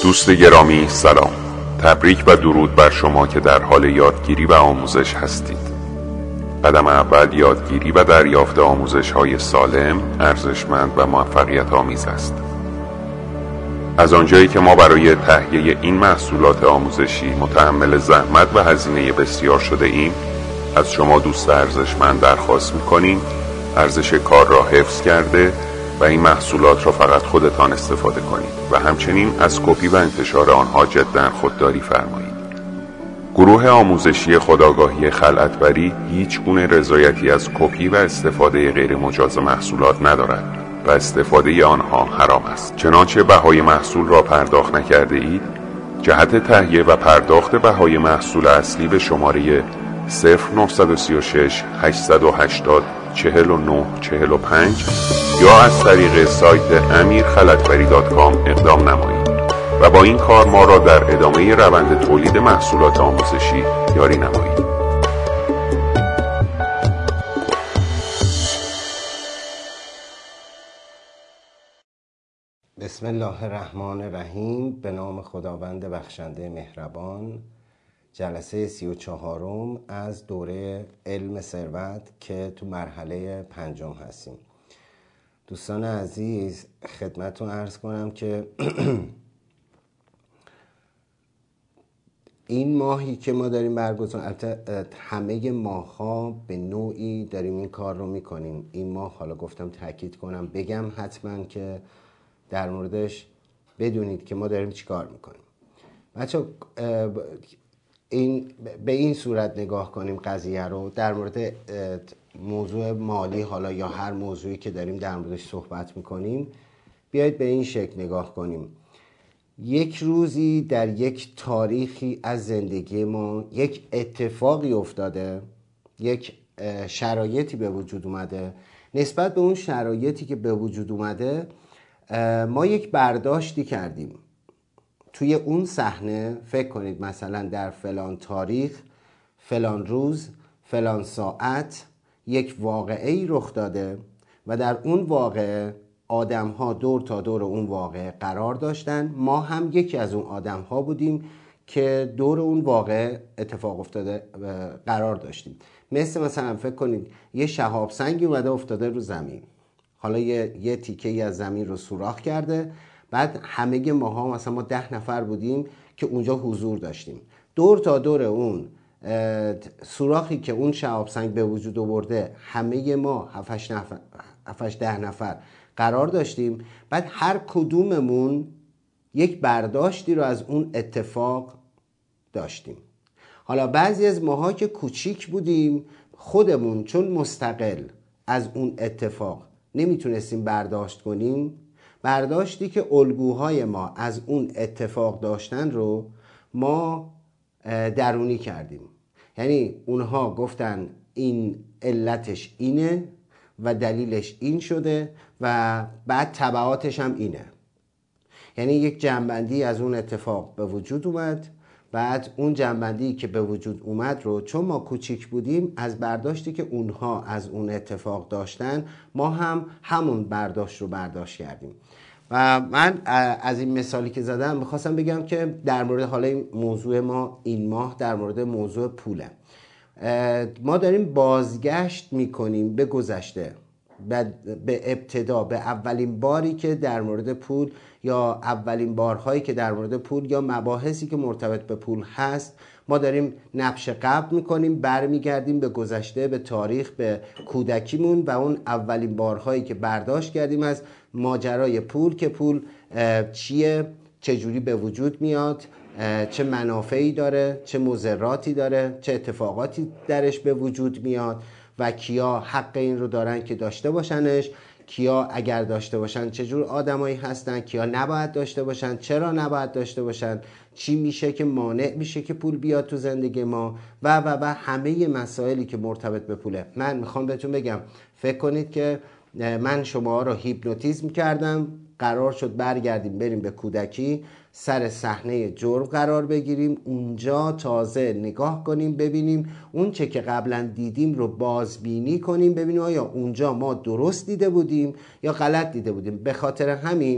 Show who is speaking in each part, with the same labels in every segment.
Speaker 1: دوست گرامی سلام، تبریک و درود بر شما که در حال یادگیری و آموزش هستید. قدم اول یادگیری و دریافت آموزش‌های سالم، ارزشمند و موفقیت آمیز است. از آنجایی که ما برای تهیه این محصولات آموزشی متحمل زحمت و هزینه بسیار شده ایم، از شما دوست ارزشمند درخواست می‌کنیم ارزش کار را حفظ کرده و این محصولات را فقط خودتان استفاده کنید و همچنین از کپی و انتشار آنها جداً خودداری فرمایید. گروه آموزشی خودآگاهی خلعتبری هیچ گونه رضایتی از کپی و استفاده غیر مجاز محصولات ندارد و استفاده آنها حرام است. چنانچه بهای محصول را پرداخت نکرده اید، جهت تهیه و پرداخت بهای محصول اصلی به شماره 0936 880 4945 یا از طریق سایت amirkhalatbari.com اقدام نمایید و با این کار ما را در ادامه روند تولید محصولات آموزشی یاری نمایید.
Speaker 2: بسم الله الرحمن الرحیم. به نام خداوند بخشنده مهربان. جلسه 34م از دوره علم ثروت که تو مرحله 5 هستیم. دوستان عزیز، خدمتتون عرض کنم که این ماهی که ما داریم برگزار، البته همه ماه‌ها به نوعی داریم این کار رو میکنیم. این ماه حالا گفتم تاکید کنم بگم حتما که در موردش بدونید که ما داریم چی کار میکنیم. بچه به این صورت نگاه کنیم قضیه رو در مورد موضوع مالی، حالا یا هر موضوعی که داریم در موردش صحبت میکنیم، بیایید به این شکل نگاه کنیم. یک روزی در یک تاریخی از زندگی ما یک اتفاقی افتاده، یک شرایطی به وجود اومده. نسبت به اون شرایطی که به وجود اومده ما یک برداشتی کردیم. توی اون صحنه فکر کنید مثلا در فلان تاریخ، فلان روز، فلان ساعت یک واقعه‌ای رخ داده و در اون واقعه آدم‌ها دور تا دور اون واقعه قرار داشتن. ما هم یکی از اون آدم‌ها بودیم که دور اون واقعه اتفاق افتاده قرار داشتیم. مثلا فکر کنید یه شهاب سنگی اومده افتاده رو زمین، حالا یه تیکه‌ای از زمین رو سوراخ کرده. بعد همه ماها مثلا ما 10 نفر بودیم که اونجا حضور داشتیم. دور تا دور اون سوراخی که اون شهاب سنگ به وجود آورده همه ما 7-10 نفر قرار داشتیم. بعد هر کدوممون یک برداشتی رو از اون اتفاق داشتیم. حالا بعضی از ماها که کوچیک بودیم، خودمون چون مستقل از اون اتفاق نمیتونستیم برداشت کنیم، برداشتی که الگوهای ما از اون اتفاق داشتن رو ما درونی کردیم. یعنی اونها گفتن این علتش اینه و دلیلش این شده و بعد تبعاتش هم اینه. یعنی یک جنبندی از اون اتفاق به وجود اومد. بعد اون جنبندی که به وجود اومد رو چون ما کوچیک بودیم، از برداشتی که اونها از اون اتفاق داشتن ما هم همون برداشت رو برداشت کردیم. و من از این مثالی که زدم میخواستم بگم که در مورد حالا این موضوع ما این ماه در مورد موضوع پوله. ما داریم بازگشت میکنیم به گذشته، به ابتدا، به اولین باری که در مورد پول یا اولین بارهایی که در مورد پول یا مباحثی که مرتبط به پول هست ما داریم نبش قبل میکنیم، برمیگردیم به گذشته، به تاریخ، به کودکیمون و اون اولین بارهایی که برداشت کردیم از ماجرای پول که پول چیه، چجوری به وجود میاد، چه منافعی داره، چه مضراتی داره، چه اتفاقاتی درش به وجود میاد و کیا حق این رو دارن که داشته باشنش، کیا اگر داشته باشن چجور آدمایی هستن، کیا نباید داشته باشن، چرا نباید داشته باشن، چی میشه که مانع میشه که پول بیاد تو زندگی ما و همه مسائلی که مرتبط به پوله. من میخوام بهتون بگم، فکر کنید که من شما رو هیپنوتیزم کردم، قرار شد برگردیم بریم به کودکی، سر صحنه جرم قرار بگیریم، اونجا تازه نگاه کنیم ببینیم اون چه که قبلا دیدیم رو بازبینی کنیم، ببینیم آیا اونجا ما درست دیده بودیم یا غلط دیده بودیم. به خاطر همین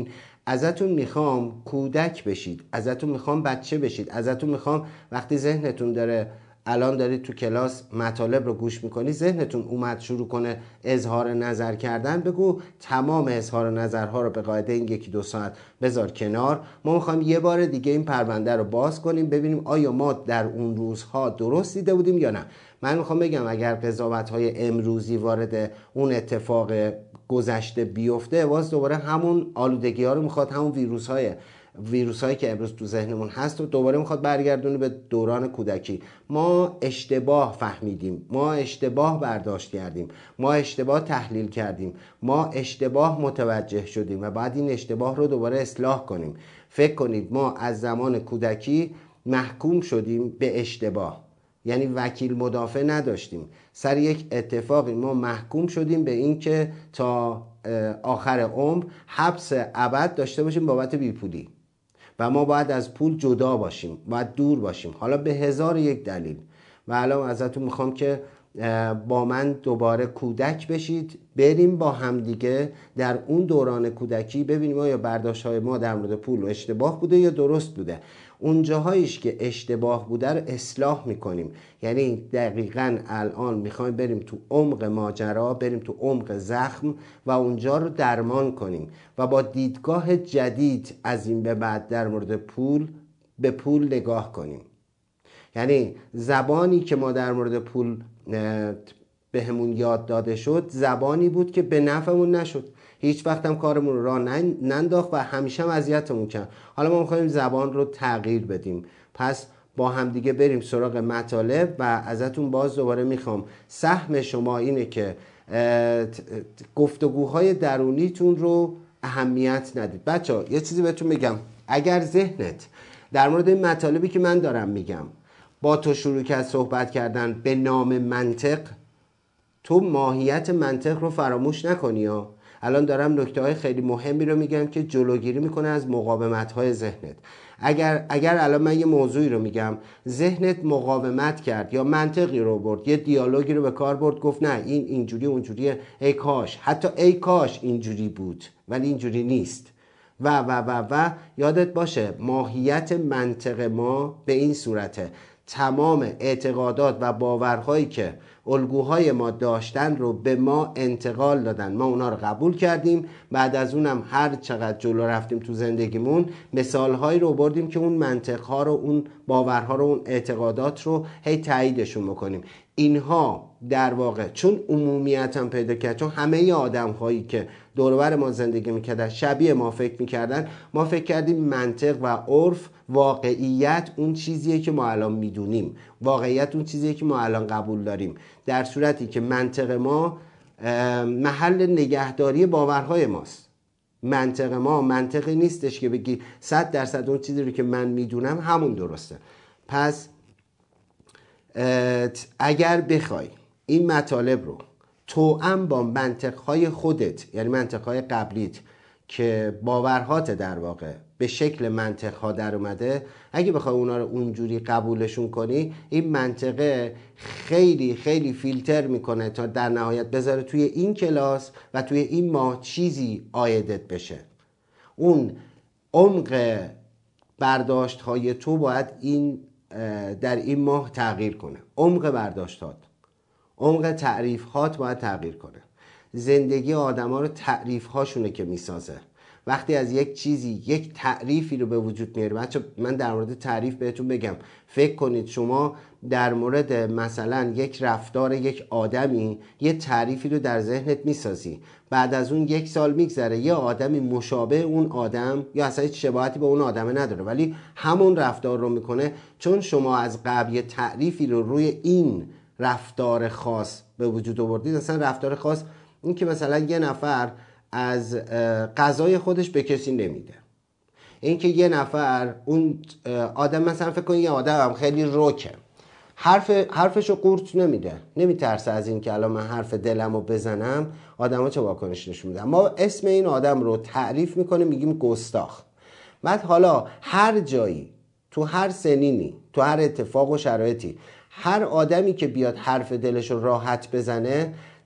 Speaker 2: ازتون میخوام کودک بشید، ازتون میخوام بچه بشید، ازتون میخوام وقتی ذهنتون داره الان دارید تو کلاس مطالب رو گوش میکنید، ذهنتون اومد شروع کنه اظهار نظر کردن، بگو تمام اظهار نظرها رو به قاعده این 1-2 ساعت بذار کنار. ما میخوایم یه بار دیگه این پرونده رو باز کنیم، ببینیم آیا ما در اون روزها درست دیده بودیم یا نه. من میخوام بگم اگر قضاوت‌های امروزی وارد اون اتفاق گذشته بیفته، باز دوباره همون آلودگی ها رو میخواد، همون ویروس هایی که امروز تو ذهنمون هست و دوباره میخواد برگردونه به دوران کودکی. ما اشتباه فهمیدیم، ما اشتباه برداشت کردیم، ما اشتباه تحلیل کردیم، ما اشتباه متوجه شدیم و بعد این اشتباه رو دوباره اصلاح کنیم. فکر کنید ما از زمان کودکی محکوم شدیم به اشتباه، یعنی وکیل مدافع نداشتیم، سر یک اتفاقی ما محکوم شدیم به این که تا آخر عمر حبس ابد داشته باشیم بابت بیپولی و ما باید از پول جدا باشیم، باید دور باشیم، حالا به 1001 دلیل. و الان ازتون میخوام که با من دوباره کودک بشید، بریم با همدیگه در اون دوران کودکی ببینیم آیا برداشت‌های ما در مورد پول اشتباه بوده یا درست بوده. اون جاهاییش که اشتباه بوده رو اصلاح میکنیم، یعنی دقیقاً الان میخوایم بریم تو عمق ماجرا، بریم تو عمق زخم و اونجا رو درمان کنیم و با دیدگاه جدید از این به بعد در مورد پول به پول نگاه کنیم. یعنی زبانی که ما در مورد پول به همون یاد داده شد زبانی بود که به نفعمون نشد، هیچ وقت هم کارمون رو راه ننداخت و همیشه هم اذیتمون کرد. حالا ما می‌خوایم زبان رو تغییر بدیم، پس با هم دیگه بریم سراغ مطالب و ازتون باز دوباره میخوام سهم شما اینه که گفتگوهای درونیتون رو اهمیت ندید. بچه‌ها یه چیزی بهتون بگم، اگر ذهنت در مورد این مطالبی که من دارم میگم با تو شروع کرد صحبت کردن به نام منطق، تو ماهیت منطق رو فراموش نکنی ها. الان دارم نکته‌های خیلی مهمی رو میگم که جلوگیری میکنه از مقاومت‌های ذهنت. اگر الان من یه موضوعی رو میگم، ذهنت مقاومت کرد یا منطقی رو برد، یه دیالوگی رو به کار برد، گفت نه این اینجوری اونجوریه، ای کاش، حتی ای کاش اینجوری بود ولی اینجوری نیست و یادت باشه ماهیت منطق ما به این صورته. تمام اعتقادات و باورهایی که الگوهای ما داشتن رو به ما انتقال دادن، ما اونا رو قبول کردیم، بعد از اونم هر چقدر جلو رفتیم تو زندگیمون مثالهایی رو بردیم که اون منطقها رو، اون باورها رو، اون اعتقادات رو هی تاییدشون بکنیم. اینها در واقع چون عمومیت هم پیدا کرد، چون همه آدم هایی که دور و بر ما زندگی میکردن شبیه ما فکر میکردن، ما فکر کردیم منطق و عرف، واقعیت اون چیزیه که ما الان میدونیم، واقعیت اون چیزیه که ما الان قبول داریم، در صورتی که منطق ما محل نگهداری باورهای ماست. منطق ما منطقی نیستش که بگی 100% اون چیزی رو که من میدونم همون درسته. پس اگر بخوای این مطالب رو توأم با منطقهای خودت، یعنی منطقهای قبلیت که باورهات در واقع به شکل منطقها در اومده، اگه بخوای اونا رو اونجوری قبولشون کنی، این منطقه خیلی خیلی فیلتر میکنه تا در نهایت بذاره توی این کلاس و توی این ماه چیزی عایدت بشه. اون عمق برداشت های تو باید در این ماه تغییر کنه، عمق برداشتات، عمق تعریفات باید تغییر کنه. زندگی آدم ها رو تعریف هاشونه که میسازه. وقتی از یک چیزی یک تعریفی رو به وجود میاره، بچه من در مورد تعریف بهتون بگم، فکر کنید شما در مورد مثلا یک رفتار یک آدمی یه تعریفی رو در ذهنت میسازی، بعد از اون 1 سال میگذره یه آدمی مشابه اون آدم یا اصلا هیچ شباهتی به اون آدمه نداره ولی همون رفتار رو میکنه، چون شما از قبل یه تعریفی رو روی این رفتار خاص به وجود آوردید. مثلا رفتار خاص این که مثلا یه نفر از غذای خودش به کسی نمیده، این که یه نفر اون آدم مثلا فکر کنید یه آدم خیلی روکه، حرفشو قورت نمیده، نمیترسه از این که الان من حرف دلمو بزنم آدما چه واکنش نشون میدن. ما اسم این آدم رو تعریف میکنیم، میگیم گستاخ. بعد حالا هر جایی، تو هر سنینی، تو هر اتفاق و شرایطی، هر آدمی که بیاد حرف دلش رو راحت بزنه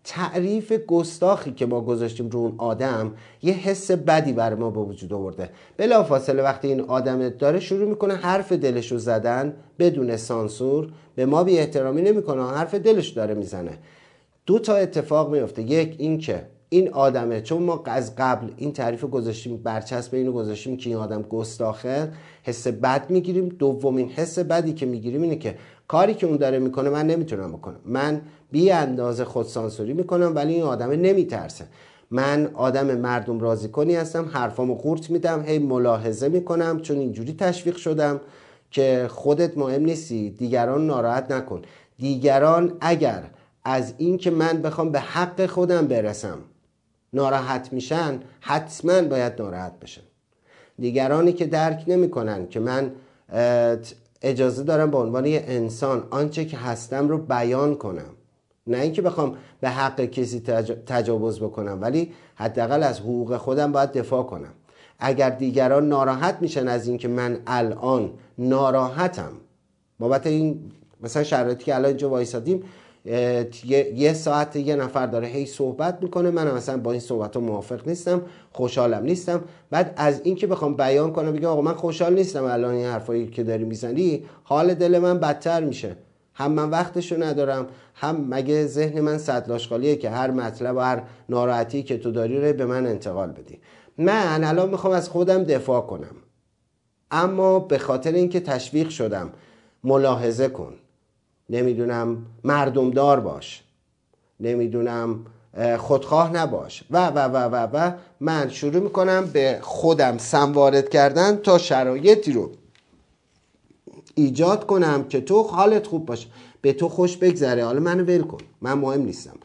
Speaker 2: تعریف گستاخی که ما گذاشتیم رو اون آدم یه حس بدی برای ما به وجود آورده. بلافاصله وقتی این آدم داره شروع میکنه حرف دلش رو زدن بدون سانسور، به ما بی احترامی نمیکنه، حرف دلش داره میزنه. دو تا اتفاق میفته. یک این که این آدمه، چون ما از قبل این تعریف گذاشتیم، برچسب اینو گذاشتیم که این آدم گستاخه، حس بد میگیریم. دومین حس بدی که میگیریم اینه که کاری که اون داره میکنه من نمیتونم بکنم، من بی اندازه خودسانسوری میکنم ولی این آدم نمیترسه. من آدم مردم راضی کنی هستم، حرفامو قورت میدم، هی ملاحظه میکنم چون اینجوری تشویق شدم که خودت مهم نیستی، دیگران ناراحت نکن. دیگران اگر از این که من بخوام به حق خودم برسم ناراحت میشن، حتما باید ناراحت بشن. دیگرانی که درک نمیکنن که من اجازه دارم به عنوان یه انسان آنچه که هستم رو بیان کنم، نه اینکه بخوام به حق کسی تجاوز بکنم، ولی حداقل از حقوق خودم باید دفاع کنم. اگر دیگران ناراحت میشن از این که من الان ناراحتم بابت این مثلا شرایطی که الان اینجا وایسادیم، یه ساعت یه نفر داره هی صحبت میکنه، من مثلا با این صحبت ها موافق نیستم، خوشحالم نیستم، بعد از این که بخوام بیان کنم بگم آقا من خوشحال نیستم الان این حرفایی که داری میزنی، حال دل من بدتر میشه، هم من وقتشو ندارم، هم مگه ذهن من سطلاشقالیه که هر مطلب و هر ناراحتی که تو داری رو به من انتقال بدی. من الان میخوام از خودم دفاع کنم، اما به خاطر اینکه تشویق شدم ملاحظه کن، نمیدونم مردم دار باش، نمیدونم خودخواه نباش و من شروع میکنم به خودم سم وارد کردن تا شرایطی رو ایجاد کنم که تو حالت خوب باشه، به تو خوش بگذره، حالا منو ول کن، من مهم نیستم.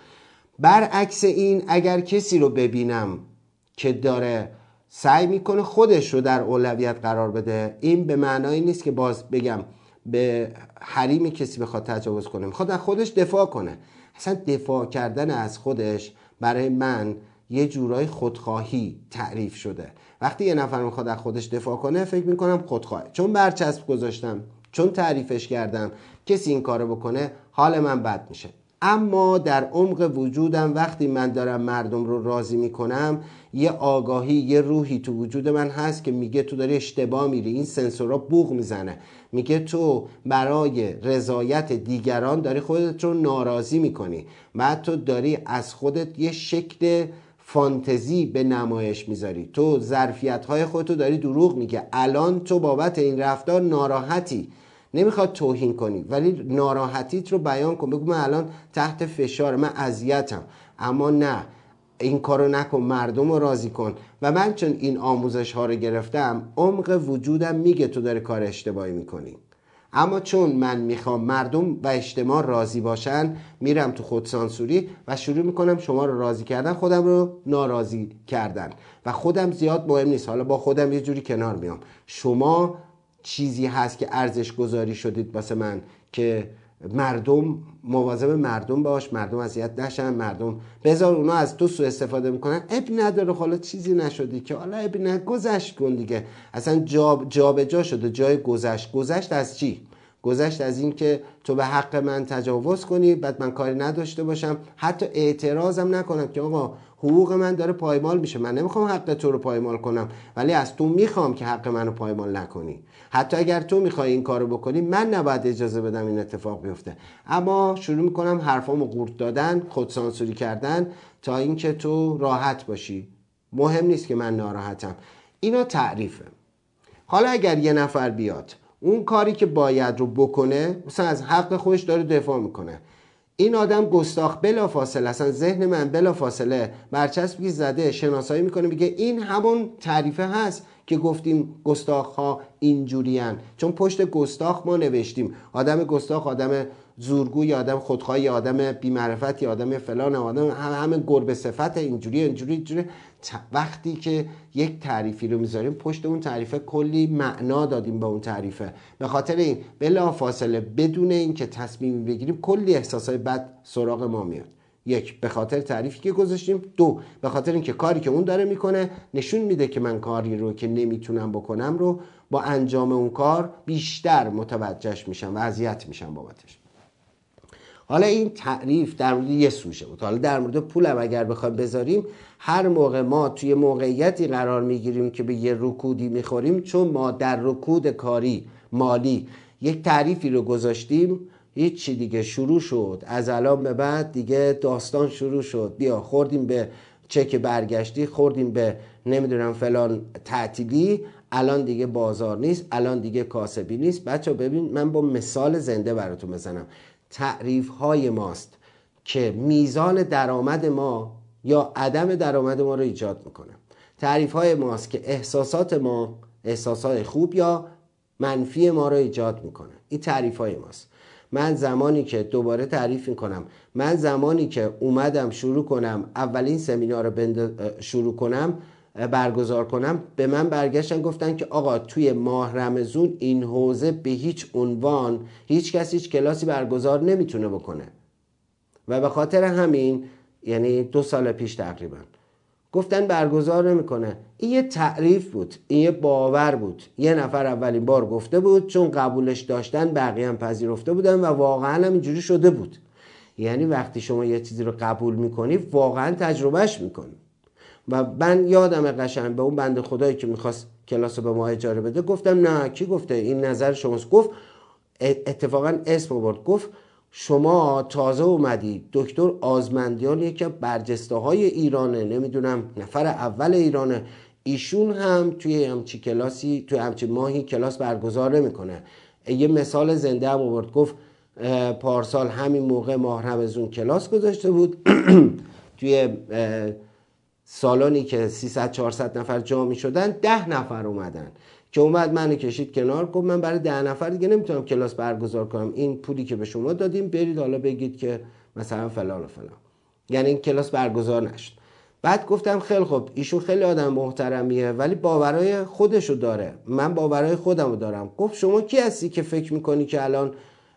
Speaker 2: برعکس این اگر کسی رو ببینم که داره سعی میکنه خودش رو در اولویت قرار بده، این به معنای نیست که باز بگم به حریم کسی بخواد تجاوز کنه، میخواد از خودش دفاع کنه. اصلا دفاع کردن از خودش برای من یه جورای خودخواهی تعریف شده. وقتی یه نفر میخواد از خودش دفاع کنه فکر میکنم خودخواهی، چون برچسب گذاشتم، چون تعریفش کردم، کسی این کارو بکنه حال من بد میشه. اما در عمق وجودم وقتی من دارم مردم رو راضی میکنم، یه آگاهی، یه روحی تو وجود من هست که میگه تو داری اشتباه میری، این سنسورها بوق میزنه، میگه تو برای رضایت دیگران داری خودت رو ناراضی میکنی، بعد تو داری از خودت یه شکل فانتزی به نمایش میذاری، تو ظرفیت‌های خودتو داری دروغ میگه. الان تو بابت این رفتار ناراحتی، نمیخواد توهین کنی ولی ناراحتیت رو بیان کن، بگو من الان تحت فشار، من اذیتم، اما نه این کارو نکن، مردم رو راضی کن. و من چون این آموزش ها رو گرفتم، عمق وجودم میگه تو داری کار اشتباهی میکنی. اما چون من میخوام مردم و اجتماع راضی باشن، میرم تو خودسانسوری و شروع میکنم شما رو راضی کردن، خودم رو ناراضی کردن و خودم زیاد مهم نیست، حالا با خودم یه جوری کنار میام. شما چیزی هست که ارزش گذاری شدید واسه من که مردم مواظب مردم باش، مردم اذیت نشن، مردم بذار اونا از تو سوء استفاده میکنن، اب نداره، حالا چیزی نشدی که حالا اب نه، گذشت کن دیگه. اصلا جا به جا شده جای گذشت از چی؟ گذشت از این که تو به حق من تجاوز کنی، بعد من کاری نداشته باشم، حتی اعتراضم نکنم که آقا حقوق من داره پایمال میشه، من نمیخوام حق تو رو پایمال کنم ولی از تو میخوام که حق منو پایمال نکنی. حتی اگر تو میخوای این کارو بکنی، من نباید اجازه بدم این اتفاق بیفته. اما شروع میکنم حرفامو قورت دادن، خودسانسوری کردن تا اینکه تو راحت باشی، مهم نیست که من ناراحتم. اینا تعریفه. حالا اگر یه نفر بیاد اون کاری که باید رو بکنه، مثلا از حق خودش داره دفاع میکنه، این آدم گستاخ بلافاصله، اصلا ذهن من بلافاصله برچسبی زده، شناسایی میکنه، میگه این همون تعریفه هست که گفتیم گستاخ ها اینجورین. چون پشت گستاخ ما نوشتیم آدم گستاخ، آدم زورگوی، آدم خودخواه، آدم بی‌معرفت، آدم فلان، آدم همه گربه صفت، اینجوری. وقتی که یک تعریفی رو میذاریم پشت اون تعریفه کلی معنا دادیم به اون تعریفه، به خاطر این بلافاصله بدون این که تصمیم بگیریم کلی احساسای بد سراغ ما میاد. یک، به خاطر تعریفی که گذاشتیم. دو، به خاطر اینکه کاری که اون داره میکنه نشون میده که من کاری رو که نمیتونم بکنم رو با انجام اون کار بیشتر متوجهش میشم و اذیت میشم بابتش. حالا این تعریف در مورد یه سوژه بود. حالا در مورد پولم اگر بخوایم بذاریم، هر موقع ما توی موقعیتی قرار میگیریم که به یه رکودی میخوریم، چون ما در رکود کاری مالی یک تعریفی رو گذاشتیم، هیچ چی دیگه شروع شد. از الان به بعد دیگه داستان شروع شد. بیا خوردیم به چک برگشتی، خوردیم به نمیدونم فلان تعطیلی، الان دیگه بازار نیست، الان دیگه کاسبی نیست. بچه ببین، من با مثال زنده براتون بزنم. تعریف های ماست که میزان درآمد ما یا عدم درآمد ما رو ایجاد میکنه. تعریف های ماست که احساسات ما، احساسات خوب یا منفی ما رو ایجاد میکنه. این تعریف های ماست. من زمانی که دوباره تعریف میکنم، من زمانی که اومدم شروع کنم اولین سمینار رو شروع کنم برگزار کنم، به من برگشتن گفتن که آقا توی ماه رمضان این حوزه به هیچ عنوان هیچ کسی هیچ کلاسی برگزار نمیتونه بکنه و به خاطر همین، یعنی 2 سال پیش تقریبا، گفتن برگزار نمیکنه. این یه تعریف بود، این یه باور بود. یه نفر اولین بار گفته بود، چون قبولش داشتن بقیه هم پذیرفته بودن و واقعا هم اینجوری شده بود. یعنی وقتی شما یه چیزی رو قبول میکنی واقعا تجربهش میکنی. و من یادم قشنگ به اون بنده خدایی که میخواست کلاس رو به ما اجاره بده گفتم نه، کی گفته این نظر شماست؟ گفت اتفاقا اسم آورد، گفت شما تازه اومدی، دکتر آزمندیان یکی از برجسته های ایرانه، نمیدونم نفر اول ایرانه، ایشون هم توی همچی کلاسی، توی همچی ماهی کلاس برگزار نمیکنه. یه مثال زنده هم آورد، گفت پارسال همین موقع ماه رمضان کلاس گذاشته بود توی سالانی که 300-400 نفر جا می شدن 10 نفر اومدن که اومد منو کشید کنار، گفت من برای 10 نفر دیگه نمیتونم کلاس برگزار کنم، این پولی که به شما دادیم برید حالا بگید که مثلا فلان و فلان. یعنی این کلاس برگزار نشد. بعد گفتم خیلی خب، ایشون خیلی آدم محترمیه ولی باورای خودشو داره، من باورای خودمو دارم. گفت شما کی هستی که فکر میکنی که الان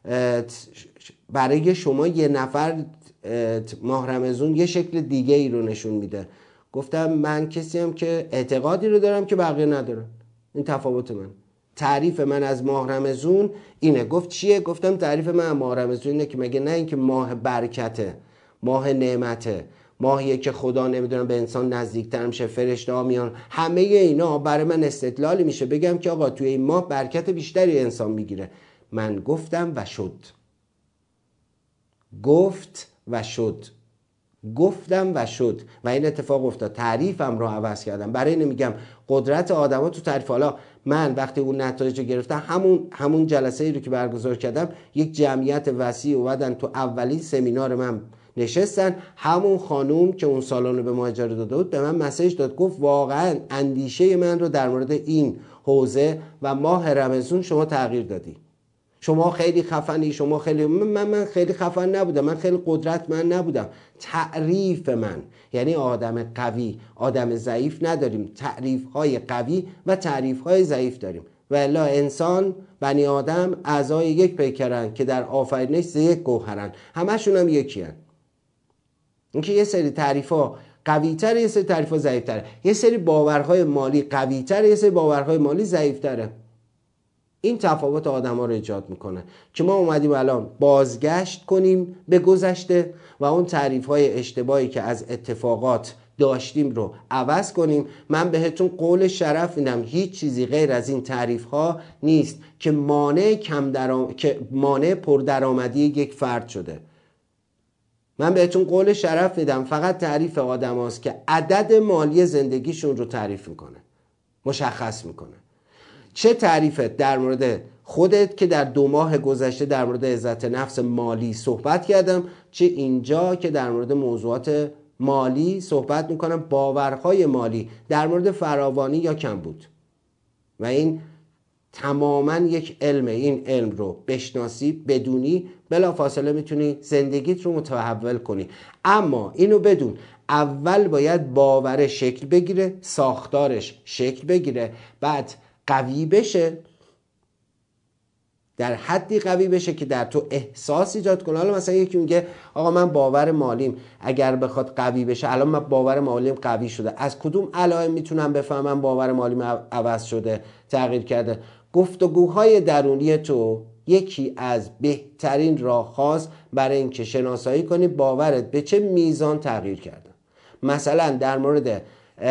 Speaker 2: برای شما یه نفر ماه رمضان یه شکل دیگه ای رو نشون میده؟ گفتم من کسی هم که اعتقادی رو دارم که بقیه ندارن. این تفاوت من. تعریف من از ماه رمضان اینه. گفت چیه؟ گفتم تعریف من از ماه رمضان اینه که مگه نه اینکه ماه برکته، ماه نعمته، ماهیه که خدا نمیدونم به انسان نزدیکتر میشه، فرشته ها میان، همه اینا برای من استدلالی میشه بگم که آقا توی این ماه برکت بیشتری انسان میگیره. من گفتم و شد. گفتم و شد و این اتفاق افتاد. تعریفم رو عوض کردم. برای اینو میگم قدرت آدما تو تعریف. حالا من وقتی اون نتایج رو گرفتم، همون جلسه ای رو که برگزار کردم، یک جمعیت وسیع اومدن تو اولین سمینار من نشستن. همون خانوم که اون سالن رو به ما اجاره داده بود به من مسیج داد، گفت واقعا اندیشه من رو در مورد این حوزه و ماه رمضان شما تغییر دادی. شما خیلی خفنی، شما خیلی من خیلی خفن نبودم، من خیلی قدرتمند نبودم. تعریف من، یعنی آدم قوی، آدم ضعیف نداریم، تعریف های قوی و تعریف های ضعیف داریم. و الا انسان، بنی آدم اعضای یک پیکرن که در آفرینش ز یک گوهرن، همشون هم یکی هن. اینکه یه سری تعریف ها قوی تره، یه سری تعریف ها ضعیف تره، یه سری باورهای مالی قوی تره، یه سری باورهای مالی ضعیف تره. این تفاوت آدم ها رو ایجاد میکنه که ما اومدیم الان بازگشت کنیم به گذشته و اون تعریف های اشتباهی که از اتفاقات داشتیم رو عوض کنیم. من بهتون قول شرف میدم هیچ چیزی غیر از این تعریف ها نیست که مانع پردرآمدی یک فرد شده. من بهتون قول شرف میدم فقط تعریف آدم هاست که عدد مالی زندگیشون رو تعریف میکنه، مشخص میکنه. چه تعریفت در مورد خودت که در 2 ماه گذشته در مورد عزت نفس مالی صحبت کردم، چه اینجا که در مورد موضوعات مالی صحبت میکنم، باورهای مالی در مورد فراوانی یا کمبود. و این تماما یک علمه. این علم رو بشناسی، بدونی، بلافاصله میتونی زندگیت رو متحول کنی. اما اینو بدون، اول باید باور شکل بگیره، ساختارش شکل بگیره، بعد قوی بشه، در حدی قوی بشه که در تو احساس ایجاد کنه. حالا مثلا یکی میگه آقا من باور مالیم اگر بخواد قوی بشه، الان من باور مالیم قوی شده، از کدوم علائم میتونم بفهمم باور مالیم عوض شده، تغییر کرده؟ گفتگوهای درونی تو یکی از بهترین راه‌هاست برای اینکه شناسایی کنی باورت به چه میزان تغییر کرده. مثلا در مورد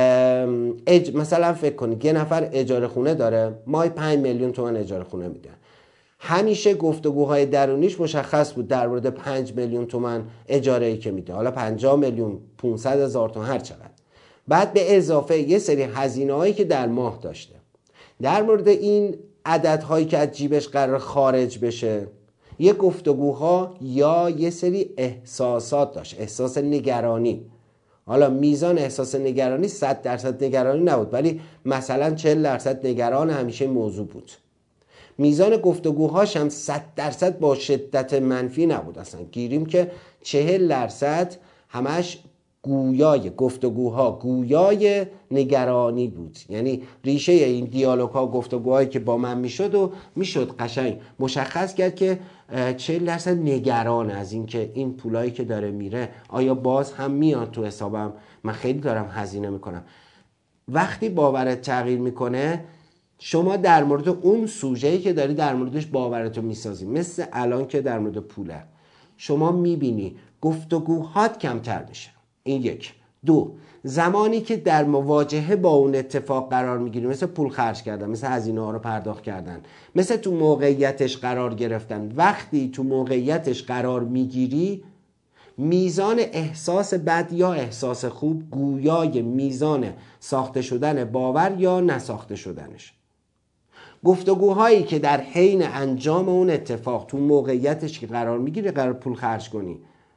Speaker 2: مثلا فکر کنید یه نفر اجاره خونه داره، ماهی 5 میلیون تومان اجاره خونه میده. همیشه گفتگوهای درونیش مشخص بود در مورد 5 میلیون تومان اجاره‌ای که میده، حالا 50 میلیون، 500,000 تومان، هر چقدر. بعد به اضافه یه سری هزینه‌هایی که در ماه داشته. در مورد این عددهایی که از جیبش قرار خارج بشه، یه گفتگوها یا یه سری احساسات داشت، احساس نگرانی. حالا میزان احساس نگرانی 100% نگرانی نبود، ولی مثلا 40% نگران همیشه موضوع بود. میزان گفتگوهاش هم 100% با شدت منفی نبود. اصلا گیریم که 40% همش گویای گفتگوها گویای نگرانی بود. یعنی ریشه این دیالوگ ها گفتگوهایی که با من میشد قشنگ مشخص کرد که 40% نگران از این که این پولایی که داره میره آیا باز هم میاد تو حسابم، من خیلی دارم هزینه میکنم. وقتی باورت تغییر میکنه، شما در مورد اون سوژه‌ای که داری در موردش باورتو میسازی. مثل الان که در مورد پوله شما میبینی گفتگوهات کمتر میشه. این یک. دو، زمانی که در مواجهه با اون اتفاق قرار میگیری، مثل پول خرج کردن، مثل هزینه ها رو پرداخت کردن، مثل تو موقعیتش قرار گرفتن، وقتی تو موقعیتش قرار میگیری، میزان احساس بد یا احساس خوب گویای میزان ساخته شدن باور یا نساخته شدنش. گفتگوهایی که در حین انجام اون اتفاق تو موقعیتش که قرار میگیری قرار پول خرج کنی،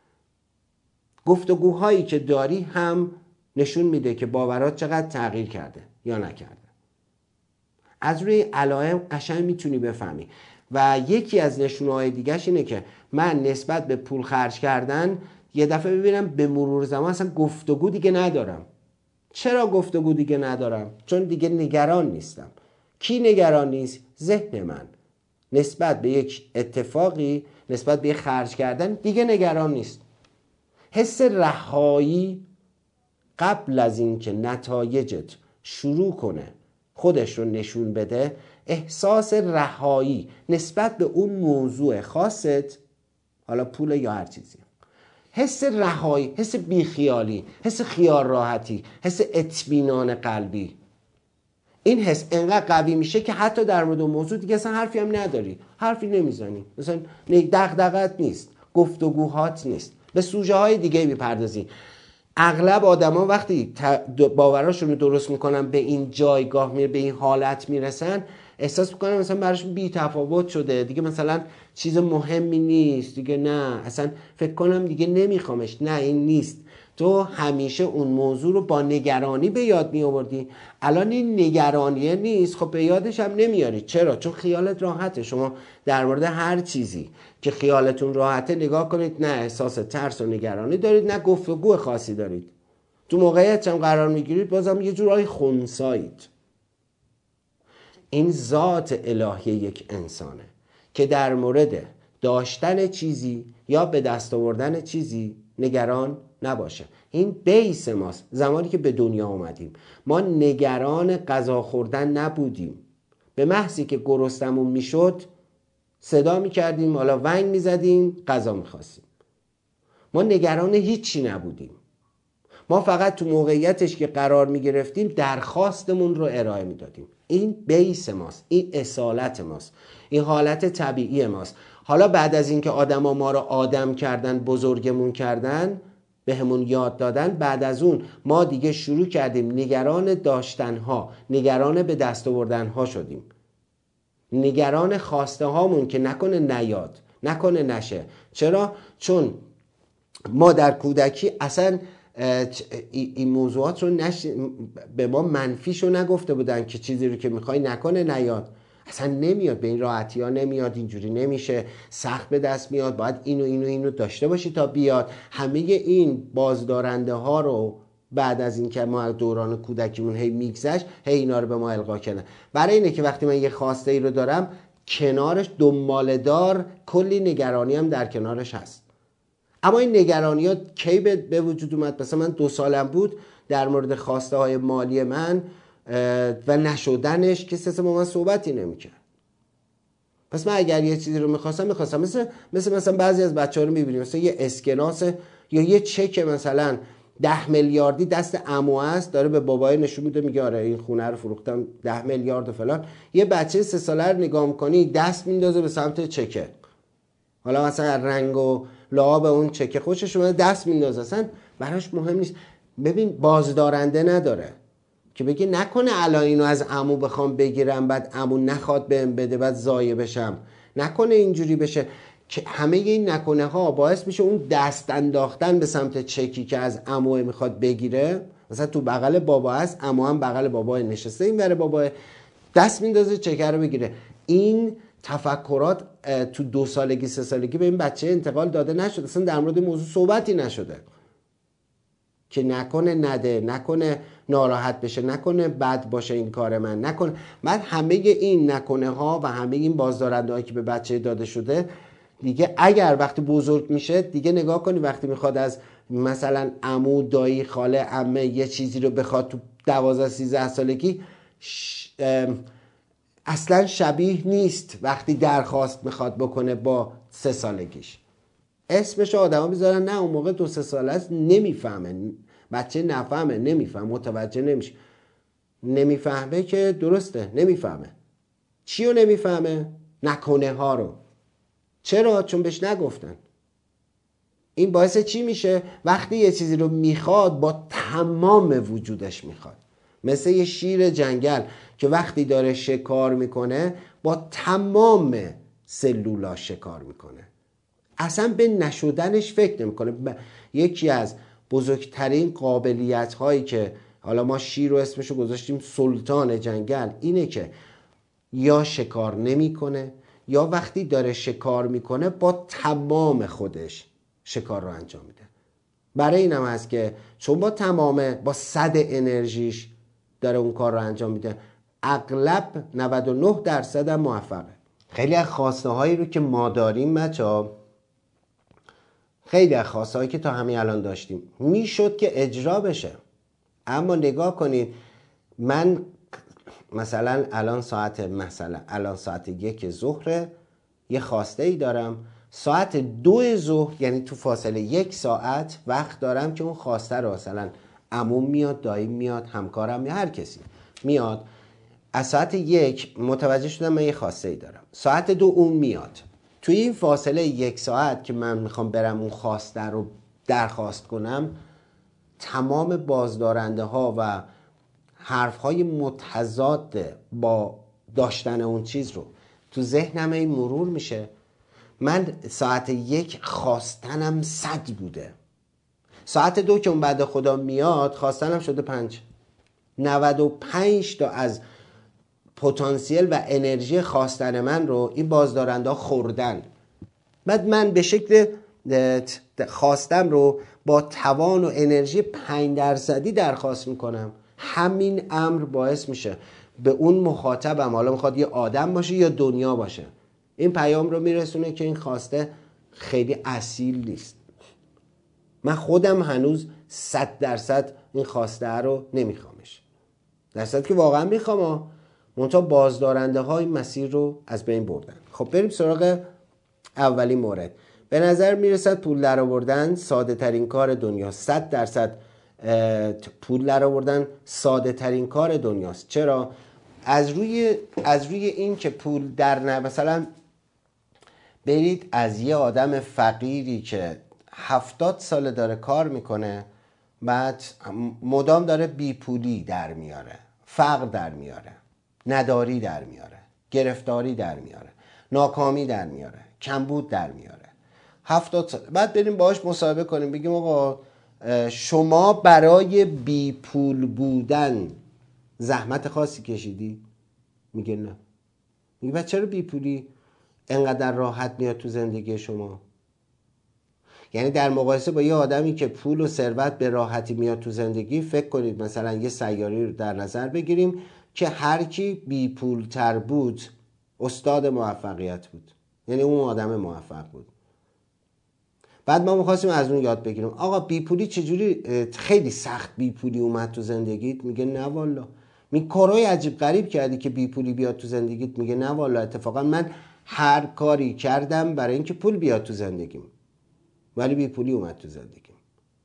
Speaker 2: گفتگوهایی که داری هم نشون میده که باورات چقدر تغییر کرده یا نکرده. از روی علائم قشنگ میتونی بفهمی. و یکی از نشونه‌های دیگه‌ش اینه که من نسبت به پول خرج کردن یه دفعه ببینم به مرور زمان اصلا گفتگو دیگه ندارم. چرا گفتگو دیگه ندارم؟ چون دیگه نگران نیستم. کی نگران نیست؟ ذهن من نسبت به یک اتفاقی، نسبت به خرج کردن دیگه نگران نیست. حس رهایی قبل از اینکه نتایجت شروع کنه خودش رو نشون بده، احساس رهایی نسبت به اون موضوع خاصت، حالا پول یا هر چیزی، حس رهایی، حس بیخیالی، حس خیال راحتی، حس اطمینان قلبی، این حس انقدر قوی میشه که حتی در مورد موضوع دیگه اصلا حرفی هم نداری، حرفی نمیزنی، مثلا دغدغت نیست، گفتگوهات نیست، به سوژه های دیگه میپردازی. اغلب آدما وقتی باوراشون رو درست میکنن به این جایگاه به این حالت میرسن، احساس میکنن مثلا براشون بی تفاوت شده دیگه، مثلا چیز مهمی نیست دیگه، نه اصلا فکر کنم دیگه نمیخوامش، نه این نیست. تو همیشه اون موضوع رو با نگرانی به یاد می آوردی، الان این نگرانیه نیست، خب به یادش هم نمیاری. چرا؟ چون خیالت راحته. شما در مورد هر چیزی که خیالتون راحته نگاه کنید، نه احساس ترس و نگرانی دارید، نه گفتگو خاصی دارید. تو موقعیت هم قرار میگیرید بازم یه جورای خنثایید. این ذات الهی یک انسانه که در مورد داشتن چیزی یا به دست آوردن چیزی نگران نباشه. این بیس ماست. زمانی که به دنیا اومدیم ما نگران غذا خوردن نبودیم، به محضی که گرسنمون میشد صدا میکردیم، حالا ونگ میزدیم، غذا میخواستیم. ما نگران هیچی نبودیم، ما فقط تو موقعیتش که قرار میگرفتیم درخواستمون رو ارائه میدادیم. این بیس ماست، این اصالت ماست، این حالت طبیعی ماست. حالا بعد از اینکه آدما ما رو آدم کردن، بزرگمون کردن، به همون یاد دادن، بعد از اون ما دیگه شروع کردیم نگران داشتنها، نگران به دست آوردنها شدیم، نگران خواسته هامون که نکنه نیاد، نکنه نشه. چرا؟ چون ما در کودکی اصلا این موضوعات رو به ما منفیشو نگفته بودن که چیزی رو که میخوای نکنه نیاد، اصلا نمیاد، به این راحتی ها نمیاد، اینجوری نمیشه، سخت به دست میاد، باید اینو داشته باشی تا بیاد. همه این بازدارنده ها رو بعد از این که ما دوران کودکیمون هی میگذشت، هی اینا رو به ما القا کردن. برای اینه که وقتی من یه خواسته ای رو دارم کنارش دنباله‌دار کلی نگرانی هم در کنارش هست. اما این نگرانی ها کی به وجود اومد؟ مثلا من 2 سالم بود در مورد خواسته های مالی من و نشدنش کسی با من صحبتی نمیکرد. پس من اگر یه چیزی رو میخواستم مثلا بعضی از بچه‌ها رو میبینیم مثلا یه اسکناس یا یه چک مثلا 10 میلیاردی دست عمو است، داره به بابای نشون میده میگه آره این خونه رو فروختم 10 میلیارد و فلان. یه بچه 3 ساله رو نگاه میکنی دست میندازه به سمت چکه، حالا مثلا رنگ و لعاب اون چکه خوشش اومده دست میندازه، اصلا براش مهم نیست. ببین بازدارنده نداره که بگی نکنه الان اینو از عمو بخوام بگیرم بعد عمو نخواد بهم بده بعد ضایع بشم، نکنه اینجوری بشه. که همه این نکنه ها باعث میشه اون دست انداختن به سمت چکی که از عمو میخواد بگیره، مثلا تو بغل بابا هست، عمو هم بغل بابا نشسته این بره بابا دست میندازه چکه رو بگیره. این تفکرات تو 2 سالگی 3 سالگی به این بچه انتقال داده نشده، اصلا در مورد موضوع صحبتی نشده که نکنه نده، نکنه ناراحت بشه، نکنه بد باشه این کار من، نکنه. بعد همه این نکنه ها و همه این بازدارنده هایی که به بچه داده شده دیگه اگر وقتی بزرگ میشه دیگه نگاه کنی وقتی میخواد از مثلا عمو دایی خاله عمه یه چیزی رو بخواد تو 12-13 سالگی اصلا شبیه نیست وقتی درخواست میخواد بکنه با 3 سالگیش. اسمش آدما میذارن نه اون موقع 2-3 ساله است نمیفهمه، بچه نفهمه، نمیفهمه، متوجه نمیشه، نمیفهمه که درسته نمیفهمه. چی رو نمیفهمه؟ نکنه ها رو. چرا؟ چون بهش نگفتن. این باعث چی میشه؟ وقتی یه چیزی رو میخواد با تمام وجودش میخواد، مثل یه شیر جنگل که وقتی داره شکار میکنه با تمام سلولاش شکار میکنه، اصلا به نشدنش فکر نمیکنه. یکی از بزرگترین قابلیت هایی که حالا ما شیر رو اسمشو گذاشتیم سلطان جنگل اینه که یا شکار نمیکنه یا وقتی داره شکار میکنه با تمام خودش شکار رو انجام میده. برای این هم هست که چون با 100 انرژیش داره اون کار رو انجام میده، اغلب 99% هم موفقه. خیلی از خواسته هایی رو که ما داریم بچه‌ها، خیلی از خواسته هایی که تا همین الان داشتیم میشد که اجرا بشه، اما نگاه کنید من مثلا الان ساعت 1 ظهر یه خواسته ای دارم، ساعت 2 ظهر یعنی تو فاصله 1 ساعت وقت دارم که اون خواسته رو مثلا عموم میاد، دایی میاد، همکارم میاد، هر کسی میاد، از ساعت 1 متوجه شدم من یه خواسته ای دارم، ساعت 2 اون میاد. توی این فاصله 1 ساعت که من میخوام برم اون خواسته رو درخواست کنم، تمام بازدارنده ها و حرف های متضاد با داشتن اون چیز رو تو ذهنم این مرور میشه. من ساعت 1 خواستنم 100 بوده، ساعت 2 که اون بعد خدا میاد خواستنم شده 5. 95 تا از پتانسیل و انرژی خواستن من رو این بازدارنده ها خوردن. بعد من به شکل خواستم رو با توان و انرژی 5% درخواست میکنم. همین امر باعث میشه به اون مخاطبم، حالا میخواد یه آدم باشه یا دنیا باشه، این پیام رو میرسونه که این خواسته خیلی اصیل نیست. من خودم هنوز 100% این خواسته رو نمیخوامش، درصد که واقعا میخوام، منتها بازدارنده های مسیر رو از بین بردن. خب بریم سراغ اولین مورد. به نظر میرسد پول در آوردن ساده ترین کار دنیاست. 100% پول در آوردن ساده ترین کار دنیاست. چرا؟ از روی این که پول در مثلا برید از یه آدم فقیری که 70 ساله داره کار میکنه، بعد مدام داره بیپولی در میاره، فقر در میاره، نداری در میاره، گرفتاری در میاره، ناکامی در میاره، کمبود در میاره، 70 سال بعد بریم باهاش مصاحبه کنیم بگیم آقا شما برای بیپول بودن زحمت خاصی کشیدی؟ میگه نه. میگه بعد چرا بیپولی انقدر راحت میاد تو زندگی شما؟ یعنی در مقایسه با یه آدمی که پول و ثروت به راحتی میاد تو زندگی، فکر کنید مثلا یه سیاری رو در نظر بگیریم که هر کی بی پول تر بود استاد موفقیت بود، یعنی اون آدم موفق بود. بعد ما می‌خواستیم از اون یاد بگیریم آقا بی پولی چجوری خیلی سخت بی پولی اومد تو زندگیت؟ میگه نه والا. می کارهای عجیب غریب کردی که بی پولی بیاد تو زندگیت؟ میگه نه والا. اتفاقا من هر کاری کردم برای اینکه پول بیاد تو زندگیم، ولی بی پولی اومد تو زندگیم.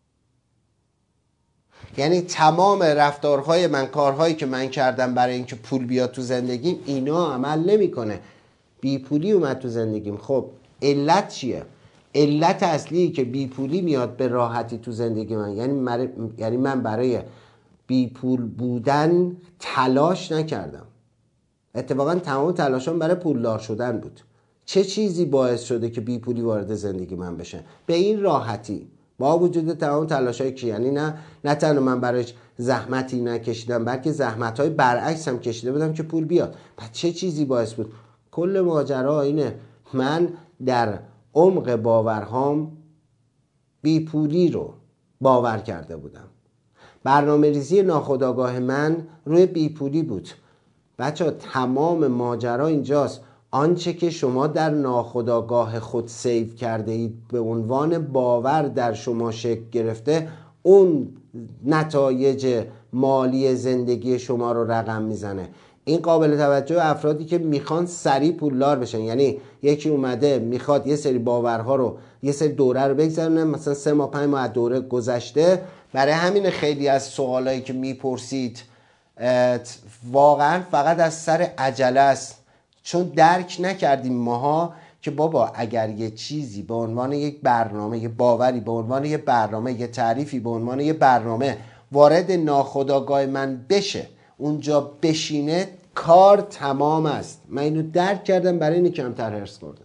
Speaker 2: یعنی تمام رفتارهای من، کارهایی که من کردم برای اینکه پول بیاد تو زندگیم، اینا عمل نمیکنه، بی پولی اومد تو زندگیم. خب علت چیه؟ علت اصلی که بی پولی میاد به راحتی تو زندگی من، یعنی من برای بی پول بودن تلاش نکردم. اتفاقا تمام تلاشم برای پولدار شدن بود. چه چیزی باعث شده که بی پولی وارد زندگی من بشه؟ به این راحتی، با وجود تمام تلاشایی که یعنی نه تنها من برایش زحمتی نکشیدم، بلکه زحمت‌های برعکس هم کشیده بودم که پول بیاد. پس چه چیزی باعث بود؟ کل ماجرا اینه، من در عمق باورهام بی پولی رو باور کرده بودم. برنامه ریزی ناخودآگاه من روی بی پولی بود. بچه تمام ماجرا اینجاست. آنچه که شما در ناخودآگاه خود سیو کرده اید به عنوان باور در شما شکل گرفته، اون نتایج مالی زندگی شما رو رقم میزنه. این قابل توجه افرادی که میخوان سریع پولدار بشن. یعنی یکی اومده میخواد یه سری باورها رو، یه سری دوره رو بگذرونه، مثلا 3 ماه 5 ماه دوره گذشته. برای همین خیلی از سوالایی که میپرسید واقعا فقط از سر عجله است، چون درک نکردیم ماها که بابا اگر یه چیزی به عنوان یک برنامه، یه باوری به عنوان یه برنامه، یه تعریفی به عنوان یه برنامه وارد ناخودآگاه من بشه، اونجا بشینه، کار تمام است. من اینو درک کردم، برای اینکه کمتر هرس خوردم.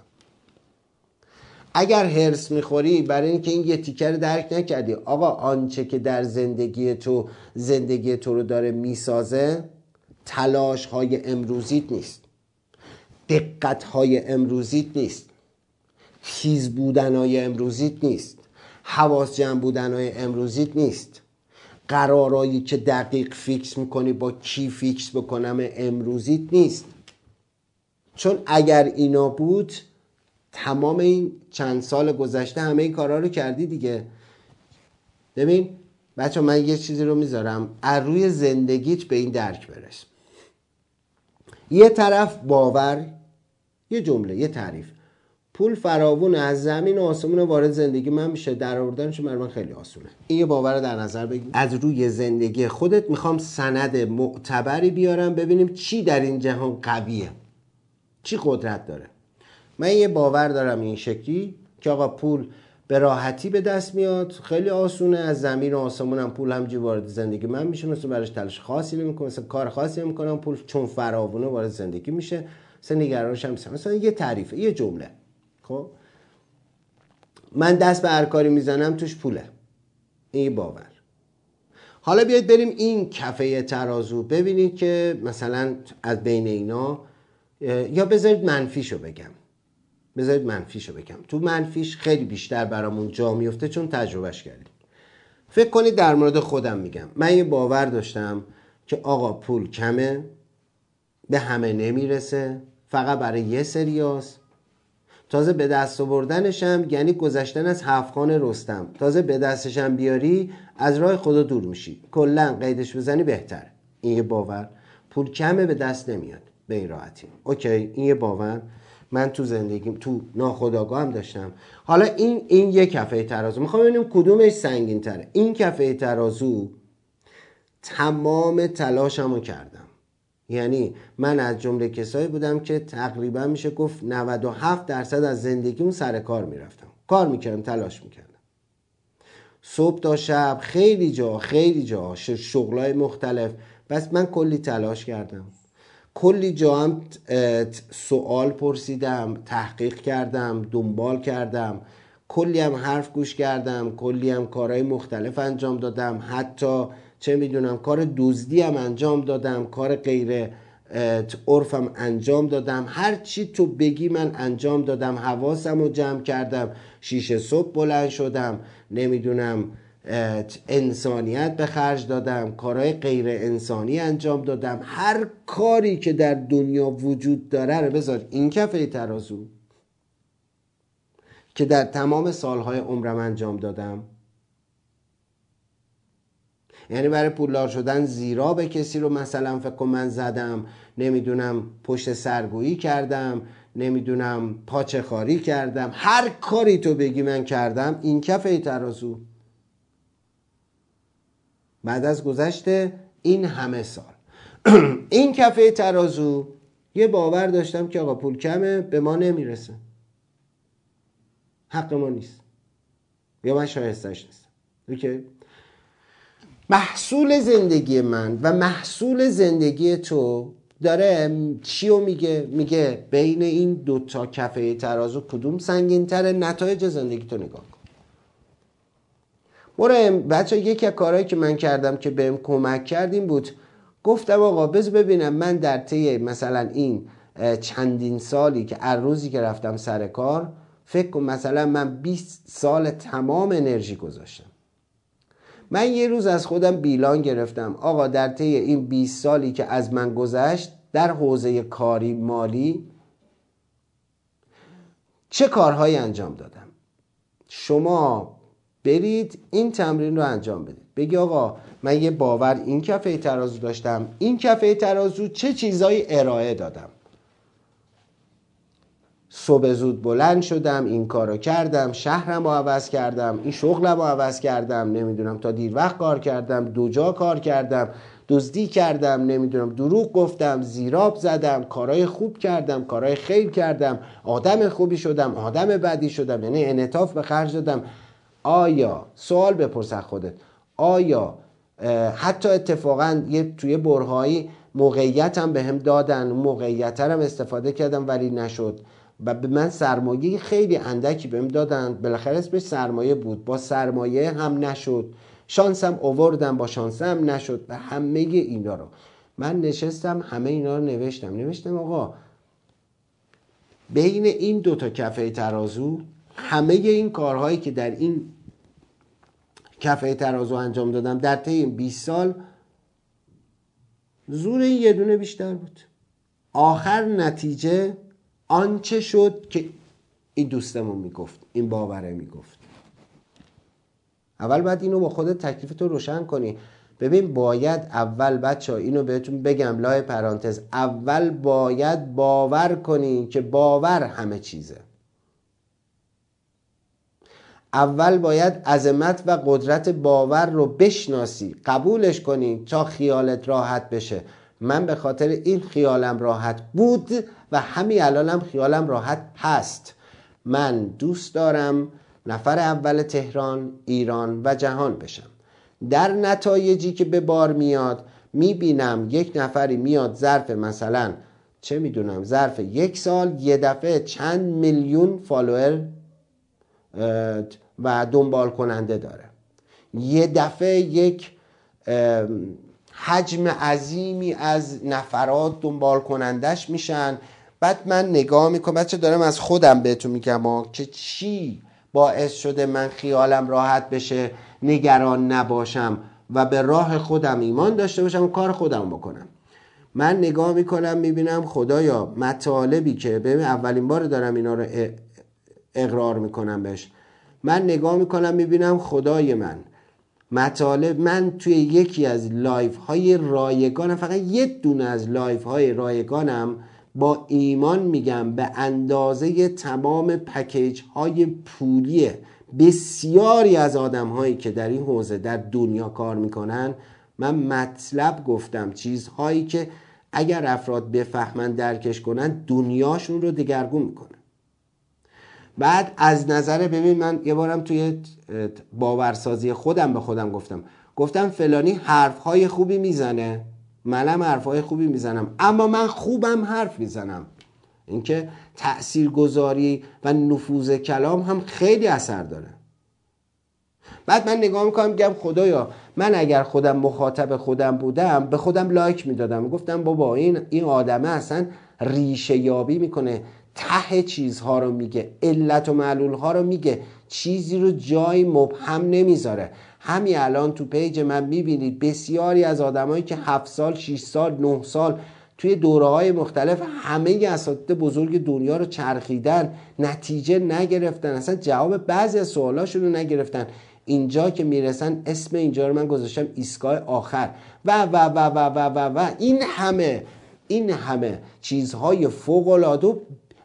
Speaker 2: اگر هرس میخوری برای اینکه این یه تیکر درک نکردی، آقا آنچه که در زندگی تو رو داره میسازه تلاش های امروزیت نیست، دقت های امروزیت نیست، تیز بودن های امروزیت نیست، حواس جمع بودن های امروزیت نیست، قرارایی که دقیق فیکس میکنی با کی فیکس بکنم امروزیت نیست. چون اگر اینا بود تمام این چند سال گذشته همه این کارا رو کردی دیگه. ببین بچه من یه چیزی رو میذارم از روی زندگیت به این درک برس. یه طرف باور، یه جمله، یه تعریف، پول فراوون از زمین و آسمون وارد زندگی من میشه، در آوردنش برای من خیلی آسونه. این یه باور رو در نظر بگیر. از روی زندگی خودت میخوام سند معتبری بیارم ببینیم چی در این جهان قویه، چی قدرت داره. من یه باور دارم این شکلی که آقا پول به راحتی به دست میاد، خیلی آسونه، از زمین و آسمون هم پول همجوری وارد زندگی من میشه، مثلا براش تلاش خاصی نمیکنم، مثلا کار خاصی نمیکنم، پول چون فراوونه وارد زندگی میشه، مثلا نگرانش هم نیستم. مثلا یه تعریفه، یه جمله. خب من دست به هر کاری میزنم توش پوله، این باور. حالا بیاید بریم این کفه ترازو ببینید که مثلا از بین اینا، یا بذارید منفیشو بگم، تو منفیش خیلی بیشتر برامون جا میفته چون تجربهش کردیم. فکر کنید در مورد خودم میگم، من یه باور داشتم که آقا پول کمه، به همه نمیرسه، فقط برای یه سریاست، تازه به دست آوردنشم یعنی گذشتن از هفت‌خوان رستم، تازه به دستشم بیاری از راه خدا دور میشی، کلا قیدش بزنی بهتره. این یه باور، پول کمه به دست نمیاد به این راحتی. اوکی، این یه باور من تو زندگیم تو ناخودآگاهم داشتم. حالا این یه کفه ترازو، میخوام ببینیم کدومش سنگین تره. این کفه ترازو تمام تلاشمو کردم، یعنی من از جمله کسایی بودم که تقریبا میشه گفت 97% از زندگیمو سر کار میرفتم، کار میکردم، تلاش میکردم، صبح تا شب، خیلی جا شغلای مختلف. بس من کلی تلاش کردم، کلی جا هم سوال پرسیدم، تحقیق کردم، دنبال کردم، کلی هم حرف گوش کردم، کلی هم کارهای مختلف انجام دادم، حتی چه میدونم کار دزدی هم انجام دادم، کار غیر عرفم انجام دادم، هر چی تو بگی من انجام دادم، حواسم رو جمع کردم، 6 صبح بلند شدم، نمیدونم انسانیت به خرج دادم، کارهای غیر انسانی انجام دادم، هر کاری که در دنیا وجود داره رو بذار این کفه ترازو که در تمام سالهای عمرم انجام دادم. یعنی برای پولدار شدن زیرا به کسی رو مثلا فکر کن من زدم، نمیدونم پشت سرگویی کردم، نمیدونم پاچه خاری کردم، هر کاری تو بگی من کردم. این کفه ترازو بعد از گذشته این همه سال این کفه ترازو یه باور داشتم که آقا پول کمه، به ما نمیرسه، حق ما نیست، یا من شایستش نیستم. اوکی؟ محصول زندگی من و محصول زندگی تو داره چیو میگه؟ میگه بین این دوتا کفه ترازو کدوم سنگین تره؟ نتایج زندگی تو نگاه کن. برای بچه یکی از کارهایی که من کردم که بهم کمک کردیم بود، گفتم آقا بذار ببینم من در طی مثلا این چندین سالی که هر روزی که رفتم سر کار، فکر کن مثلا من 20 سال تمام انرژی گذاشتم. من یه روز از خودم بیلان گرفتم آقا در طی این 20 سالی که از من گذشت در حوزه کاری مالی چه کارهایی انجام دادم. شما برید این تمرین رو انجام بدید، بگی آقا من یه باور این کفه ترازو داشتم، این کفه ترازو چه چیزایی ارائه دادم. صبح زود بلند شدم، این کارو کردم، شهرم رو عوض کردم، این شغلم رو عوض کردم، نمیدونم تا دیر وقت کار کردم، دو جا کار کردم، دزدی کردم، نمیدونم دروغ گفتم، زیراب زدم، کارهای خوب کردم، کارهای خیر کردم، آدم خوبی شدم، آدم بدی شدم، یعنی انعطاف به خرج دادم. آیا سوال بپرس از خودت، آیا حتی اتفاقا توی برهایی موقعیتم بهم دادن، موقعیت هم استفاده کردم ولی نشد و به من سرمایه خیلی اندکی بهم دادن، بالاخره اسمش سرمایه بود، با سرمایه هم نشد، شانسم آوردم با شانسم نشد و همه اینا رو من نشستم همه اینا رو نوشتم آقا بین این دوتا کفه ترازو همه این کارهایی که در این کفه ترازو انجام دادم در طی این 20 سال زور این یه دونه بیشتر بود. آخر نتیجه آنچه شد که این دوستمون میگفت، این باوره میگفت. اول باید اینو با خودت تکلیفتو روشن کنی. ببین باید اول بچه ها اینو بهتون بگم لای پرانتز، اول باید باور کنی که باور همه چیزه. اول باید عظمت و قدرت باور رو بشناسی، قبولش کنی تا خیالت راحت بشه. من به خاطر این خیالم راحت بود و همین الانم خیالم راحت هست. من دوست دارم نفر اول تهران، ایران و جهان بشم. در نتایجی که به بار میاد میبینم یک نفری میاد ظرف مثلا چه میدونم ظرف 1 سال یه دفعه چند میلیون فالوور و دنبال کننده داره، یه دفعه یک حجم عظیمی از نفرات دنبال کنندش میشن. بعد من نگاه میکنم، بچه دارم از خودم بهتون میگم که چی باعث شده من خیالم راحت بشه، نگران نباشم و به راه خودم ایمان داشته باشم و کار خودم بکنم. من نگاه میکنم میبینم خدایا مطالبی که ببین اولین بار دارم اینا رو اقرار میکنم بهش، من نگاه میکنم میبینم خدای من توی یکی از لایف های رایگانم، فقط یه دونه از لایف های رایگانم با ایمان میگم به اندازه تمام پکیج های پولی بسیاری از آدم هایی که در این حوزه در دنیا کار میکنن من مطلب گفتم، چیزهایی که اگر افراد بفهمن درکش کنن دنیاشون رو دگرگون میکنن. بعد از نظر ببین من یه بارم توی باورسازی خودم به خودم گفتم فلانی حرفهای خوبی میزنه، منم حرفهای خوبی میزنم، اما من خوبم حرف میزنم. اینکه تأثیرگذاری و نفوذ کلام هم خیلی اثر داره. بعد من نگاه میکنم میگم خدایا من اگر خودم مخاطب خودم بودم به خودم لایک میدادم، گفتم بابا این آدمه اصلا ریشه یابی میکنه، ته چیزها رو میگه، علت و معلول ها رو میگه، چیزی رو جای مبهم نمیذاره. همین الان تو پیج من میبینید بسیاری از آدمایی که 7 سال 6 سال 9 سال توی دوره‌های مختلف همه اساتید بزرگ دنیا رو چرخیدن، نتیجه نگرفتن، اصلا جواب بعضی از سوالاشون رو نگرفتن. اینجا که میرسن اسم اینجا رو من گذاشتم ایستگاه آخر و و و و و و و این همه چیزهای فوق‌العاده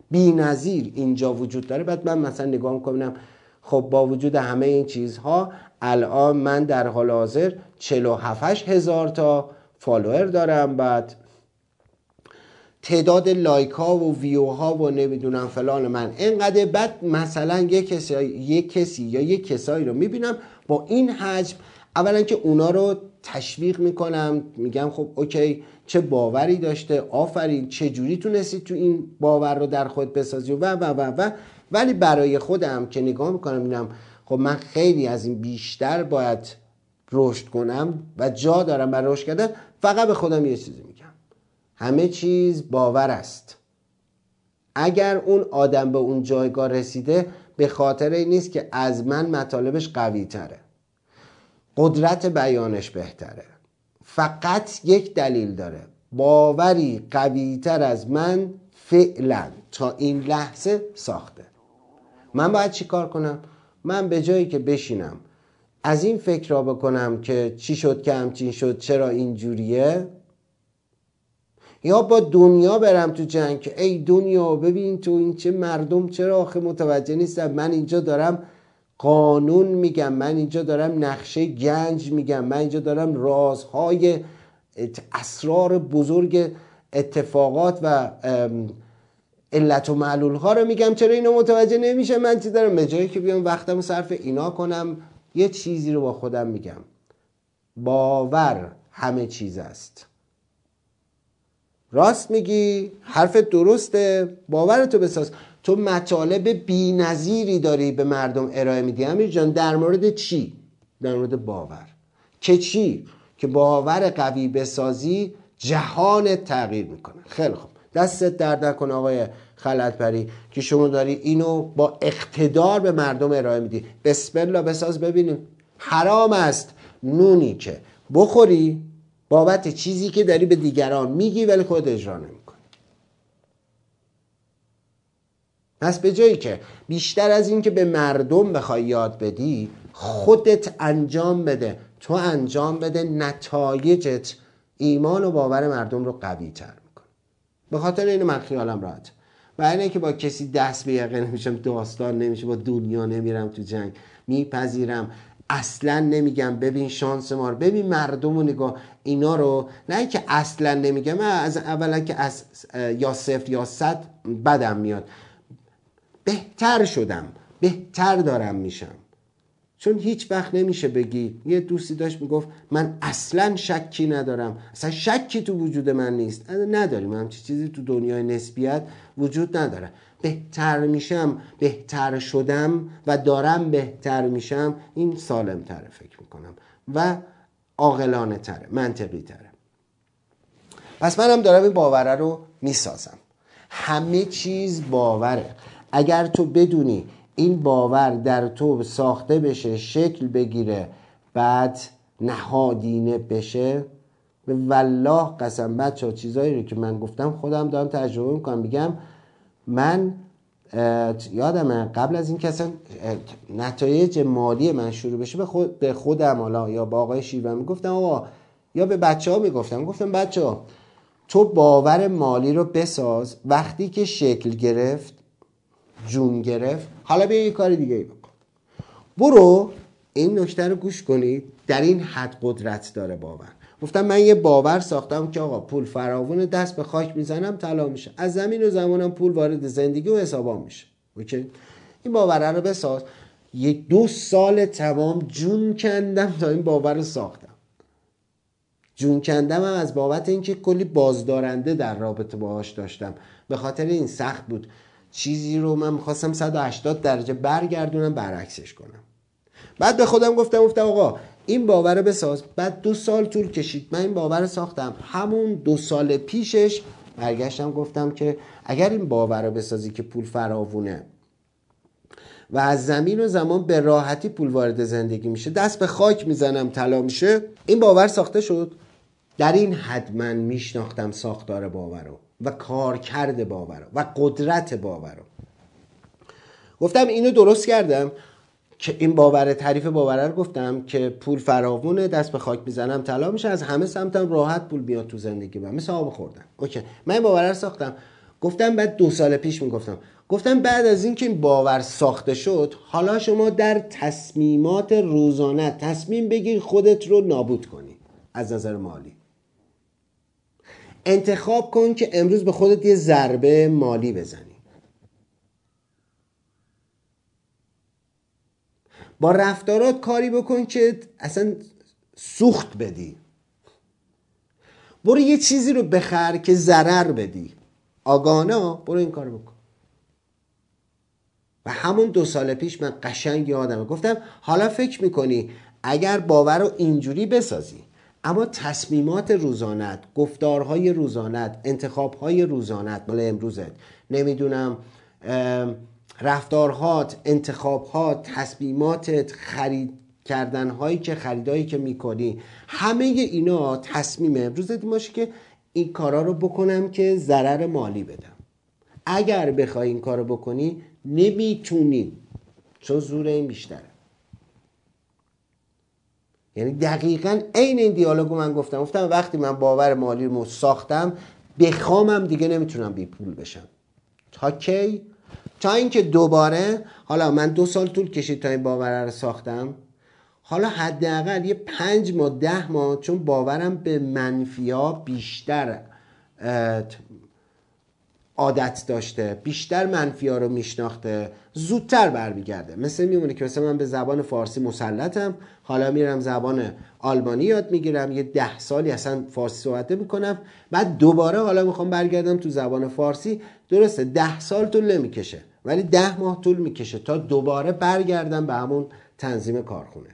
Speaker 2: بی‌نظیر اینجا وجود داره، بعد من مثلا نگاه میکنم خب با وجود همه این چیزها الان من در حال حاضر 47 هزار تا فالوور دارم، بعد تعداد لایک ها و ویو ها و نمیدونم فلان من اینقدر، بعد مثلا یک کسی یا یک کسایی رو میبینم با این حجم، اولا که اونا رو تشویق میکنم، میگم خب اوکی چه باوری داشته، آفرین چه جوری تونستی تو این باور رو در خود بسازی و ولی برای خودم که نگاه میکنم میبینم خب من خیلی از این بیشتر باید رشد کنم و جا دارم برای رشد کردن، فقط به خودم یه چیزی میگم، همه چیز باور است. اگر اون آدم به اون جایگاه رسیده به خاطر این نیست که از من مطالبش قوی تره، قدرت بیانش بهتره، فقط یک دلیل داره، باوری قوی تر از من فعلا تا این لحظه ساخته. من باید چی کار کنم؟ من به جایی که بشینم از این فکر را بکنم که چی شد که همچین شد، چرا اینجوریه، یا با دنیا برم تو جنگ که ای دنیا ببین تو این چه مردم چرا آخه متوجه نیستن، من اینجا دارم قانون میگم، من اینجا دارم نقشه گنج میگم، من اینجا دارم رازهای اسرار بزرگ اتفاقات و علت و معلول ها رو میگم، چرا اینا متوجه نمیشه من چی دارم؟ به جایی که بیام وقتم صرف اینا کنم یه چیزی رو با خودم میگم، باور همه چیز است. راست میگی، حرفت درسته، باورتو بساز. تو مطالب بی‌نظیری داری به مردم ارائه میدی امیر جان، در مورد چی؟ در مورد باور. که چی؟ که باور قوی بسازی جهانت تغییر میکنه. خیلی خوب، دستت درد نکنه آقای خلعتپری که شما داری اینو با اقتدار به مردم ارائه میدی. بسم الله بساز ببینیم. حرام است نونی که بخوری بابت چیزی که داری به دیگران میگی ولی خود اجرا نمیکنی. پس به جایی که بیشتر از این که به مردم بخوای یاد بدی، خودت انجام بده. تو انجام بده، نتایجت ایمان و باور مردم رو قوی تر میکنه. به خاطر اینو من خیالم راحت. و اینه که با کسی دست به یقه نمیشم، داستان نمیشه، با دنیا نمیرم تو جنگ، میپذیرم، اصلا نمیگم ببین شانس ما رو، ببین مردم رو نگاه، اینا رو نه که اصلا نمیگم. من از اولا که از یا 0 یا 100 بدم میاد، بهتر شدم، بهتر دارم میشم. چون هیچ وقت نمیشه بگی، یه دوستی داشت میگفت من اصلا شکی ندارم، اصلا شکی تو وجود من نیست. نداریم، همچین چیزی تو دنیای نسبیت وجود نداره. بهتر میشم، بهتر شدم و دارم بهتر میشم، این سالم تره فکر میکنم و عاقلانه تره، منطقی تره. پس منم دارم این باوره رو میسازم. همه چیز باوره. اگر تو بدونی این باور در تو ساخته بشه، شکل بگیره، بعد نهادینه بشه، به والله قسم بچه‌ها چیزایی رو که من گفتم خودم دارم تجربه میکنم. میگم من یادمه قبل از این که اصلا نتایج مالی من شروع بشه به خودم حالا یا با آقای شیوه میگفتم آقا، یا به بچه‌ها گفتم بچه‌ها تو باور مالی رو بساز، وقتی که شکل گرفت، جون گرفت، حالا بیا یه کار دیگه ای بکن. برو این نکته رو گوش کنید، در این حد قدرت داره باور. گفتم من یه باور ساختم که آقا پول فراوونه، دست به خاک میزنم طلا میشه، از زمین و زمانم پول وارد زندگی و حسابام میشه. اوکی، این باور رو بساز. 2 سال تمام جون کندم تا این باور رو ساختم. جون کندم هم از بابت اینکه کلی بازدارنده در رابطه باهاش داشتم، به خاطر این سخت بود. چیزی رو من میخواستم 180 درجه برگردونم برعکسش کنم. بعد به خودم گفتم آقا این باور رو بساز. بعد 2 سال طول کشید، من این باور رو ساختم. همون 2 سال پیشش برگشتم گفتم که اگر این باور رو بسازی که پول فراوونه و از زمین و زمان به راحتی پول وارد زندگی میشه، دست به خاک میزنم طلا میشه، این باور ساخته شد. در این حد من میشناختم ساختار باور رو و کارکرد باور رو و قدرت باور رو. گفتم اینو درست کردم که این باور، تعریف باور رو گفتم که پول فراوونه، دست به خاک میزنم طلا میشه، از همه سمتم راحت پول بیاد تو زندگی من، مثل آب خوردن. اوکی، من این باور رو ساختم. گفتم بعد 2 سال پیش گفتم بعد از اینکه این باور ساخته شد، حالا شما در تصمیمات روزانه تصمیم بگیر خودت رو نابود کنی از نظر مالی. انتخاب کن که امروز به خودت یه ضربه مالی بزنی. با رفتارات کاری بکن که اصلا سوخت بدی. برو یه چیزی رو بخر که ضرر بدی. آگاهانه برو این کار بکن. و همون 2 سال پیش من قشنگ یادمه گفتم حالا فکر میکنی اگر باور رو اینجوری بسازی، اما تصمیمات روزانت، گفتارهای روزانت، انتخابهای روزانت مال امروزت، نمیدونم رفتارهات، انتخابهات، تصمیماتت، خرید کردنهایی که خریدایی که میکنی، همه اینا تصمیم امروزت باشه که این کارا رو بکنم که ضرر مالی بدم. اگر بخوای این کارو بکنی نمیتونی، چون زور این بیشتره. یعنی دقیقاً عین این دیالوگو من گفتم وقتی من باور مالی رو ساختم بخوامم دیگه نمیتونم بی پول بشم. تا کی؟ تا اینکه دوباره، حالا من 2 سال طول کشید تا این باور رو ساختم، حالا حداقل یه 5 ماه 10 ماه، چون باورم به منفیا بیشتر عادت داشته، بیشتر منفیا رو میشناخته، زودتر برمیگرده. مثل میمونه که مثلا من به زبان فارسی مسلطم، حالا میرم زبان آلمانی یاد میگیرم، یه 10 سالی اصلا فارسی صحبت میکنم، بعد دوباره حالا میخوام برگردم تو زبان فارسی. درسته 10 سال طول نمیکشه، ولی 10 ماه طول میکشه تا دوباره برگردم به همون تنظیم کارخونه.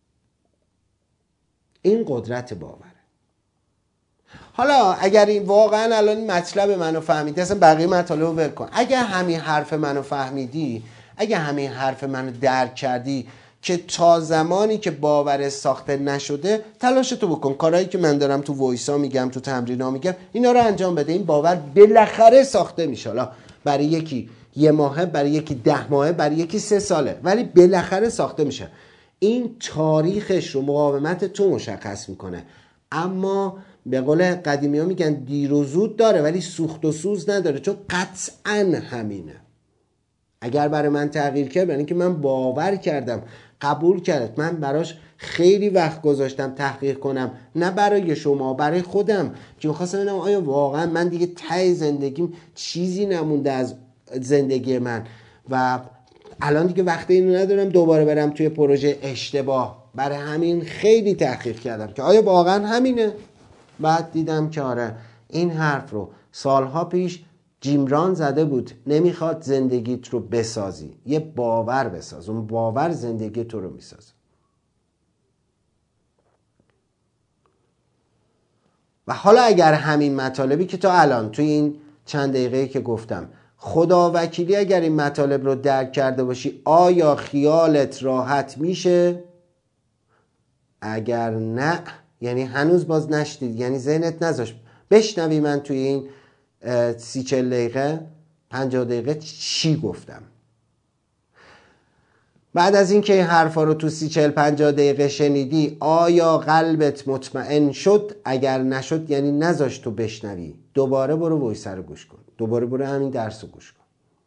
Speaker 2: این قدرت باوره. حالا اگر این واقعا الان این مطلب منو فهمیدی، اصلا بقیه مطالب رو ول کن. اگر همین حرف منو فهمیدی، اگر همین حرف منو درک کردی که تا زمانی که باور ساخته نشده تلاشتو بکن، کارهایی که من دارم تو وایسا میگم، تو تمرینا میگم، اینا رو انجام بده. این باور بالاخره ساخته میشه. حالا برای یکی 1 ماهه، برای یکی 10 ماهه، برای یکی 3 ساله، ولی بالاخره ساخته میشه. این تاریخش رو مقاومت تو مشخص میکنه. اما به قول قدیمی ها میگن دیر و زود داره ولی سوخت و سوز نداره، چون قطعا همینه. اگر برای من تغییر کرد، برای اینکه من باور کردم، قبول کرد، من براش خیلی وقت گذاشتم تحقیق کنم، نه برای شما، برای خودم، که میخواستم ببینم آیا واقعا من دیگه ته زندگیم چیزی نمونده از زندگی من و الان دیگه وقت اینو ندارم دوباره برم توی پروژه اشتباه. برای همین خیلی تحقیق کردم که آیا واقعا همینه. بعد دیدم که آره، این حرف رو سالها پیش جیمران زده بود. نمیخواد زندگیت رو بسازی، یه باور بساز، اون باور زندگی تو رو میسازه. و حالا اگر همین مطالبی که تا الان توی این چند دقیقه‌ای که گفتم، خدا وکیلی اگر این مطالب رو درک کرده باشی، آیا خیالت راحت میشه؟ اگر نه، یعنی هنوز باز نشدید، یعنی ذهنت نذاش بشنوی من توی این 30-40 دقیقه 50 دقیقه چی گفتم. بعد از اینکه این حرفا رو تو 30-40-50 دقیقه شنیدی، آیا قلبت مطمئن شد؟ اگر نشد یعنی نذاش تو بشنوی. دوباره برو وایس رو گوش کن، دوباره برو همین درس رو گوش کن.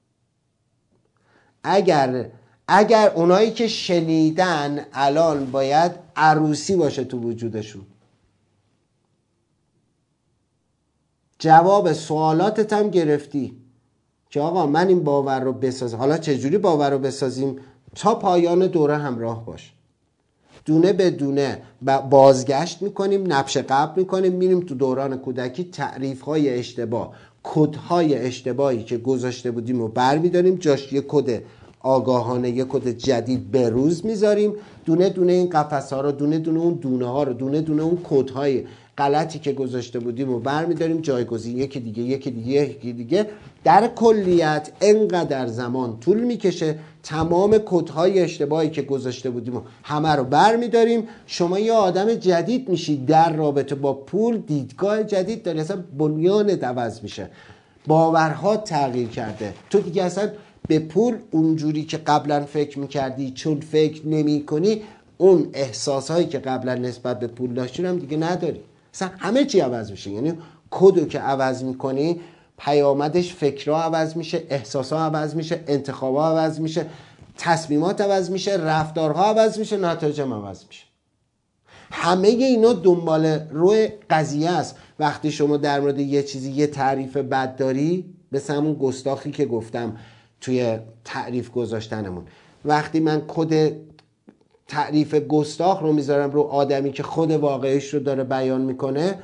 Speaker 2: اگر اونایی که شنیدن الان باید عروسی باشه تو وجودشون، جواب سوالاتت هم گرفتی که آقا من این باور رو بسازم، حالا چجوری باور رو بسازیم؟ تا پایان دوره همراه باش. دونه به دونه بازگشت میکنیم، نبش قبل میکنیم، میریم تو دوران کودکی، تعریف‌های اشتباه، کدهای اشتباهی که گذاشته بودیم رو برمیداریم، جاش یه کد آگاهانه، یه کد جدید به روز میذاریم. دونه دونه این قفس‌ها رو، دونه دونه اون دونه ها رو، دونه دونه اون کدهای غلطی که گذاشته بودیم رو برمیداریم، جایگزین یکی دیگه یکی دیگه یکی دیگه. در کلیت انقدر زمان طول میکشه تمام کدهای اشتباهی که گذاشته بودیم همه رو برمیداریم. شما یه آدم جدید میشید در رابطه با پول، دیدگاه جدید داری، اصلا بنیانت عوض میشه، باورها تغییر کرده. تو دیگه اصلا به پول اونجوری که قبلا فکر میکردی، چون فکر نمی کنی، اون احساسهایی که قبلا نسبت به پول داشتی هم دیگه نداری. اصلا همه چی عوض میشه. یعنی کدو که عوض میکنی، پیامدش فکرها عوض میشه، احساسها عوض میشه، انتخابها عوض میشه، تصمیمات عوض میشه، رفتارها عوض میشه، نتایج هم عوض میشه. همه اینا دنبال روی قضیه است. وقتی شما در مورد یه چیزی یه تعریف بد داری، مثل همون گستاخی که گفتم توی تعریف گذاشتنمون، وقتی من کد تعریف گستاخ رو میذارم رو آدمی که خود واقعیش رو داره بیان میکنه،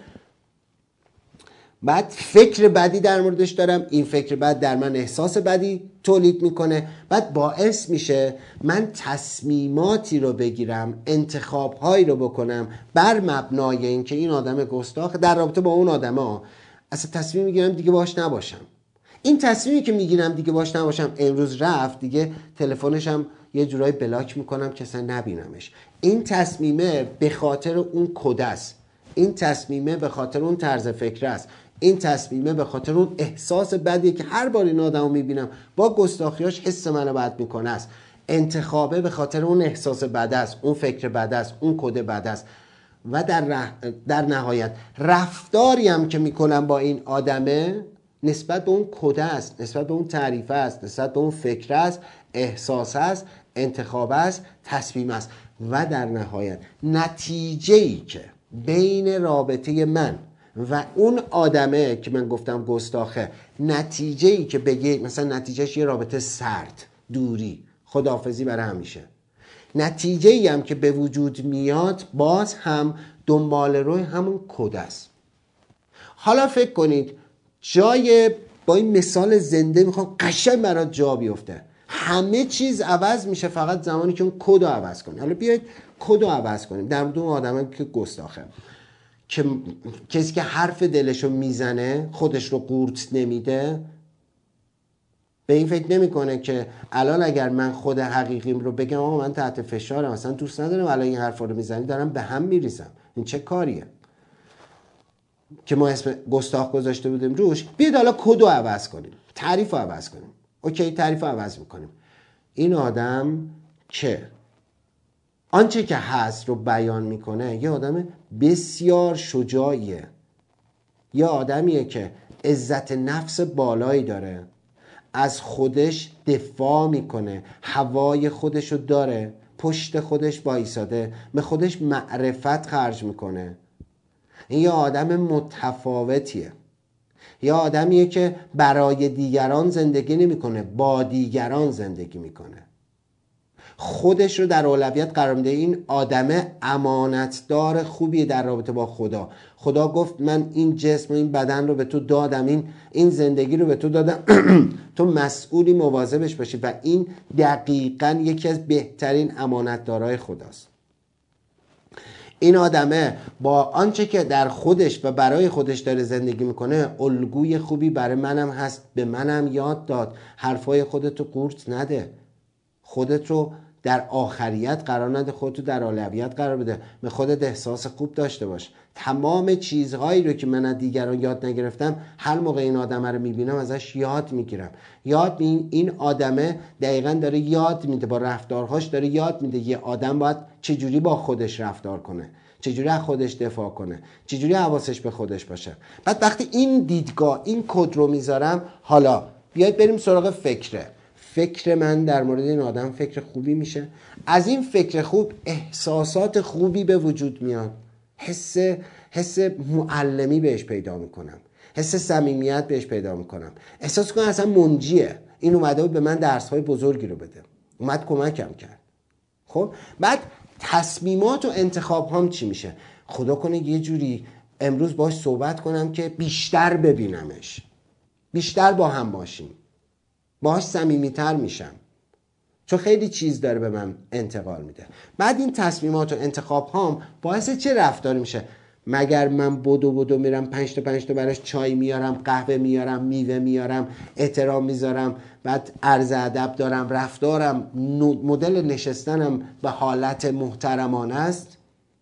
Speaker 2: بعد فکر بدی در موردش دارم، این فکر بد در من احساس بدی تولید میکنه، بعد باعث میشه من تصمیماتی رو بگیرم، انتخابهایی رو بکنم بر مبنای اینکه این آدم گستاخ در رابطه با اون آدما اصلا تصمیم میگیرم دیگه باش نباشم. این تصمیمی که میگیرم دیگه باش نباشم، امروز رفت دیگه تلفنش هم یه جورایی بلاک میکنم که اصلا نبینمش. این تصمیمه به خاطر اون کد است، این تصمیمه به خاطر اون طرز فکر است، این تصمیمه به خاطر اون احساس بدیه که هر بار این آدمو میبینم با گستاخیاش حس منو بد میکنه است. انتخابه به خاطر اون احساس بد است، اون فکر بد است، اون کد بد است. و در نهایت رفتاری هم که میکنم با این آدمه نسبت به اون کد است، نسبت به اون تعریف است، نسبت به اون فکر است، احساس است، انتخاب است، تصمیم است. و در نهایت نتیجه‌ای که بین رابطه من و اون آدمه که من گفتم گستاخه، نتیجه‌ای که بگه مثلا نتیجهش یه رابطه سرد، دوری، خداحافظی برای همیشه، نتیجه‌ای هم که به وجود میاد باز هم دنبال روی همون کد است. حالا فکر کنید جای با این مثال زنده میخوام قشنگ برات جا بیفته، همه چیز عوض میشه فقط زمانی که اون کد رو عوض کنیم. حالا بیایید کد رو عوض کنیم در مورد اون آدمی که گستاخه، که کسی که حرف دلشو میزنه، خودش رو قورت نمیده، به این فکر نمیکنه که الان اگر من خود حقیقیم رو بگم آقا من تحت فشارم، اصلا دوست ندارم الان این حرفا رو میزنی، دارم به هم میریزم، این چه کاریه که ما اسم گستاخ گذاشته بودیم روش. بیاید حالا کد رو عوض کنیم، تعریف رو عوض کنیم. اوکی، تعریف رو عوض میکنیم. این آدم که آنچه که هست رو بیان میکنه یه آدم بسیار شجاعیه، یه آدمیه که عزت نفس بالایی داره، از خودش دفاع میکنه، هوای خودشو داره، پشت خودش وایساده، به خودش معرفت خرج میکنه. این یه آدم متفاوتیه، یه آدمیه که برای دیگران زندگی نمیکنه، با دیگران زندگی میکنه، خودش رو در اولویت قرار میده. این آدم امانتدار خوبیه در رابطه با خدا. خدا گفت من این جسم و این بدن رو به تو دادم، این زندگی رو به تو دادم تو مسئولی مواظبش باشی. و این دقیقاً یکی از بهترین امانتدارای خداست. این آدمه با آنچه که در خودش و برای خودش داره زندگی میکنه الگوی خوبی برای منم هست، به منم یاد داد حرفای خودتو قورت نده، خودت رو در آخریت قرار نده، خودت رو در اولویت قرار بده، به خودت احساس خوب داشته باش. تمام چیزهایی رو که من از دیگران یاد نگرفتم هر موقع این آدمه رو میبینم ازش یاد میگیرم. این آدمه دقیقاً داره یاد میده، با رفتارهاش داره یاد میده یه آدم باید چجوری با خودش رفتار کنه، چجوری از خودش دفاع کنه، چجوری حواسش به خودش باشه. بعد وقتی این دیدگاه، این کد رو میذارم، حالا بیاید بریم سراغ فکره. فکر من در مورد این آدم فکر خوبی میشه، از این فکر خوب احساسات خوبی به وجود میاد، حس معلمی بهش پیدا میکنم، حس صمیمیت بهش پیدا میکنم، احساس کنم اصلا منجیه، این اومده بود به من درس‌های بزرگی رو بده، اومد کمکم کرد. خب بعد تصمیمات و انتخاب هم چی میشه؟ خدا کنه یه جوری امروز باش صحبت کنم که بیشتر ببینمش، بیشتر با هم باشیم، باهاش صمیمیتر میشم، چون خیلی چیز داره به من انتقال میده. بعد این تصمیمات و انتخاب هام باعث چه رفتاری میشه؟ مگر من بدو میرم 5 تا براش چای میارم، قهوه میارم، میوه میارم، احترام میذارم، بعد عرض ادب دارم، رفتارم، مدل نشستنم به حالت محترمانه است؟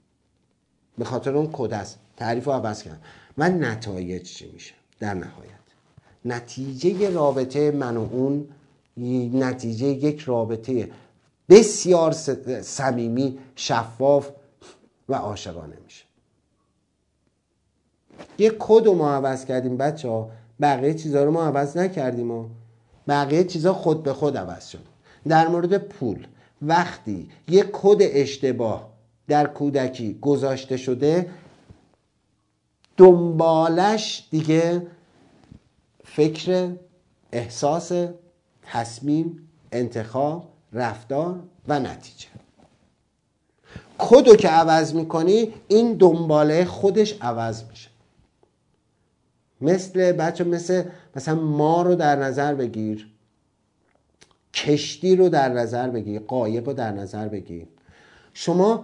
Speaker 2: به خاطر اون کد است. تعریف رو عوض کردم. و نتایج چی میشه؟ در نهایت نتیجه رابطه من و اون نتیجه یک رابطه بسیار صمیمی، شفاف و عاشقانه میشه. یک کد رو ما عوض کردیم بچه ها، بقیه چیزها رو ما عوض نکردیم و بقیه چیزها خود به خود عوض شد. در مورد پول وقتی یک کد اشتباه در کودکی گذاشته شده، دنبالش دیگه فکر، احساس، تصمیم، انتخاب، رفتار و نتیجه. کدو که عوض میکنی این دنباله خودش عوض میشه. مثلا ما رو در نظر بگیر، کشتی رو در نظر بگیر، قایق رو در نظر بگیر. شما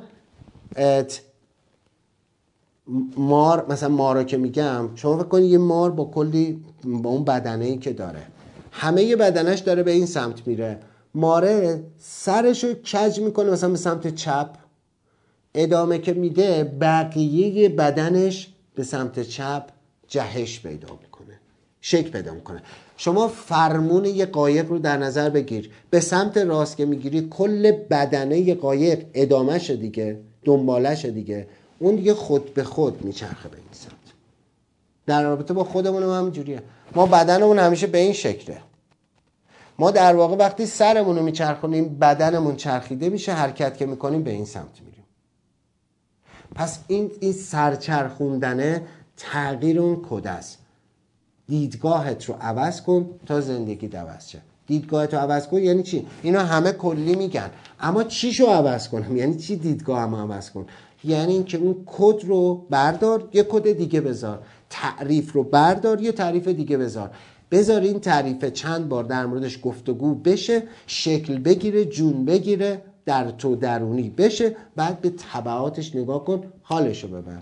Speaker 2: مار، مثلا مار رو که میگم، شما فکر کنید یه مار با کلی، با اون بدنه‌ای که داره، همه ی بدنش داره به این سمت میره، ماره سرش رو کج میکنه مثلا به سمت چپ، ادامه که میده بقیه بدنش به سمت چپ جهش پیدا میکنه، شکل پیدا میکنه. شما فرمون یه قایق رو در نظر بگیر، به سمت راست که میگیری کل بدنه یه قایق ادامهش دیگه، دنبالش دیگه، اون دیگه خود به خود میچرخه به این سمت. در رابطه با خودمون هم همینجوریه. ما بدنمون همیشه به این شکله. ما در واقع وقتی سرمون رو میچرخونیم بدنمون چرخیده میشه، حرکت که میکنیم به این سمت میریم. پس این سرچرخوندنه تغییر اون کد است. دیدگاهت رو عوض کن تا زندگیت عوض شه. دیدگاهت رو عوض کن یعنی چی؟ اینا همه کلی میگن، اما چیشو عوض کنم یعنی چی؟ دیدگاهمو عوض کن یعنی این که اون کد رو بردار یه کد دیگه بذار، تعریف رو بردار یه تعریف دیگه بذار این تعریف چند بار در موردش گفتگو بشه، شکل بگیره، جون بگیره، در تو درونی بشه، بعد به تبعاتش نگاه کن، حالشو ببر.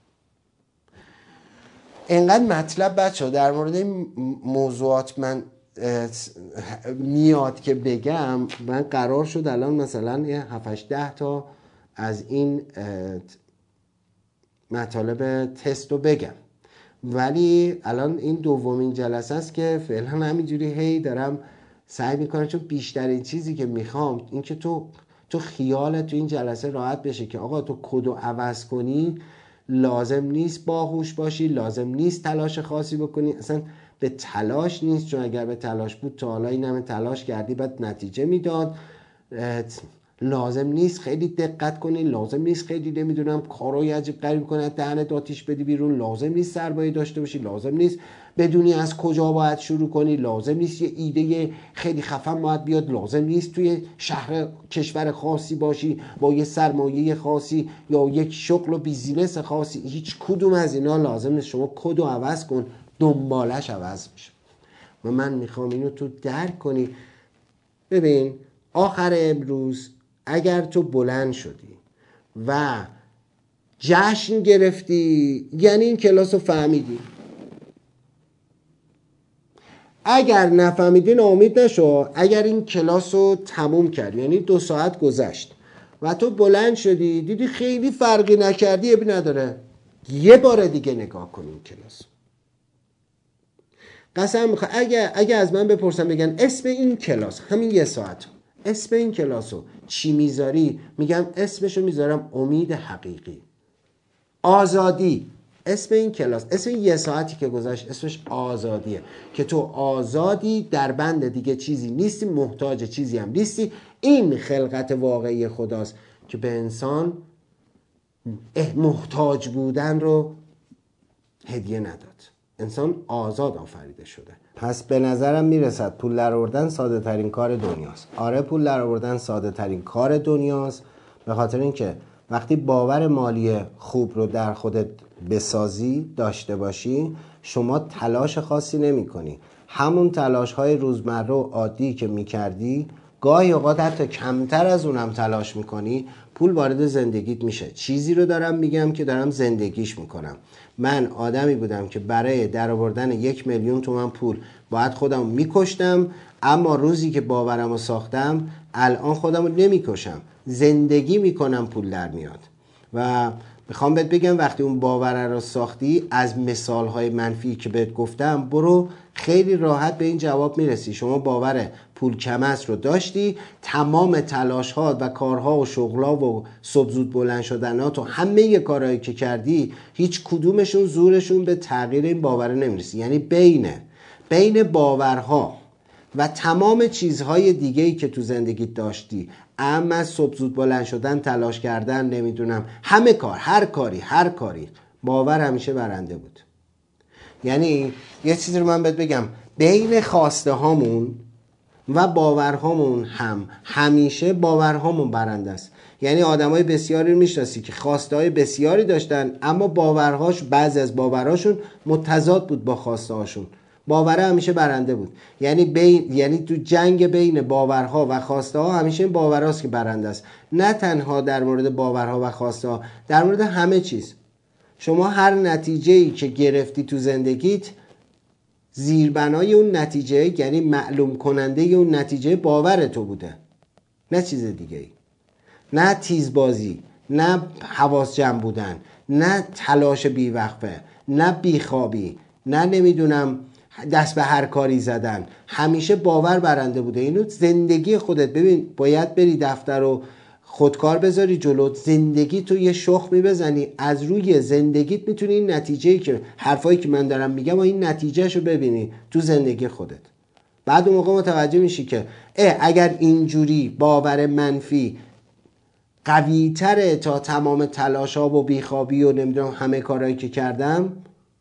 Speaker 2: اینقدر مطلب بچه در مورد این موضوعات من میاد که بگم. من قرار شد الان مثلا 7-10 تا از این مطالب تست رو بگم، ولی الان این دومین جلسه است که فعلا همینجوری هی دارم سعی میکنم، چون بیشترین چیزی که میخوام این که تو خیالت تو این جلسه راحت بشه که آقا تو کدو عوض کنی لازم نیست باهوش باشی، لازم نیست تلاش خاصی بکنی، اصلا به تلاش نیست، چون اگر به تلاش بود تا حالا این همه تلاش کردی بعد نتیجه میداد. لازم نیست خیلی دقت کنی، لازم نیست خیلی نمیدونم کارهای عجیب غریب کنه دهنت آتیش بدی بیرون، لازم نیست سرمایه داشته باشی، لازم نیست بدونی از کجا باید شروع کنی، لازم نیست یه ایده خیلی خفن باید بیاد، لازم نیست توی شهر کشور خاصی باشی با یه سرمایه خاصی یا یک شغل و بیزینس خاصی، هیچ کدوم از اینا لازم نیست. شما کدو عوض کن دنبالش عوض میشه. و من میخوام اینو تو درک کنی. ببین آخر امروز اگر تو بلند شدی و جشن گرفتی یعنی این کلاس رو فهمیدی. اگر نفهمیدی ناامید نشو. اگر این کلاس رو تموم کردی یعنی 2 ساعت گذشت و تو بلند شدی دیدی خیلی فرقی نکردی، ابی نداره، یه بار دیگه نگاه کن این کلاس. قسم میخوام اگه از من بپرسن بگن اسم این کلاس همین 1 ساعت اسم این کلاسو چی میذاری؟ میگم اسمشو میذارم امید حقیقی. آزادی اسم این کلاس، اسم این 1 ساعتی که گذشت اسمش آزادیه، که تو آزادی، در بند دیگه چیزی نیستی، محتاج چیزی هم نیستی. این خلقت واقعی خداست که به انسان محتاج بودن رو هدیه نداد. انسان آزاد آفریده شده. پس به نظرم میرسد پول در آوردن ساده ترین کار دنیاست. آره پول در آوردن ساده ترین کار دنیاست، به خاطر اینکه وقتی باور مالی خوب رو در خودت بسازی، داشته باشی، شما تلاش خاصی نمی کنی. همون تلاش های روزمره و عادی که می کردی گاهی اوقات حتی کمتر از اونم تلاش می کنی، پول وارد زندگیت میشه. چیزی رو دارم میگم که دارم زندگیش میکنم. من آدمی بودم که برای در آوردن 1,000,000 تومان پول باید خودم میکشتم، اما روزی که باورم رو ساختم الان خودم رو نمیکشم، زندگی میکنم، پول در میاد. و میخوام بهت بگم وقتی اون باور رو ساختی، از مثالهای منفی که بهت گفتم برو خیلی راحت به این جواب میرسی. شما باور پول کم است رو داشتی، تمام تلاش ها و کارها و شغلا و صبح زود بلند شدنات و همه کارهایی که کردی هیچ کدومشون زورشون به تغییر این باور نمیرسی. یعنی بین باورها و تمام چیزهای دیگه‌ای که تو زندگیت داشتی، اما از صبح زود بلند شدن، تلاش کردن، نمیدونم هر کاری، باور همیشه برنده بود. یعنی یه چیزی رو من بهت بگم، بین خواسته هامون و باورهامون همیشه باورهامون برنده است. یعنی آدمای بسیاری رو میشناسی که خواسته های بسیاری داشتن اما بعضی از باورهاشون متضاد بود با خواسته هاشون. باوره همیشه برنده بود. یعنی تو جنگ بین باورها و خواسته ها همیشه این باورهاست که برنده است. نه تنها در مورد باورها و خواسته ها، در مورد همه چیز. شما هر نتیجه‌ای که گرفتی تو زندگیت، زیربنای اون نتیجه، یعنی معلوم کننده اون نتیجه باور تو بوده، نه چیز دیگه ای. نه تیزبازی، نه حواس جمع بودن، نه تلاش بیوقفه، نه بیخوابی، نه نمیدونم دست به هر کاری زدن. همیشه باور برنده بوده. اینو زندگی خودت ببین، باید بری دفتر و خودکار بذاری جلوت، زندگی تو یه شخمی بزنی، از روی زندگیت میتونی این نتیجه‌ای که حرفایی که من دارم میگم و این نتیجهشو ببینی تو زندگی خودت. بعد اون موقع متوجه میشی که اگر اینجوری باور منفی قوی تره تا تمام تلاشا و بیخوابی و نمیدونم همه کارهایی که کردم،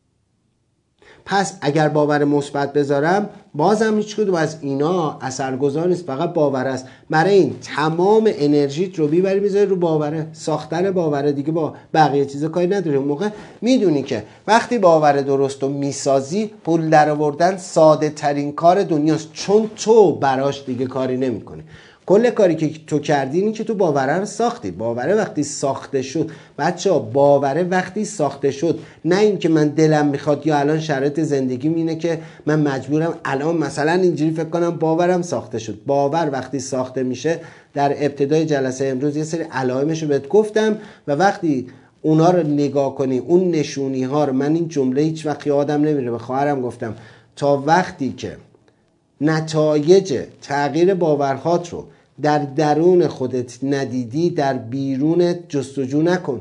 Speaker 2: پس اگر باور مثبت بذارم بازم هیچ کدوم از اینا اثرگذار نیست، فقط باور است. برای این تمام انرژیت رو بیبری میذاری رو باوره، ساختن باوره، دیگه با بقیه چیزا کاری نداری. اون موقع میدونی که وقتی باور درست رو میسازی، پول در آوردن ساده ترین کار دنیاست، چون تو براش دیگه کاری نمیکنی. کل کاری که تو کردی اینی که تو باوره رو ساختی. باوره وقتی ساخته شد، بچه‌ها، باوره وقتی ساخته شد، نه این که من دلم میخواد یا الان شرایط زندگیم اینه که من مجبورم الان مثلا اینجوری فکر کنم باورم ساخته شد. باور وقتی ساخته میشه، در ابتدای جلسه امروز یه سری علائمش رو بهت گفتم و وقتی اونا رو نگاه کنی، اون نشونی ها رو، من این جمله هیچ وقت یادم نمیره، به خواهرم گفتم تا وقتی که نتایج تغییر باورهات رو در درون خودت ندیدی، در بیرونت جستجو نکن.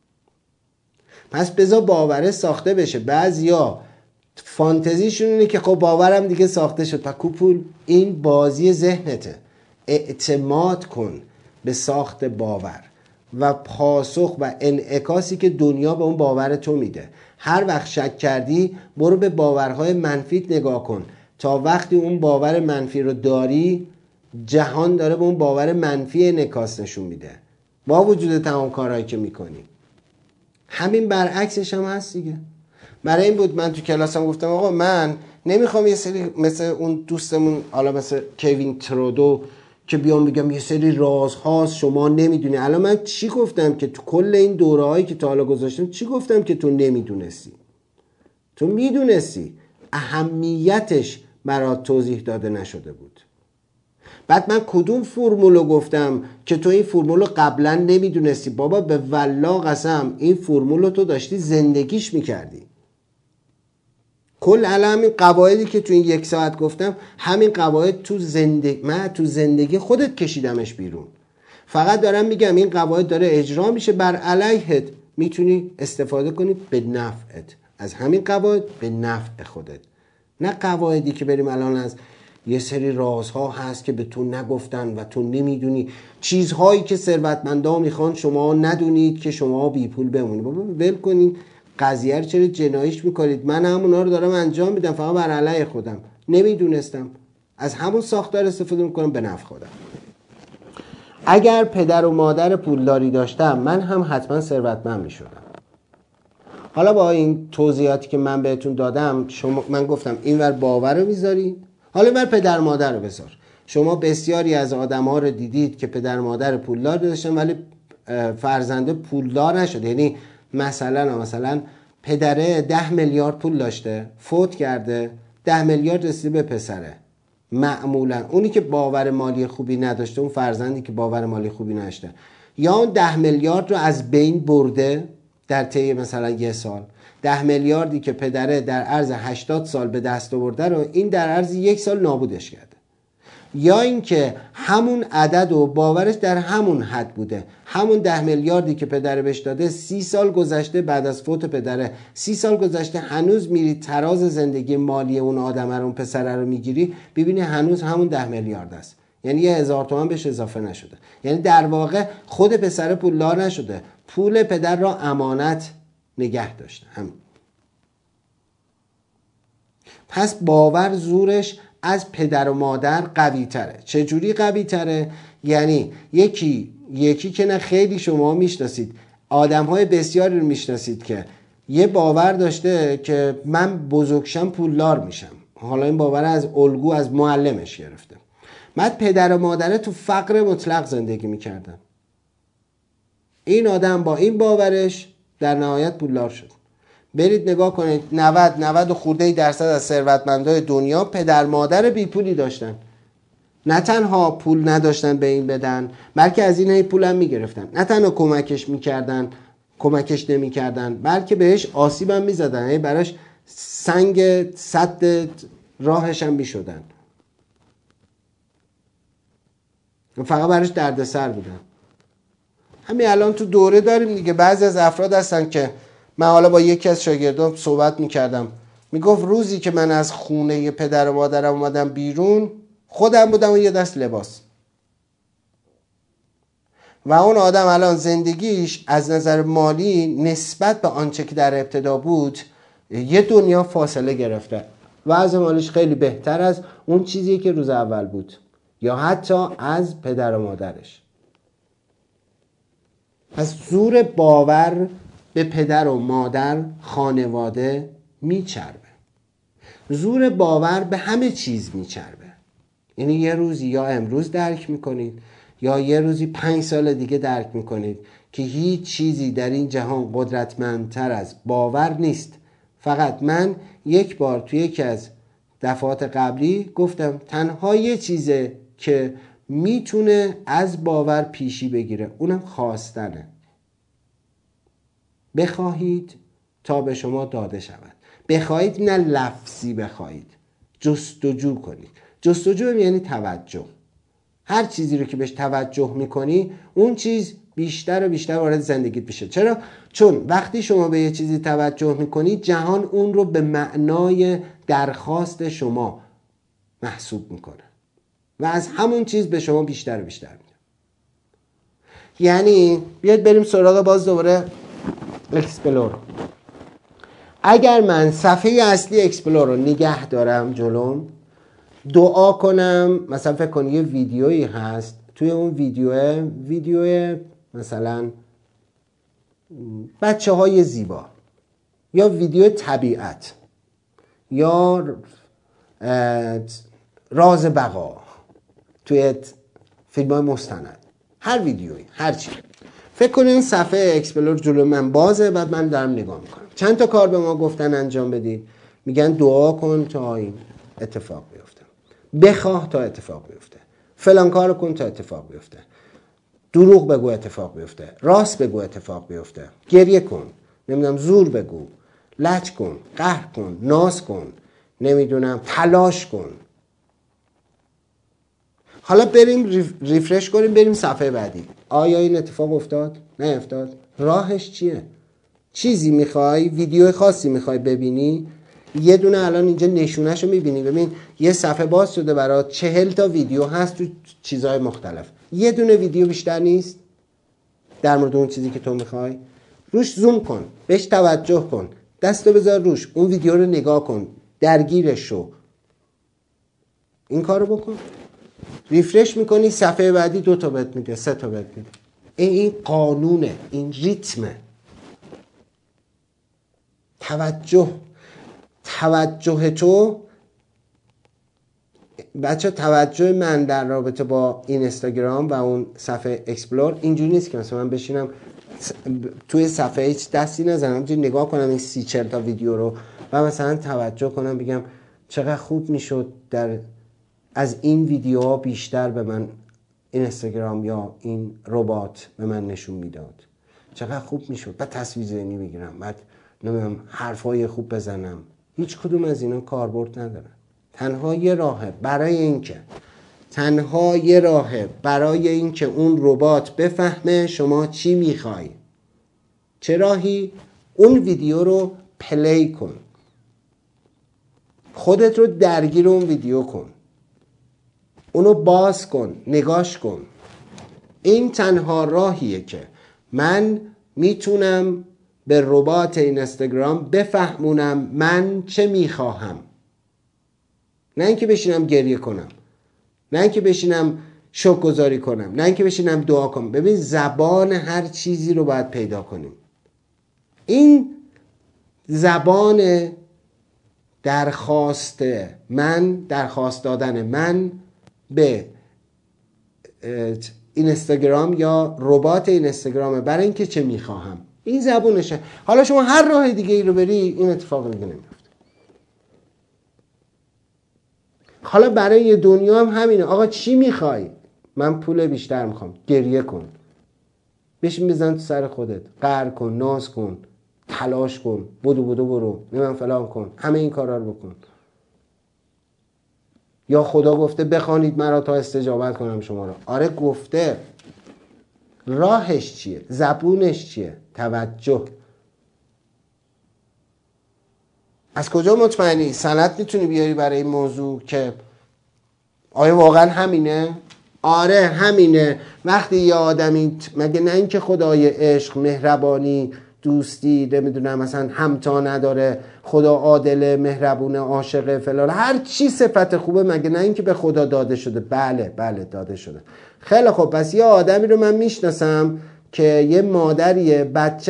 Speaker 2: پس بذار باوره ساخته بشه. بعضیا فانتزیشون اینه که خب باورم دیگه ساخته شد، پکوپول، این بازی ذهنته. اعتماد کن به ساخت باور و پاسخ و انعکاسی که دنیا به اون باور تو میده. هر وقت شک کردی، برو به باورهای منفیت نگاه کن. تا وقتی اون باور منفی رو داری، جهان داره به اون باور منفی انعکاس نشون میده با وجود تمام کارهایی که میکنی. همین برعکسش هم هست دیگه. برای این بود من تو کلاسم گفتم آقا من نمیخوام یه سری مثل اون دوستمون، حالا مثل کوین ترودو، که بیام بگم یه سری رازهاست شما نمیدونی. الان من چی گفتم که تو کل این دوره‌هایی که تا حالا گذاشتم چی گفتم که تو نمیدونستی؟ تو میدونستی، اهمیتش برات توضیح داده نشده بود. بعد من کدوم فرمولو گفتم که تو این فرمولو قبلا نمیدونستی؟ بابا به والله قسم این فرمولو تو داشتی زندگیش میکردی. کل همین قواعدی که تو این 1 ساعت گفتم، همین قواعد من تو زندگی خودت کشیدمش بیرون. فقط دارم میگم این قواعد داره اجرا میشه بر علیهت، میتونی استفاده کنی به نفعت از همین قواعد، به نفع خودت. نه قواعدی که بریم الان از یه سری رازها هست که به تو نگفتن و تو نمیدونی، چیزهایی که ثروتمندا میخوان شما ندونید که شما بی پول بمونید. بابا ول کنین قضیه رو، چرا جنایش میکنید؟ من همونا رو دارم انجام میدم فقط بر علیه خودم، نمیدونستم، از همون ساختار استفاده میکنم به نفع خودم. اگر پدر و مادر پولداری داشتم، من هم حتما ثروتمند میشدم. حالا با این توضیحاتی که من بهتون دادم، من گفتم اینور باور رو میذاری، حالا اینور پدر مادر رو بذار. شما بسیاری از آدم‌ها رو دیدید که پدر مادر پولدار داشتن ولی فرزنده پولدار نشد. یعنی مثلا پدره 10 میلیارد پول داشته، فوت کرده، 10 میلیارد رسیده به پسره. معمولا اونی که باور مالی خوبی نداشته، اون فرزندی که باور مالی خوبی نداشته، یا اون 10 میلیارد رو از بین برده در طی مثلا 1 سال. 10 میلیاردی که پدره در عرض 80 سال به دست آورده رو این در عرض 1 سال نابودش کرده. یا اینکه همون عدد و باورش در همون حد بوده، همون 10 میلیاردی که پدر بهش داده 30 سال گذشته بعد از فوت پدره، 30 سال گذشته هنوز میری تراز زندگی مالی اون آدم رو، اون پسره رو میگیری ببینی هنوز همون 10 میلیارد است، یعنی 1000 تومان بهش اضافه نشده، یعنی در واقع خود پسر پولدار نشده، پول پدر را امانت نگه داشته. همین. پس باور زورش از پدر و مادر قوی تره. چجوری قوی تره؟ یعنی یکی که نه، خیلی شما میشناسید، آدم های بسیاری رو میشناسید که یه باور داشته که من بزرگشم پولدار میشم، حالا این باور از الگو از معلمش گرفته. بعد پدر و مادره تو فقر مطلق زندگی میکردن، این آدم با این باورش در نهایت پولدار شد. برید نگاه کنید 90 خورده درصد از ثروتمندای دنیا پدر مادر بی پولی داشتن. نه تنها پول نداشتن به این بدن، بلکه از این پول هم میگرفتن. نه تنها کمکش نمیکردن، بلکه بهش آسیب هم میزدن، براش سنگ سد راهش هم میشدن، فقط براش دردسر بودن. همین الان تو دوره داریم دیگه، بعضی از افراد هستن که من حالا با یکی از شاگردام صحبت میکردم، میگفت روزی که من از خونه پدر و مادرم اومدم بیرون خودم بودم و یه دست لباس. و اون آدم الان زندگیش از نظر مالی نسبت به آنچه که در ابتدا بود یه دنیا فاصله گرفته. وضع مالیش خیلی بهتر از اون چیزی که روز اول بود، یا حتی از پدر و مادرش. پس زور باور به پدر و مادر، خانواده میچربه. زور باور به همه چیز میچربه. یعنی یه روزی یا امروز درک میکنید یا یه روزی 5 سال دیگه درک میکنید که هیچ چیزی در این جهان قدرتمندتر از باور نیست. فقط من یک بار توی یکی از دفعات قبلی گفتم تنها یه چیزه که میتونه از باور پیشی بگیره، اونم خواستنه. بخواهید تا به شما داده شود. بخواهید نه لفظی بخواهید، جستجو کنید. جستجو یعنی توجه. هر چیزی رو که بهش توجه میکنی اون چیز بیشتر و بیشتر وارد زندگیت میشه. چرا؟ چون وقتی شما به یه چیزی توجه میکنی جهان اون رو به معنای درخواست شما محسوب میکنه و از همون چیز به شما بیشتر و بیشتر میده. یعنی بیاید بریم سراغ باز دوباره اکسپلور. اگر من صفحه اصلی اکسپلور رو نگه دارم جلوم، دعا کنم، مثلا فکر کن یه ویدیویی هست، توی اون ویدیو مثلا بچه های زیبا، یا ویدیو طبیعت، یا راز بقا توی فیلم های مستند، هر ویدیویی، هر چی. فکر کنید این صفحه اکسپلور جلو من بازه و من دارم نگاه میکنم. چند تا کار به ما گفتن انجام بدید. میگن دعا کن تا این اتفاق بیفته، بخواه تا اتفاق بیفته، فلان کارو کن تا اتفاق بیفته، دروغ بگو اتفاق بیفته، راست بگو اتفاق بیفته، گریه کن، نمیدونم زور بگو، لج کن، قهر کن، ناز کن، نمیدونم تلاش کن. حالا بریم ریفرش کنیم، بریم صفحه بعدی. آیا این اتفاق افتاد؟ نه افتاد؟ راهش چیه؟ چیزی میخوای؟ ویدیو خاصی میخوای ببینی؟ یه دونه الان اینجا نشونهشو میبینی. ببین یه صفحه باز شده برات، 40 تا ویدیو هست تو چیزهای مختلف. یه دونه ویدیو بیشتر نیست در مورد اون چیزی که تو میخوای. روش زوم کن، بهش توجه کن، دستو بذار روش، اون ویدیو رو نگاه کن، درگیرش شو. این کارو بکن. ریفرش میکنی، صفحه بعدی 2 تا بهت میده، 3 تا بهت میده. این قانونه، این ریتمه. توجه تو بچه، توجه من در رابطه با اینستاگرام و اون صفحه اکسپلور اینجوری نیست که مثلا من بشینم توی صفحه هیچ دستی نزنم، نگاه کنم این 30-40 تا ویدیو رو و مثلا توجه کنم بگم چقدر خوب میشد از این ویدیوها بیشتر به من اینستاگرام یا این ربات به من نشون میداد، چقدر خوب میشد. بعد تصویر ذهنی بگیرم، بعد نمیدونم حرفای خوب بزنم. هیچ کدوم از اینا کاربرد نداره. تنها یه راهه برای اینکه تنها یه راهه برای این که اون ربات بفهمه شما چی میخوای. چه راهی؟ اون ویدیو رو پلی کن، خودت رو درگیر اون ویدیو کن، اونو باز کن، نگاش کن. این تنها راهیه که من میتونم به ربات اینستاگرام بفهمونم من چه میخواهم. نه اینکه بشینم گریه کنم، نه اینکه بشینم شکرگزاری کنم، نه اینکه بشینم دعا کنم. ببین زبان هر چیزی رو باید پیدا کنیم. این زبان درخواست دادن من به اینستاگرام یا ربات اینستاگرام برای اینکه چه میخواهم. این زبونشه. حالا شما هر راه دیگه ای رو بری این اتفاق دیگه نمیفته. حالا برای دنیا هم همینه. آقا چی میخوای؟ من پول بیشتر میخوام. گریه کن، بشین بزن تو سر خودت، قهر کن، ناز کن، تلاش کن، بدو برو، من فلان کن، همه این کارا رو بکن. یا خدا گفته بخوانید مرا تا استجابت کنم شما رو. آره گفته. راهش چیه؟ زبونش چیه؟ توجه. از کجا مطمئنی؟ سند میتونی بیاری برای این موضوع که آیا واقعا همینه؟ آره همینه. وقتی یه آدمی مگه نه اینکه خدای عشق، مهربانی، دوستی، نمیدونم مثلا همتا نداره، خدا عادل، مهربون، عاشق، فلان، هر چی صفت خوبه، مگه نه اینکه به خدا داده شده؟ بله داده شده. خیلی خب، پس یه آدمی رو من میشناسم که یه مادریه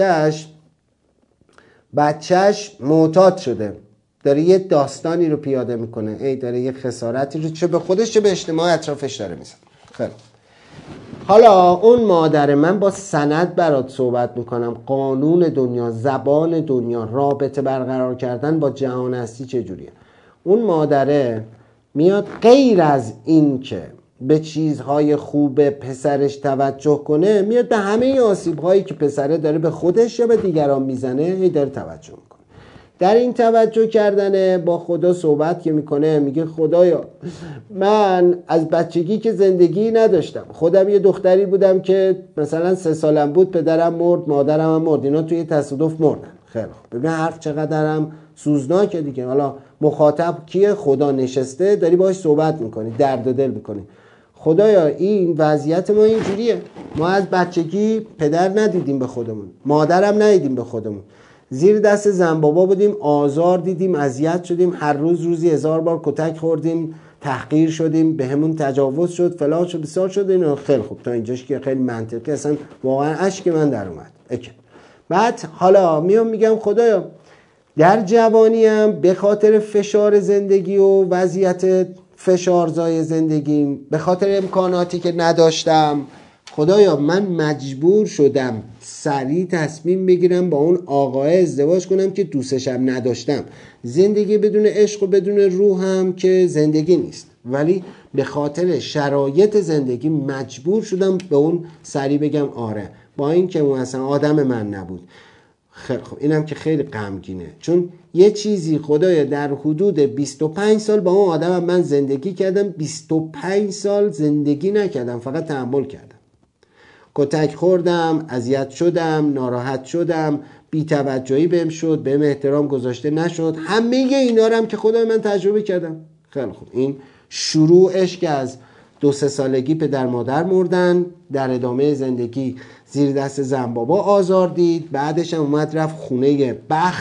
Speaker 2: بچهش معتاد شده، داره یه داستانی رو پیاده میکنه، داره یه خسارتی رو چه به خودش چه به اجتماع اطرافش داره میزنه. خیلی حالا اون مادر، من با سند برات صحبت میکنم. قانون دنیا، زبان دنیا، رابطه برقرار کردن با جهان هستی چجوریه. اون مادره میاد غیر از این که به چیزهای خوب پسرش توجه کنه، میاد به همه آسیب‌هایی که پسره داره به خودش یا به دیگران میزنه داره توجه میکنه. در این توجه کردن با خدا صحبت که میکنه، میگه خدایا من از بچگی که زندگی نداشتم، خودم یه دختری بودم که مثلا 3 سالم بود پدرم مرد، مادرم هم مرد، اینا توی تصادف مردن. خیلی خوب، ببین حرف چقدرم سوزناکه دیگه. حالا مخاطب کیه؟ خدا نشسته، داری باهاش صحبت میکنی، درد و دل میکنی. خدایا این وضعیت ما اینجوریه، ما از بچگی پدر ندیدیم به خودمون، مادرم ندیدیم به خودمون، زیر دست زن بابا بودیم، آزار دیدیم، اذیت شدیم، هر روزی 1000 بار کتک خوردیم، تحقیر شدیم، به همون تجاوز شد، فلان شد، بسار شد. اینو خیلی خوب تا اینجاش که خیلی منطقی، اصلا واقعا اشک من در اومد. بعد حالا میگم خدایا در جوانیم به خاطر فشار زندگی و وضعیت فشارزای زندگیم، به خاطر امکاناتی که نداشتم، خدایا من مجبور شدم سریع تصمیم بگیرم با اون آقای ازدواج کنم که دوستشم نداشتم. زندگی بدون عشق و بدون روح هم که زندگی نیست، ولی به خاطر شرایط زندگی مجبور شدم به اون سریع بگم آره، با این که اون اصلا آدم من نبود. خیلی خب، اینم که خیلی غمگینه، چون یه چیزی خدایا در حدود 25 سال با اون آدم من زندگی کردم، 25 سال زندگی نکردم، فقط تحمل کردم، کتک خوردم، اذیت شدم، ناراحت شدم، بی‌توجهی بهم شد، بهم احترام گذاشته نشد، همه اینا رو هم که خدای من تجربه کردم. خیلی خوب، این شروعش که از 2-3 سالگی پدر مادر مردن، در ادامه زندگی زیر دست زن بابا آزار دید، بعدش هم اومد رفت خونه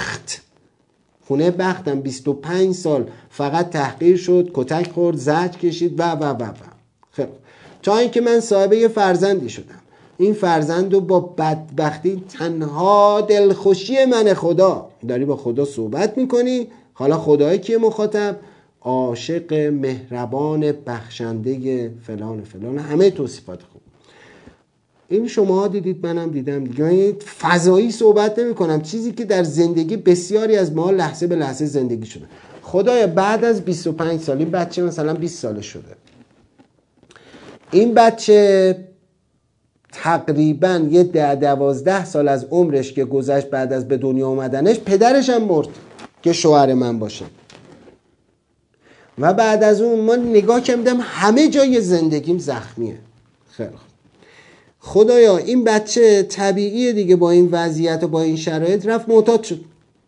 Speaker 2: بختم 25 سال فقط تحقیر شد، کتک خورد، زجر کشید و خیلی تا اینکه من صاحب یه فرزندی شدم. این فرزند رو با بدبختی، تنها دلخوشی من خدا، داری با خدا صحبت میکنی. حالا خدایی که مخاطب، عاشق، مهربان، بخشنده، فلان فلان، همه توصیفات خوب. این شما دیدید، منم دیدم دیگه. فضایی صحبت نمی کنم، چیزی که در زندگی بسیاری از ما لحظه به لحظه زندگی شده. خدایا بعد از 25 سال این بچه مثلا 20 ساله شده، این بچه تقریبا یه 10-12 سال از عمرش که گذشت بعد از به دنیا اومدنش، پدرش هم مرد که شوهر من باشه. و بعد از اون ما نگاه کردم همه جای زندگیم زخمیه. خیلی خوب، خدایا این بچه طبیعیه دیگه، با این وضعیت و با این شرایط رفت معتاد شد.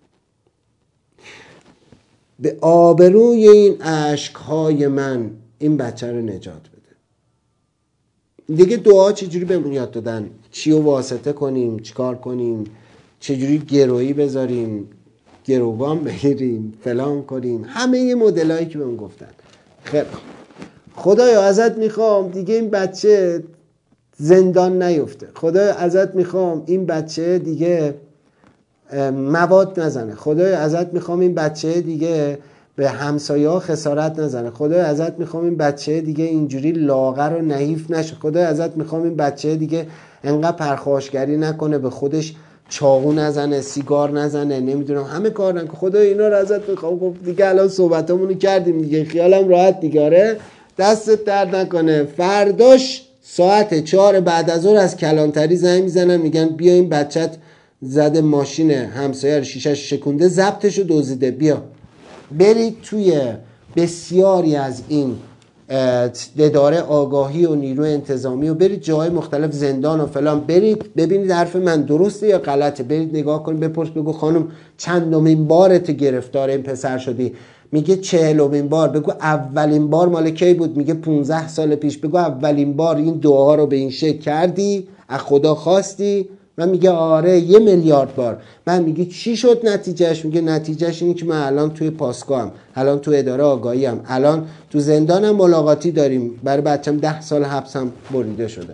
Speaker 2: به آبروی این اشکهای من این بچه رو نجات بده. دیگه دعا چجوری بهمون یاد دادن؟ چی رو واسطه کنیم، چیکار کنیم، چجوری گرویی بذاریم، گروگان بگیریم، فلان کنیم، همه یه مدلایی که بهمون گفتن. خیلی خدایا ازت میخوام دیگه این بچه زندان نیفته. خدایا ازت میخوام این بچه دیگه مواد نزنه. خدایا ازت میخوام این بچه دیگه به همسایه ها خسارت نزنه. خدایا ازت میخوام این بچه دیگه اینجوری لاغر و نحیف نشه. خدایا ازت میخوام این بچه دیگه انقدر پرخاشگری نکنه، به خودش چاقو نزنه، سیگار نزنه، نمیدونم همه کار نکنه. خدایا اینا رو ازت میخوام. خب دیگه الان صحبتامونو کردیم دیگه، خیالم راحت دیگه. آره دستت درد نکنه. فرداش ساعت 4 بعد از ظهر از کلانتری زنگ میزنن میگن بیا این بچت زده ماشین همسایه رو شیشه‌ش شکونده، ضبطش رو دزدیده، بیا. برید توی بسیاری از این اداره آگاهی و نیروی انتظامی و برید جای مختلف، زندان و فلان، برید ببینید حرف من درسته یا غلطه. برید نگاه کنید، بپرس، بگو خانم چندمین بارت گرفتار این پسر شدی؟ میگه 40مین بار. بگو اولین بار مال کی بود؟ میگه 15 سال پیش. بگو اولین بار این دعا رو به این شکل کردی، از خدا خواستی؟ من میگه آره 1,000,000,000 بار. من میگه چی شد نتیجهش؟ میگه نتیجهش اینه که من الان توی پاسگاهم، الان تو اداره آگاهیم، الان تو زندانم ملاقاتی داریم، برای بچم 10 سال حبسم بریده شده.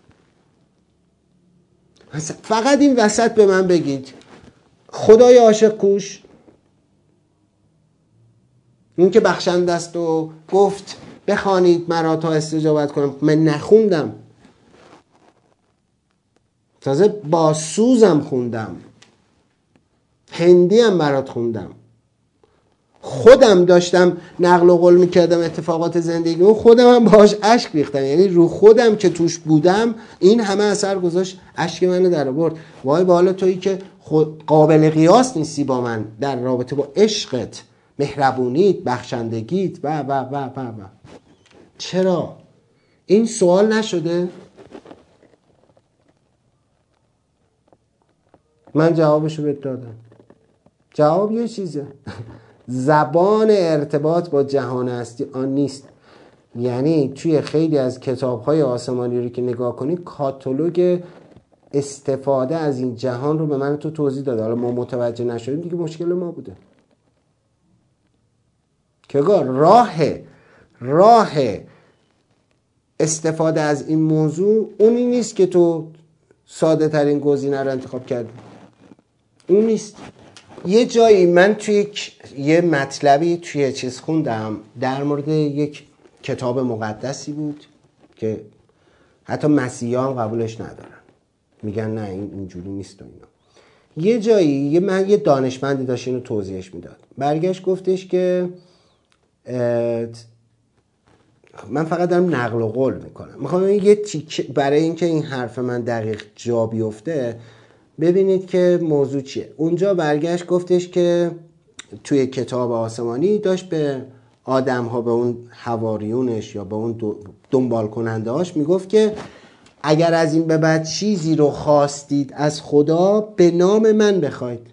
Speaker 2: فقط این وسط به من بگید خدای عاشق کوش، این که بخشنده است و گفت بخوانید مرا تا استجابت کنم، من نخوندم، تازه با سوزم خوندم، هندی هم برات خوندم، خودم داشتم نقل و قول میکردم اتفاقات زندگی و خودم هم باهاش اشک ریختم. یعنی رو خودم که توش بودم این همه اثر گذاشت، اشک منو در آورد. وای به حال تویی که قابل قیاس نیستی با من در رابطه با عشقت، مهربونیت، بخشندگیت و. چرا این سوال نشده؟ من جوابشو بهت دادم. جواب یه چیزه، زبان ارتباط با جهان هستی آن نیست. یعنی توی خیلی از کتاب‌های آسمانی رو که نگاه کنی، کاتالوگ استفاده از این جهان رو به من تو توضیح داده. حالا ما متوجه نشدیم دیگه، مشکل ما بوده. که راه استفاده از این موضوع اونی نیست که تو ساده ترین گزینه رو انتخاب کردی، اون نیست. یه جایی من توی یه مطلبی توی چیز خوندم در مورد یک کتاب مقدسی بود که حتی مسیحا هم قبولش ندارن، میگن نه این اینجوری نیست و اینا. یه جایی من یه دانشمندی داشت اینو توضیحش میداد، برگشت گفتش که من فقط دارم نقل و قول میکنم، میخوام یه برای اینکه این حرف من دقیق جا بیفته ببینید که موضوع چیه. اونجا برگشت گفتش که توی کتاب آسمانی داشت به آدم ها، به اون حواریونش یا به اون دنبال کننده هاش میگفت که اگر از این به بعد چیزی رو خواستید از خدا به نام من بخواید.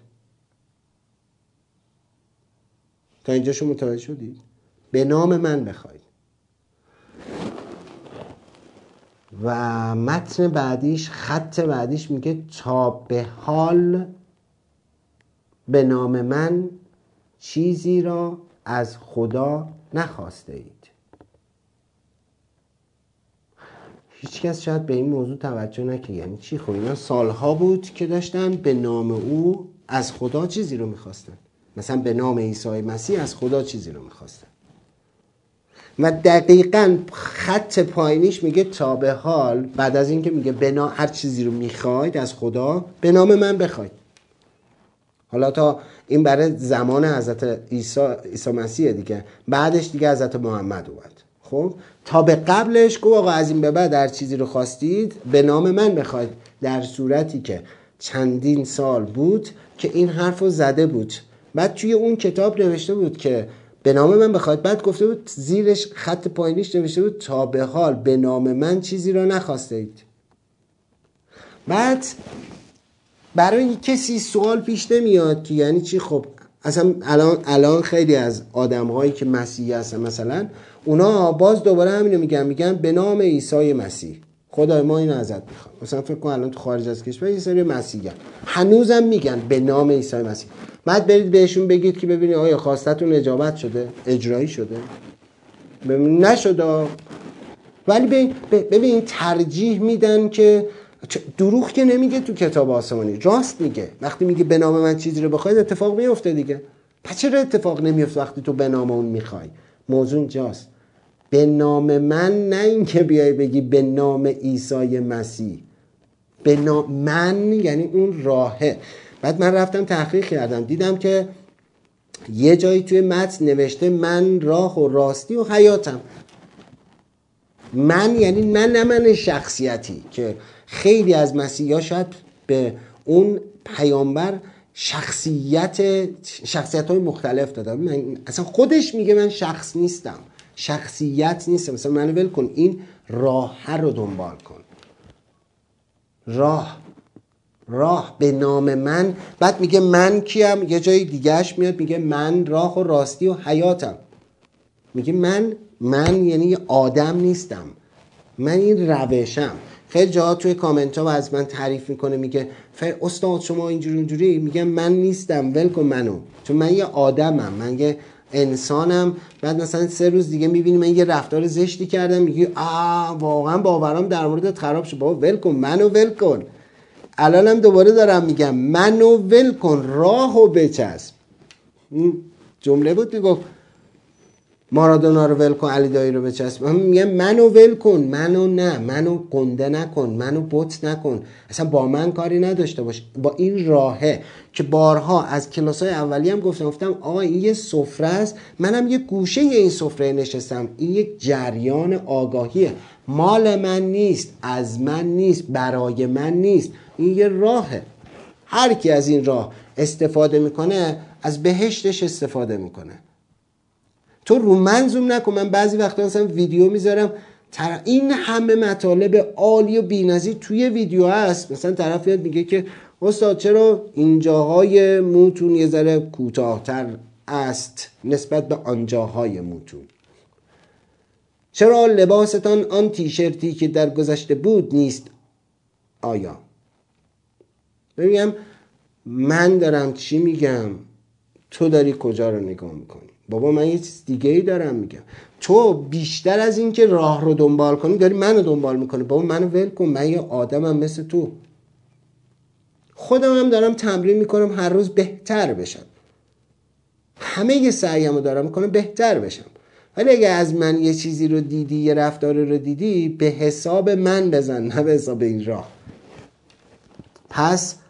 Speaker 2: تا اینجاشو متوجه شدید؟ به نام من بخواید. و متن بعدیش، خط بعدیش میگه تا به حال به نام من چیزی را از خدا نخواسته اید. هیچ کس شاید به این موضوع توجه نکنه. یعنی چی؟ خب اینا سالها بود که داشتن به نام او از خدا چیزی رو میخواستن. مثلا به نام عیسی مسیح از خدا چیزی رو میخواستن. و دقیقاً خط پایینیش میگه تا به حال، بعد از این که میگه هر چیزی رو میخواید از خدا به نام من بخواید. حالا تا این برای زمان حضرت عیسی مسیح دیگه، بعدش دیگه حضرت محمد اومد. خب تا به قبلش گفت آقا از این به بعد هر چیزی رو خواستید به نام من بخواید، در صورتی که چندین سال بود که این حرف رو زده بود. بعد توی اون کتاب نوشته بود که به نام من بخواید. بعد گفته بود زیرش خط پایینیش نوشته بود تا به حال به نام من چیزی را نخواسته اید. بعد برای کسی سوال پیش نمیاد که یعنی چی؟ خب اصلا الان خیلی از آدم‌هایی که مسیحی هستن مثلا اونا باز دوباره همینو میگن به نام عیسی مسیح خدای ما اینو ازت میخوام. مثلا فکر کن الان تو خارج از کشور یه سری مسیحیان هنوزم میگن به نام عیسی مسیح. بعد برید بهشون بگید که ببینید آیا خواستتون اجابت شده؟ اجرایی شده؟ نشده. ولی ببین ترجیح میدن که دروغ که نمیگه تو کتاب آسمانی، راست میگه. وقتی میگه به نام من چیزی رو بخواید اتفاق میفته دیگه. پس چرا اتفاق نمیفته وقتی تو به نام اون میخوای؟ موضوع اینجاست. به نام من، نه اینکه بیای بگی به نام عیسی مسیح. به نام من یعنی اون راهه. بعد من رفتم تحقیق کردم دیدم که یه جایی توی متن نوشته من راه و راستی و حیاتم. من یعنی من شخصیتی که خیلی از مسیحا شاید به اون پیامبر شخصیت‌های مختلف دادن. من اصلا خودش میگه من شخص نیستم، شخصیت نیستم. مثلا منو ول کن، این راه رو دنبال کن. راه به نام من. بعد میگه من کیم؟ یه جای دیگهش میاد میگه من راه و راستی و حیاتم. میگه من یعنی یه آدم نیستم، من این روشم. خیلی جاها توی کامنت ها از من تعریف میکنه میگه استاد شما اینجوری. میگم من نیستم، ول کن منو، چون من یه آدمم، من یه انسانم. بعد مثلا 3 روز دیگه میبینی من یه رفتار زشتی کردم میگی واقعا باورم در موردت خراب شد. بابا ول کن منو، ول کن. الانم دوباره دارم میگم منو ول کن، راهو بچسب. جمله بود میگفت مارادونا رو ول کن علی دایی رو بچسب. من میگم منو ول کن، منو نه، منو گنده نکن، منو بت نکن، اصلا با من کاری نداشته باش. با این راهه که بارها از کلاسای اولی هم گفتم آقا این یه سفره است، منم یه گوشه این سفره نشستم. این یک جریان آگاهیه، مال من نیست، از من نیست، برای من نیست. این یه راهه. هر کی از این راه استفاده میکنه از بهشتش استفاده میکنه. تو رو من زوم نکن. من بعضی وقتا مثلا ویدیو میذارم این همه مطالب عالی و بی‌نظیر توی ویدیو هست، مثلا طرف میاد میگه که استاد چرا اینجاهای موتون یه ذره کوتاه‌تر است نسبت به آنجاهای موتون؟ چرا لباستان آن تیشرتی که در گذشته بود نیست؟ آیا ببینم من دارم چی میگم، تو داری کجا رو نگاه میکنی؟ بابا من یه چیز دیگه ای دارم میگم. تو بیشتر از این که راه رو دنبال کنی داری منو دنبال میکنی. بابا منو ول کن، من یه آدمم مثل تو. خودم هم دارم تمرین میکنم هر روز بهتر بشم. همه یه سعیم رو دارم میکنم بهتر بشم. ولی اگه از من یه چیزی رو دیدی، یه رفتاری رو دیدی، به حساب من بزن، نه به حساب این راه. پس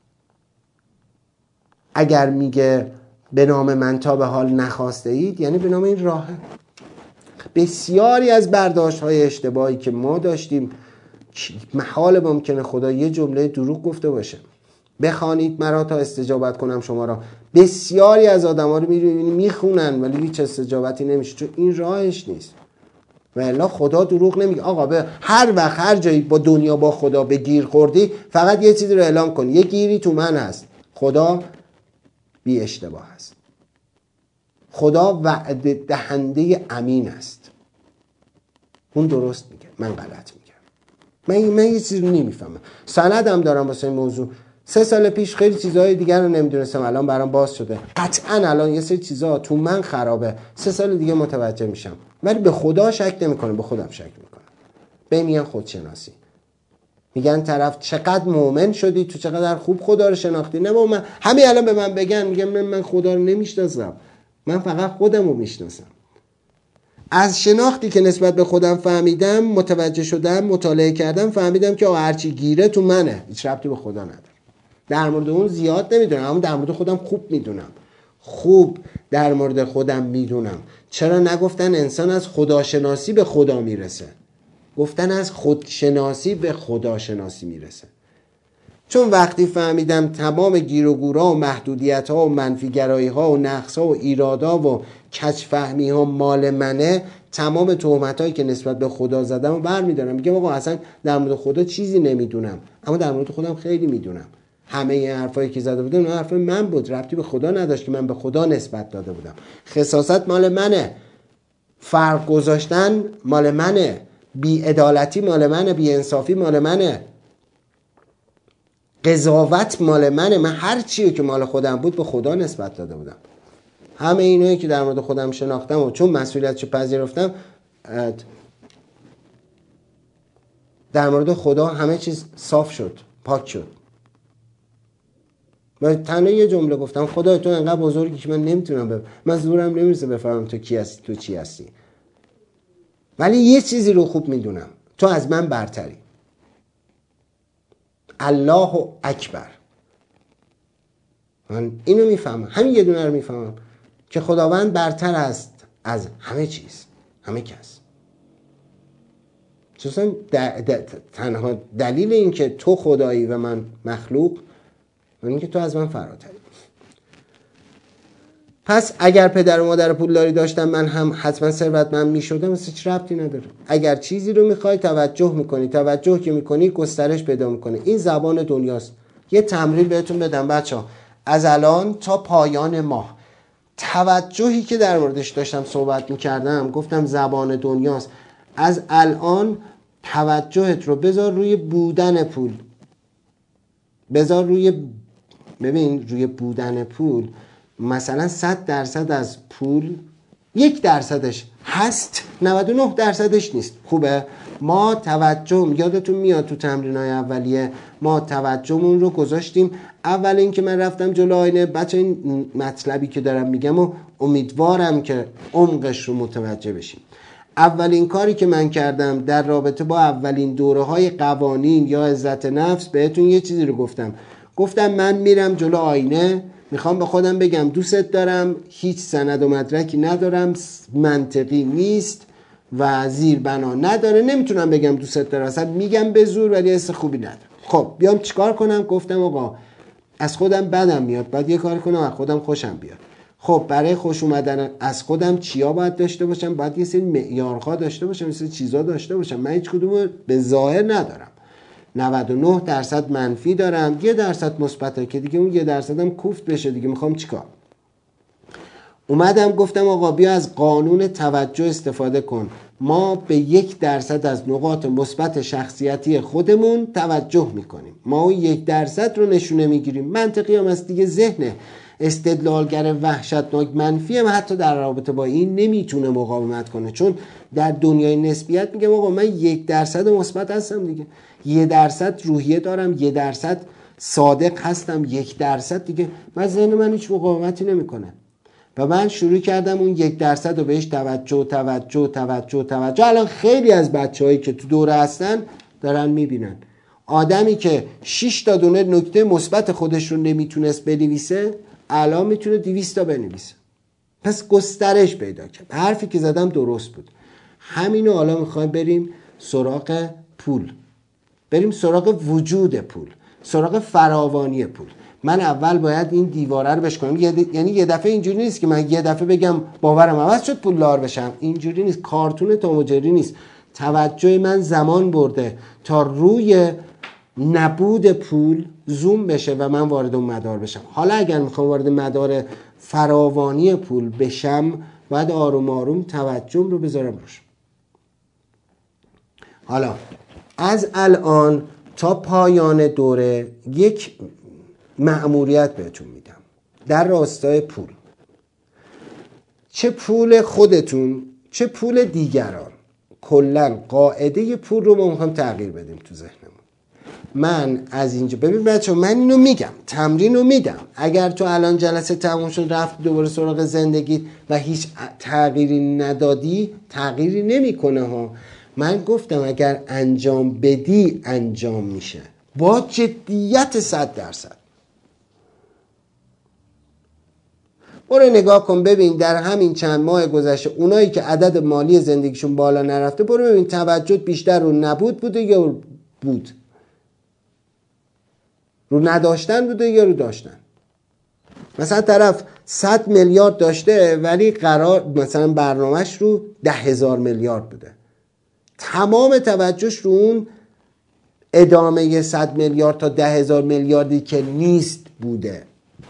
Speaker 2: اگر میگه به نام من تا به حال نخواسته اید، یعنی به نام این راهه. بسیاری از برداشت های اشتباهی که ما داشتیم محال ممکنه خدا یه جمله دروغ گفته باشه. بخوانید مرا تا استجابت کنم شما را. بسیاری از آدم ها رو میخونن ولی هیچ استجابتی نمیشه، چون این راهش نیست. و الا خدا دروغ نمیگه. آقا به هر وقت هر جایی با دنیا با خدا به گیر خوردی، فقط یه چیزی رو اعلام کن، یه گیری تو من هست. خدا بی اشتباه است. خدا وعده دهنده امین است. اون درست میگه، من غلط میگم. من یه چیزی رو نمیفهمم. سندم دارم واسه این موضوع. 3 سال پیش خیلی چیزهای دیگر رو نمیدونستم، الان برام باز شده. قطعا الان یه سری چیزها تو من خرابه، 3 سال دیگه متوجه میشم. ولی به خدا شک نمیکنم، به خودم شک میکنم. به میگن خودشناسی. میگن طرف چقدر مؤمن شدی، تو چقدر خوب خدا رو شناختی. نه من همین الان به من بگن، میگم من خدا رو نمیشناسم، من فقط خودم رو میشناسم. از شناختی که نسبت به خودم فهمیدم، متوجه شدم، مطالعه کردم، فهمیدم که هرچی گیره تو منه، هیچ ربطی به خدا نداره. در مورد اون زیاد نمیدونم، اما در مورد خودم خوب میدونم. خوب در مورد خودم میدونم. چرا نگفتن انسان از خداشناسی به خدا میرسه؟ گفتن از خودشناسی به خداشناسی میرسه. چون وقتی فهمیدم تمام گیر و گورا و محدودیت ها و منفیگرایی ها و نقص ها و ایرادا و کجفهمی ها مال منه، تمام تهمت هایی که نسبت به خدا زدم و برمیدارم. میگم آقا اصلا در مورد خدا چیزی نمیدونم، اما در مورد خودم خیلی میدونم. همه این حرفایی که زده بودم اون حرف من بود، ربطی به خدا نداشت که من به خدا نسبت داده بودم. خساست مال منه، فرق گذاشتن مال منه، بی‌عدالتی مال منه، بی‌انصافی مال منه، قضاوت مال منه. من هر چیزی که مال خودم بود به خدا نسبت داده بودم. همه اینایی که در مورد خودم شناختم و چون مسئولیتشو پذیرفتم، در مورد خدا همه چیز صاف شد، پاک شد. من تنها یه جمله گفتم: خدای تو انقدر بزرگی که من نمیتونم من زورم نمیرسه بفهمم تو کی هستی، تو چی هستی، ولی یه چیزی رو خوب میدونم، تو از من برتری. الله اکبر. من اینو میفهمم، همین یه دونه رو میفهمم که خداوند برتر است از همه چیز، همه کس. چون تنها دلیل این که تو خدایی و من مخلوق، من این که تو از من فراتری. پس اگر پدر و مادر پولداری داشتم من هم حتما ثروتمند میشدم، اصلا هیچ ربطی نداره. اگر چیزی رو میخوای توجه میکنی، توجه که میکنی گسترش پیدا میکنه. این زبان دنیاست. یه تمرین بهتون بدم بچه‌ها، از الان تا پایان ماه توجهی که در موردش داشتم صحبت میکردم، گفتم زبان دنیاست. از الان توجهت رو بذار روی بودن پول، بذار روی بودن پول. مثلا 100% از پول 1% هست، 99% نیست. خوبه؟ ما توجه، یادتون میاد تو تمرینای اولیه ما توجهمون رو گذاشتیم اول این که من رفتم جلو آینه. بچه این مطلبی که دارم میگم و امیدوارم که عمقش رو متوجه بشیم. اولین کاری که من کردم در رابطه با اولین دوره‌های قوانین یا عزت نفس، بهتون یه چیزی رو گفتم من میرم جلو آینه، میخوام به خودم بگم دوست دارم، هیچ سند و مدرکی ندارم، منطقی نیست و زیربنا نداره، نمیتونم بگم دوست دارم، اصلا میگم به زور ولی حس خوبی نداره. خب بیام چیکار کنم؟ گفتم آقا از خودم بدم میاد، باید یه کار کنم از خودم خوشم بیاد. خب برای خوش اومدن از خودم چیا باید داشته باشم؟ باید یه سری معیارها داشته باشم، یه سری چیزا داشته باشم. من هیچ کدومو به ظاهر ندارم. 99% منفی دارم، 1% مثبته که دیگه اون 1% هم کوفت بشه دیگه. میخوام چیکار؟ اومدم گفتم آقا بیا از قانون توجه استفاده کن. ما به 1% از نقاط مثبت شخصیتی خودمون توجه میکنیم. ما اون 1% رو نشونه میگیریم. منطقی هم از دیگه. ذهن استدلالگر وحشتناک منفی هم حتی در رابطه با این نمیتونه مقاومت کنه، چون در دنیای نسبیت میگم آقا من 1% مثبت هستم دیگه، 1% روحیه دارم، 1% صادق هستم، 1% دیگه من ذهن من هیچ مقاومتی نمیکنه. و من شروع کردم اون 1% رو بهش توجه. الان خیلی از بچه‌هایی که تو دوره هستن دارن میبینن آدمی که 6 تا دونه نکته مثبت خودش رو نمیتونست بنویسه الان میتونه 200 تا بنویسه. پس گسترش پیدا کرد. حرفی که زدم درست بود. همینو حالا میخوایم بریم سراغ پول، بریم سراغ وجود پول، سراغ فراوانی پول. من اول باید این دیواره رو بشکنم. یعنی یه دفعه اینجوری نیست که من یه دفعه بگم باورم عوض شد پولدار بشم. اینجوری نیست. کارتون توم و جری نیست. توجه من زمان برده تا روی نبود پول زوم بشه و من وارد اون مدار بشم. حالا اگر میخوام وارد مدار فراوانی پول بشم باید آروم آروم توجهم رو بذارم روش. حالا از الان تا پایان دوره یک مأموریت بهتون میدم در راستای پول. چه پول خودتون چه پول دیگران، کلا قاعده پول رو ما میخوایم تغییر بدیم تو ذهنمون. من از اینجا ببین بچه، من اینو میگم، تمرین رو میدم. اگر تو الان جلسه تموم شد رفت دوباره سراغ زندگی و هیچ تغییری ندادی، تغییری نمیکنه ها. من گفتم اگر انجام بدی انجام میشه با جدیت 100%. برو نگاه کن ببین در همین چند ماه گذشته اونایی که عدد مالی زندگیشون بالا نرفته، برو ببین توجه بیشتر رو نبود بوده یا بود. رو نداشتن بوده یا رو داشتن؟ مثلا طرف 100 میلیارد داشته ولی قرار مثلا برنامهش رو 10,000 میلیارد بوده، تمام توجهش رو اون ادامه 100 میلیارد تا 10,000 میلیاردی که نیست بوده.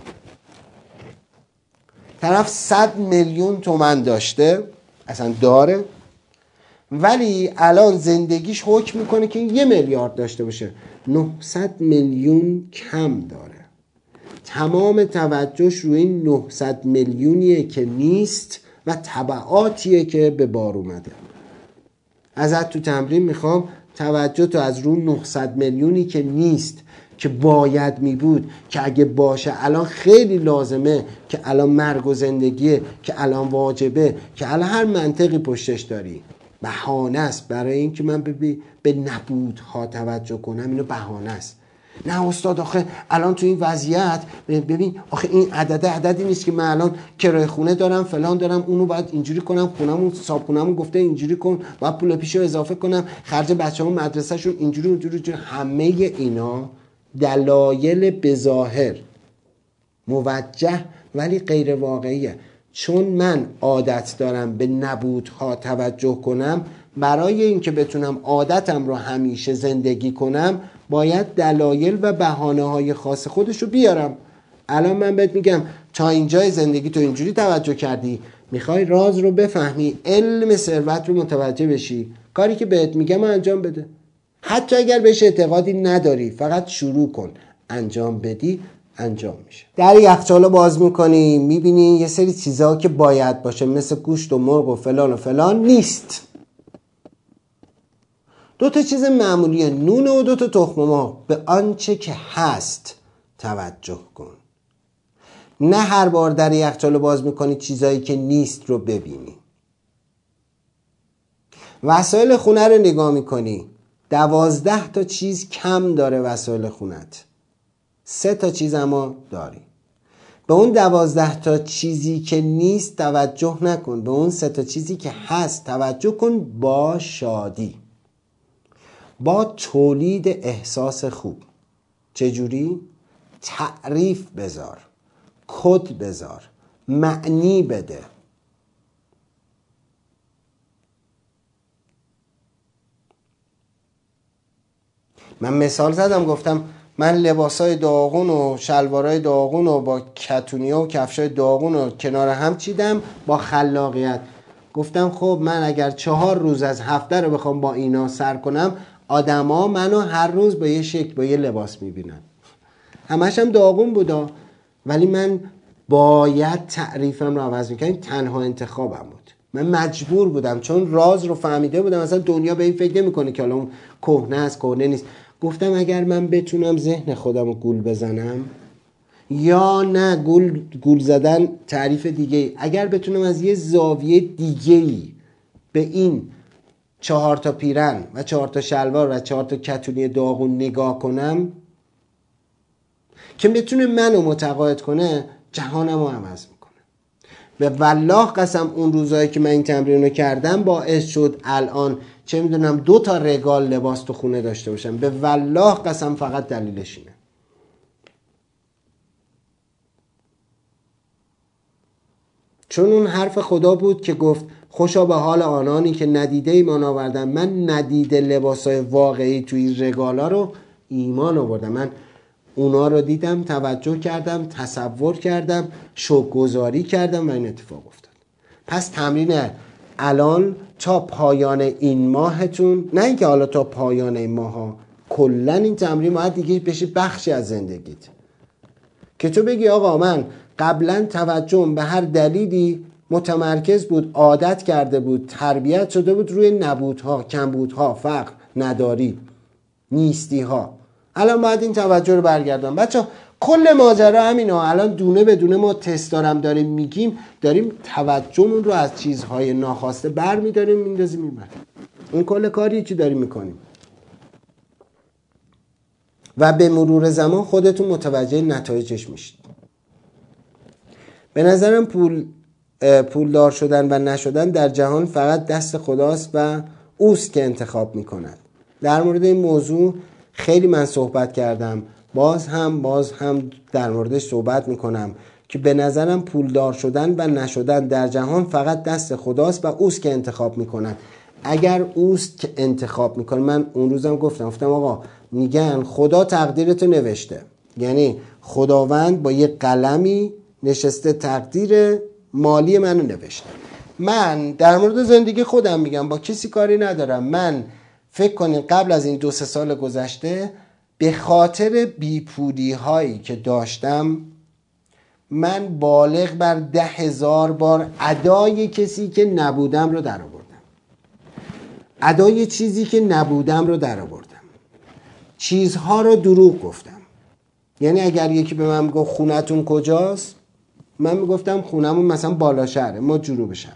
Speaker 2: طرف 100 میلیون تومان داشته، اصلا داره، ولی الان زندگیش حکم میکنه که 1 میلیارد داشته باشه، 900 میلیون کم داره. تمام توجهش روی این 900 میلیونیه که نیست و تبعاتیه که به بار اومده. ازت تو تمرین میخوام توجه تو از روی 900 میلیونی که نیست، که باید می بود، که اگه باشه الان خیلی لازمه، که الان مرگ و زندگیه، که الان واجبه، که الان هر منطقی پشتش داری، بهانه است برای این که من به نبودها توجه کنم. اینو بهانه است. نه استاد آخه الان تو این وضعیت ببین آخه این عددی نیست که من الان کرایه خونه دارم، فلان دارم، اونو باید اینجوری کنم، خونمون صابخونمون گفته اینجوری کن، باید پول پیشو اضافه کنم، خرج بچه‌مون مدرسه‌شون اینجوری. همه اینا دلایل بظاهر موجه ولی غیر واقعیه. چون من عادت دارم به نبودها توجه کنم، برای اینکه بتونم عادتم رو همیشه زندگی کنم باید دلایل و بهانه‌های خاص خودش رو بیارم. الان من بهت میگم تا اینجای زندگی تو اینجوری توجه کردی، میخوای راز رو بفهمی، علم ثروت رو متوجه بشی، کاری که بهت میگم انجام بده. حتی اگر بهش اعتقادی نداری، فقط شروع کن، انجام بدی انجام میشه. در یخچال باز میکنی میبینی یه سری چیزها که باید باشه مثل گوشت و مرغ و فلان نیست. 2 چیز معمولیه، نون و 2 تخم مرغ. به آنچه که هست توجه کن، نه هر بار در یخچال باز میکنی چیزایی که نیست رو ببینی. وسایل خونه رو نگاه میکنی، 12 چیز کم داره وسایل خونت، 3 چیز اما داری. به اون 12 چیزی که نیست توجه نکن، به اون 3 چیزی که هست توجه کن، با شادی، با تولید احساس خوب. چجوری؟ تعریف بذار، کد بذار، معنی بده. من مثال زدم، گفتم من لباسای داغون و شلوارای داغون و با کتونیا و کفشای داغون و کنار هم چیدم با خلاقیت. گفتم خب من اگر 4 روز از هفته رو بخوام با اینا سر کنم، آدما منو هر روز با یه شکل با یه لباس میبینن. همش هم داغون بودا، ولی من باید تعریفم رو عوض میکنم. تنها انتخابم بود. من مجبور بودم، چون راز رو فهمیده بودم. مثلا دنیا به این فکر نمیکنه که حالا اون کهنه است کهنه نیست. گفتم اگر من بتونم ذهن خودم رو گول بزنم، یا نه گول زدن تعریف دیگه، اگر بتونم از یه زاویه دیگه‌ای به این 4 پیرن و 4 شلوار و 4 کتونی داغون نگاه کنم که بتونه منو متقاعد کنه، جهانمو عوض میکنه. به والله قسم اون روزایی که من این تمرین رو کردم باعث شد الان چه میدونم 2 رگال لباس تو خونه داشته باشم. به والله قسم فقط دلیلش اینه. چون اون حرف خدا بود که گفت خوشا به حال آنانی که ندیده ایمان آوردن. من ندیده لباسای واقعی توی رگالا رو ایمان آوردم. من اونا رو دیدم، توجه کردم، تصور کردم، شکرگزاری کردم و این اتفاق افتاد. پس تمرین الان تا پایان این ماهتون، نه اینکه حالا تا پایان این ماه ها، کلا این تمرین باید دیگه بشه بخشی از زندگیت، که تو بگی آقا من قبلا توجهم به هر دلیلی متمرکز بود، عادت کرده بود، تربیت شده بود روی نبودها، کمبودها، فقر، نداری، نیستیها. الان باید این توجه رو برگردم. بچه کل ماجرا همینا. الان دونه به دونه ما تست داریم میگیم، داریم توجهمون رو از چیزهای ناخواسته برمیداریم میندازیم این بر. این کل کاری چی داریم میکنیم. و به مرور زمان خودتون متوجه نتایجش میشید. به نظرم پولدار شدن و نشدن در جهان فقط دست خداست و اوست که انتخاب میکند. در مورد این موضوع خیلی من صحبت کردم باز هم در موردش صحبت میکنم که به نظرم پولدار شدن و نشدن در جهان فقط دست خداست و اوست که انتخاب میکنن. اگر اوست که انتخاب میکنه، من اون روزم گفتم آقا میگن خدا تقدیرتو نوشته، یعنی خداوند با یه قلمی نشسته تقدیر مالی منو نوشته. من در مورد زندگی خودم میگم، با کسی کاری ندارم. من فکر کنین قبل از این 2-3 سال گذشته به خاطر بیپولی هایی که داشتم من بالغ بر 10,000 بار ادای کسی که نبودم رو در آوردم، ادای چیزی که نبودم رو در آوردم، چیزها رو دروغ گفتم. یعنی اگر یکی به من میگه خونتون کجاست، من میگفتم خونمون مثلا بالا شهره، ما جنوب شهر.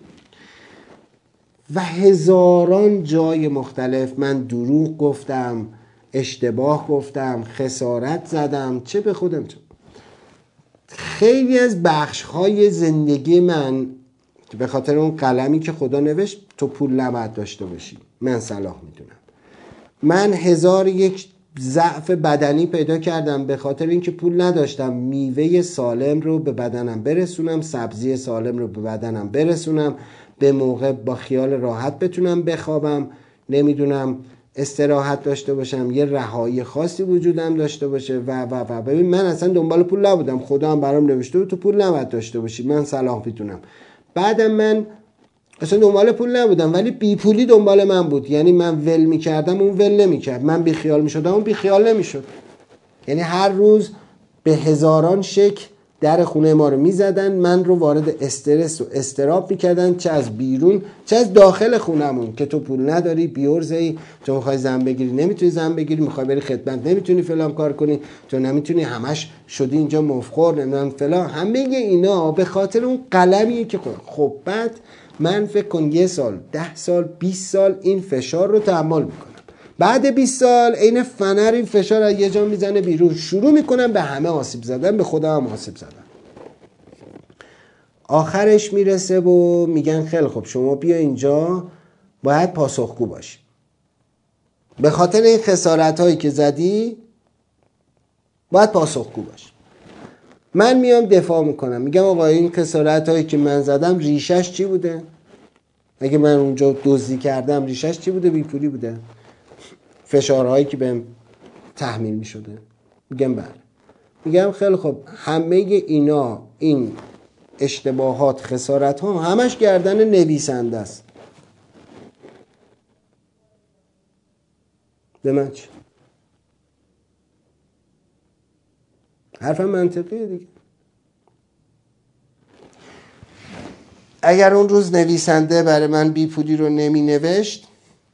Speaker 2: و هزاران جای مختلف من دروغ گفتم، اشتباه گفتم، خسارت زدم، چه به خودم چه. خیلی از بخش‌های زندگی من به خاطر اون قلمی که خدا نوشت تو پول نباید داشته باشی، من صلاح میدونم. من 1001 ضعف بدنی پیدا کردم به خاطر اینکه پول نداشتم میوه سالم رو به بدنم برسونم، سبزی سالم رو به بدنم برسونم، به موقع با خیال راحت بتونم بخوابم، نمیدونم استراحت داشته باشم، یه رهایی خاصی وجودم داشته باشه و ببین من اصلا دنبال پول نبودم، خدا هم برام نوشته بود تو پول نباید داشته باشی، من صلاح میدونم. بعدم من اصلا دنبال پول نبودم ولی بی پولی دنبال من بود، یعنی من ول میکردم اون ول نمیکرد، من بی خیال میشدم اون بی خیال نمیشد. یعنی هر روز به هزاران شکل در خونه ما رو میزدن، من رو وارد استرس و استراب میکردن، چه از بیرون چه از داخل خونمون، که تو پول نداری، بیورزه‌ای، تو میخوای زن بگیری نمیتونی زن بگیری، میخوای بری خدمت نمیتونی فلان کار کنی، تو نمیتونی، همش شدی اینجا مفخور نمیدونم فلان. همه اینا به خاطر اون قلمیه که خب بعد من فکر کن 1 سال 10 سال 20 سال این فشار رو تحمل میکنم. بعد 20 سال عین فنر این فشار از یه جا میزنه بیرون، شروع میکنم به همه آسیب زدن، به خودم هم آسیب زدن. آخرش میرسه و میگن خیلی خب شما بیا اینجا باید پاسخگو باشی به خاطر این خسارت هایی که زدی، باید پاسخگو باشی. من میام دفاع میکنم، میگم آقا این خسارت هایی که من زدم ریشش چی بوده؟ اگه من اونجا دزدی کردم ریشش چی بوده؟ بیپولی بوده. فشارهایی که بهم تحمیل میشده. میگم بله. میگم خیلی خب همه اینا، این اشتباهات، خسارت ها همش گردن نویسنده است. به من چه؟ حرفم منطقیه دیگه. اگر اون روز نویسنده برای من بی پولی رو نمی نوشت،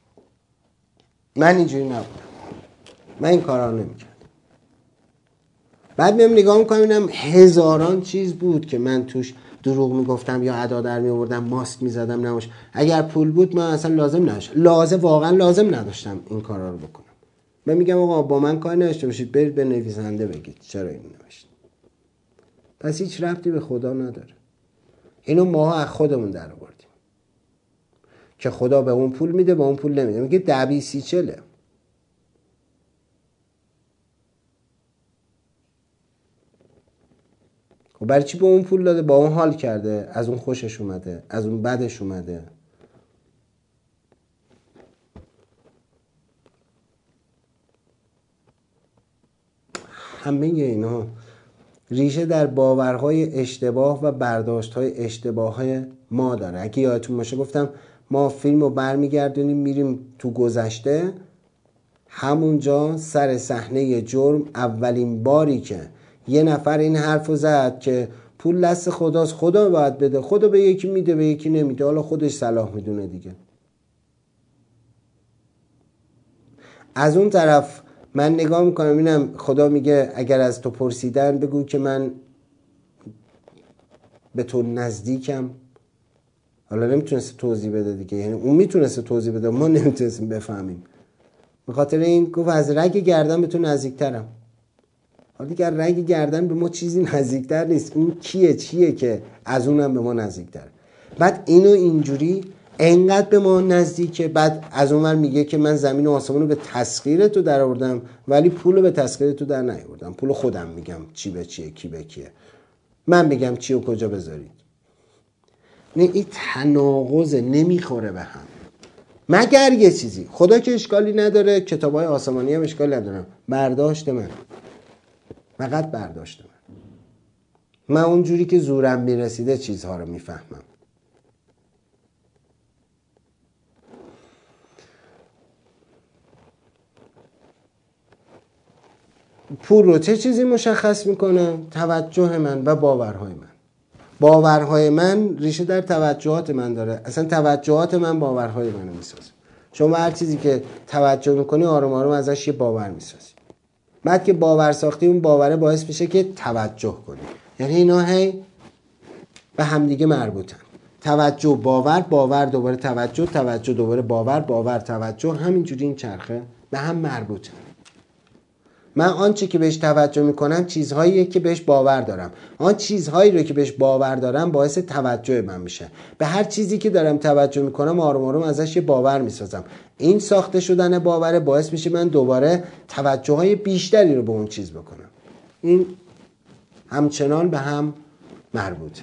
Speaker 2: من اینجوری نبودم، من این کارا رو نمی کردم. بعد میام نگاه میکنم اینم هزاران چیز بود که من توش دروغ میگفتم یا ادا در میآوردم، ماسک میزدم نماش. اگر پول بود من اصلا واقعا لازم نداشتم این کارا رو بکنم. من میگم آقا با من کار نداشته باشید، برید به نویسنده بگید چرا اینو نوشت. پس هیچ ربطی به خدا نداره. اینو ما از خودمون در آوردیم که خدا به اون پول میده، به اون پول نمیده. میگه 10-20-40. خب برای چی به اون پول داده؟ با اون حال کرده، از اون خوشش اومده، از اون بدش اومده. همه اینا ریشه در باورهای اشتباه و برداشتهای اشتباههای ما داره. اگه یادتون باشه گفتم ما فیلم رو برمیگردونیم میریم تو گذشته، همونجا سر صحنه جرم اولین باری که یه نفر این حرف رو زد که پول دست خداست، خدا باید بده، خدا به یکی میده به یکی نمیده، حالا خودش صلاح میدونه دیگه. از اون طرف من نگاه میکنم اینم خدا میگه اگر از تو پرسیدن بگو که من به تو نزدیکم. حالا نمیتونست توضیح بده دیگه، یعنی اون میتونست توضیح بده، ما نمیتونستیم بفهمیم. به خاطر این گفت از رگ گردن به تو نزدیکترم. حالا دیگه رگ گردن به ما چیزی نزدیکتر نیست، اون چیه که از اونم به ما نزدیکتر. بعد اینو اینجوری انقدر به ما نزدیکه. بعد از اونور میگه که من زمین و آسمان رو به تسخیر تو در آوردم ولی پول رو به تسخیر تو در نیاوردم. پول خودم میگم چی به چیه، کی به کیه، من میگم چی و کجا بذارید. نه این تناقض نمیخوره به هم. مگر یه چیزی، خدا که اشکالی نداره، کتابای آسمانی هم اشکالی ندارم، برداشت من، فقط برداشت من اونجوری که زورم میرسیده چیزها رو میفهمم. پول رو چه چیزی مشخص میکنه؟ توجه من و باورهای من. باورهای من ریشه در توجهات من داره. اصلا توجهات من باورهای منو میسازه. شما هر چیزی که توجه میکنی آروم آروم ازش یه باور میسازی. بعد که باور ساختی، اون باوره باعث میشه که توجه کنی. یعنی اینا هی به همدیگه مربوطن. توجه باور، باور دوباره توجه، توجه دوباره باور، باور توجه، همینجوری این چرخه به هم مربوطه. من آنچه که بهش توجه میکنم چیزهاییه که بهش باور دارم. آن چیزهایی رو که بهش باور دارم باعث توجه من میشه. به هر چیزی که دارم توجه میکنم آروم آروم ازش یه باور میسازم. این ساخته شدن باوره باعث میشه من دوباره توجه های بیشتری رو به اون چیز بکنم. این همچنان به هم مربوطه.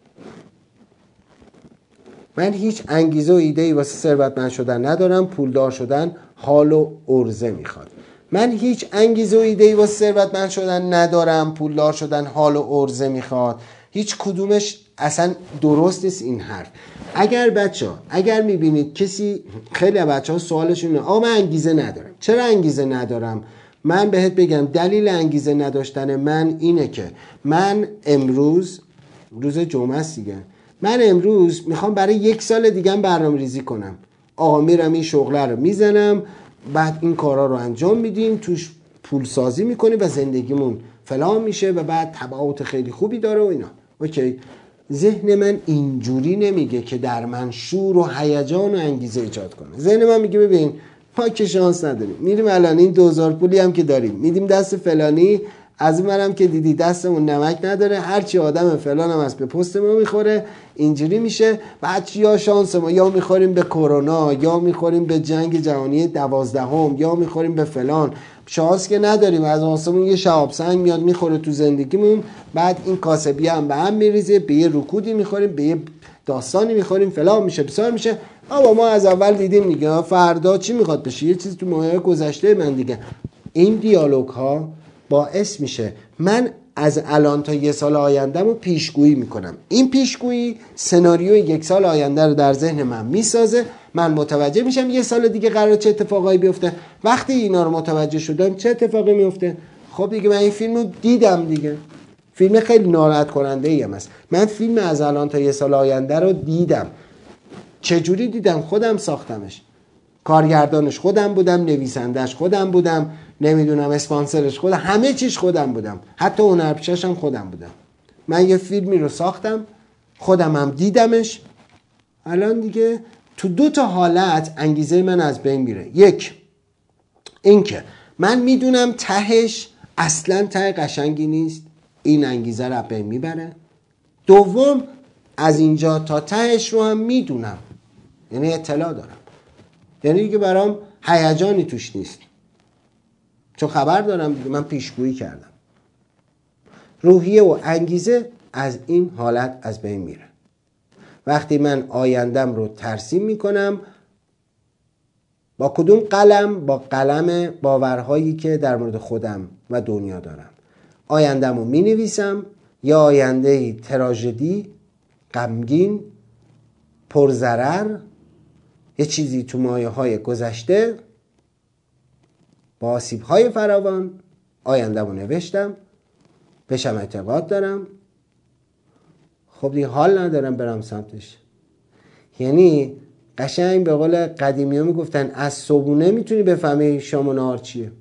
Speaker 2: من هیچ انگیزه و ایده‌ای واسه ثروتمند شدن ندارم. پولدار شدن حال و عرضه میخواد. من هیچ انگیزه و ایده‌ای واسه ثروتمند شدن ندارم. پولدار شدن حال و عرضه میخواد. هیچ کدومش اصلا درست نیست این حرف. اگر میبینید کسی، خیلی بچه‌ها سوالشون اینه آقا من انگیزه ندارم. چرا انگیزه ندارم؟ من بهت بگم دلیل انگیزه نداشتن من اینه که من امروز روز جمعه است دیگه، من امروز میخوام برای 1 سال دیگه برنامه ریزی کنم. آقا میرم این شغله رو میزنم، بعد این کارا رو انجام میدیم، توش پول سازی میکنیم و زندگیمون فلان میشه و بعد تبعات خیلی خوبی داره و اینا. اوکی، ذهن من اینجوری نمیگه که در من شور و هیجان و انگیزه ایجاد کنه. ذهن من میگه ببین ما که شانس نداریم، میریم الان این 2000 پولی هم که داریم میدیم دست فلانی، از منم که دیدی دستمون نمک نداره، هرچی آدم فلان هم از به پست ما میخوره، اینجوری میشه. بعد یا شانس ما یا میخوریم به کرونا، یا میخوریم به جنگ جهانی 12، یا میخوریم به فلان. شانس که نداریم، از آسمون یه شهاب سنگ میاد میخوره تو زندگیمون، بعد این کاسبی هم به هم میریزه، به یه رکودی میخوریم، به یه داستانی میخوریم، فلان میشه بسار میشه. اما ما از اول دیدیم دیگه فردا چی میخواد بشه، یه چیزی تو ماهی گذشته من دیگه. این دیالوگ ها باعث میشه من از الان تا 1 سال آینده رو پیشگویی میکنم. این پیشگویی سناریوی 1 سال آینده رو در ذهن من میسازه. من متوجه میشم 1 سال دیگه قراره چه اتفاقایی بیفته. وقتی اینا رو متوجه شدم چه اتفاقی میفته؟ خب دیگه من این فیلم رو دیدم دیگه. فیلم خیلی ناراحت کننده ای هم است. من فیلم از الان تا 1 سال آینده رو دیدم. چجوری دیدم؟ خودم ساختمش، کارگردانش خودم بودم، نویسندش خودم بودم، نمیدونم اسپانسرش خودم، همه چیش خودم بودم، حتی هنرپیشه‌ش هم خودم بودم. من یه فیلمی رو ساختم، خودم هم دیدمش. الان دیگه تو 2 تا حالت انگیزه من از بین میره. یک، این که من میدونم تهش اصلا ته قشنگی نیست، این انگیزه رو بین میبره. دوم، از اینجا تا تهش رو هم میدونم، یعنی اطلاع دارم، یعنی دیگه برام هیجانی توش نیست، چون خبر دارم دیگه، من پیشگویی کردم. روحیه و انگیزه از این حالت از بین میره. وقتی من آیندم رو ترسیم میکنم با کدوم قلم؟ با قلم باورهایی که در مورد خودم و دنیا دارم. آیندم رو مینویسم، یا آینده تراژدی، غمگین، پرضرر، یه چیزی تو مایه های گذشته با آسیب های فراوان. آینده‌مو نوشتم، بهشم اعتقاد دارم، خب دیگه حال ندارم برم سمتش. یعنی قشنگ به قول قدیمی ها میگفتن از صبونه میتونی بفهمی شام و نهار چیه.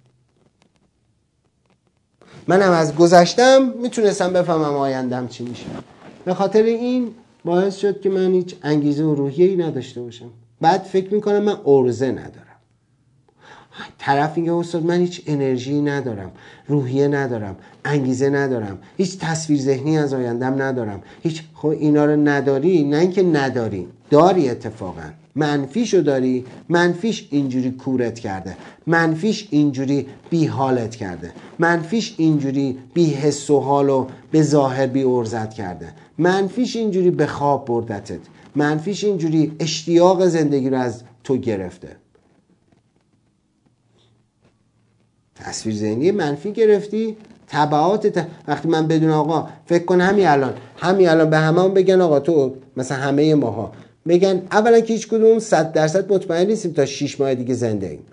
Speaker 2: منم از گذشتم میتونستم بفهمم آیندم چی میشه. به خاطر این باعث شد که من هیچ انگیزه و روحیه‌ای نداشته باشم. بعد فکر میکنم من عرضه ندارم. طرف میگه استاد من هیچ انرژی ندارم، روحیه ندارم، انگیزه ندارم، هیچ تصویر ذهنی از آیندم ندارم. هیچ. خب اینا رو نداری، نه اینکه نداری، داری. اتفاقا منفیشو داری. منفیش اینجوری کورت کرده، منفیش اینجوری بی حالت کرده، منفیش اینجوری بی حس و حال و به ظاهر بی ارزت کرده، منفیش اینجوری به خواب بردتت، منفیش اینجوری اشتیاق زندگی رو از تو گرفته. تصویر ذهنی منفی گرفتی، تبعات وقتی من بدون آقا فکر کن همین الان به هممون بگن آقا تو مثلا همه ماها بگن اولا که هیچ کدوم 100% مطمئن نیستیم تا 6 ماه دیگه زنده ایم،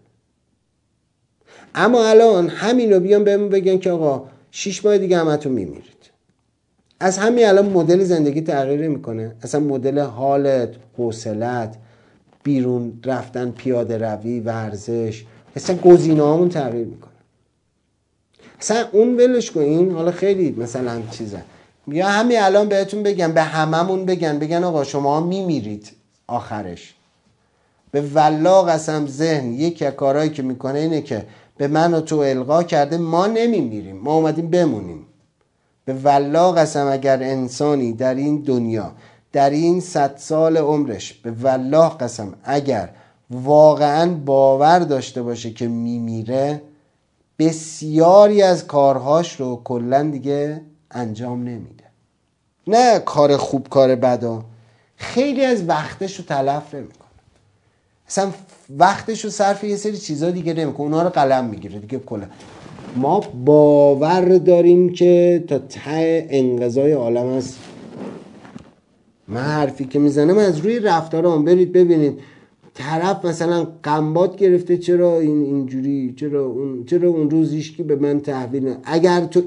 Speaker 2: اما الان همینو بیان بهمون بگن که آقا 6 ماه دیگه همتون میمیرید. از همین الان مدل زندگی تغییر میکنه، اصلا مدل حالت، حوصلت، بیرون رفتن، پیاده روی، ورزش، اصلا گزینه‌هامون تغییر میکنه. اصلا اون ولش کن، این حالا خیلی مثلا چیزه. یا همین الان بهتون بگم، به هممون بگن آقا شما میمیرید آخرش. به والله قسم ذهن یکی از کارهایی که میکنه اینه که به من و تو القا کرده ما نمیمیریم، ما اومدیم بمونیم. به والله قسم اگر انسانی در این دنیا در این 100 سال عمرش به والله قسم اگر واقعا باور داشته باشه که میمیره، بسیاری از کارهاش رو کلن دیگه انجام نمیده. نه کار خوب کار بدا، خیلی از وقتش رو تلف نمیکنه، اصلا وقتش رو صرف یه سری چیزا دیگه نمیکنه، اونا رو قلم میگیره دیگه. کلا ما باور داریم که تا ته انقضای عالم هست. من حرفی که میزنم از روی رفتارام، برید ببینید طرف مثلا قنبات گرفته، چرا این اینجوری، چرا اون روزیش که به من تحویل نه. اگر تو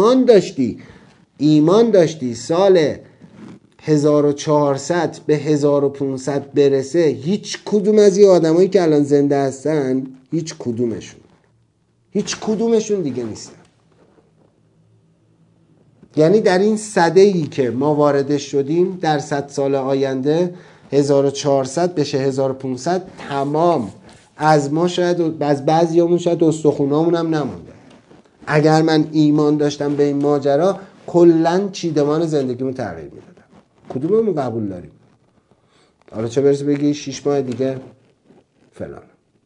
Speaker 2: ایمان داشتی سال 1400 به 1500 برسه، هیچ کدوم از این آدمایی که الان زنده هستن، هیچ کدومشون دیگه نیستن. یعنی در این سده‌ای که ما واردش شدیم، در 100 سال آینده 1400 بشه 1500، تمام از ما شاید، از بعضیامون شاید استخونامون هم نمونده. اگر من ایمان داشتم به این ماجرا، کلن چیدمان زندگیمون تغییر میدادم. کدوممون قبول داریم؟ حالا چه برسه بگی 6 ماه دیگه فلان.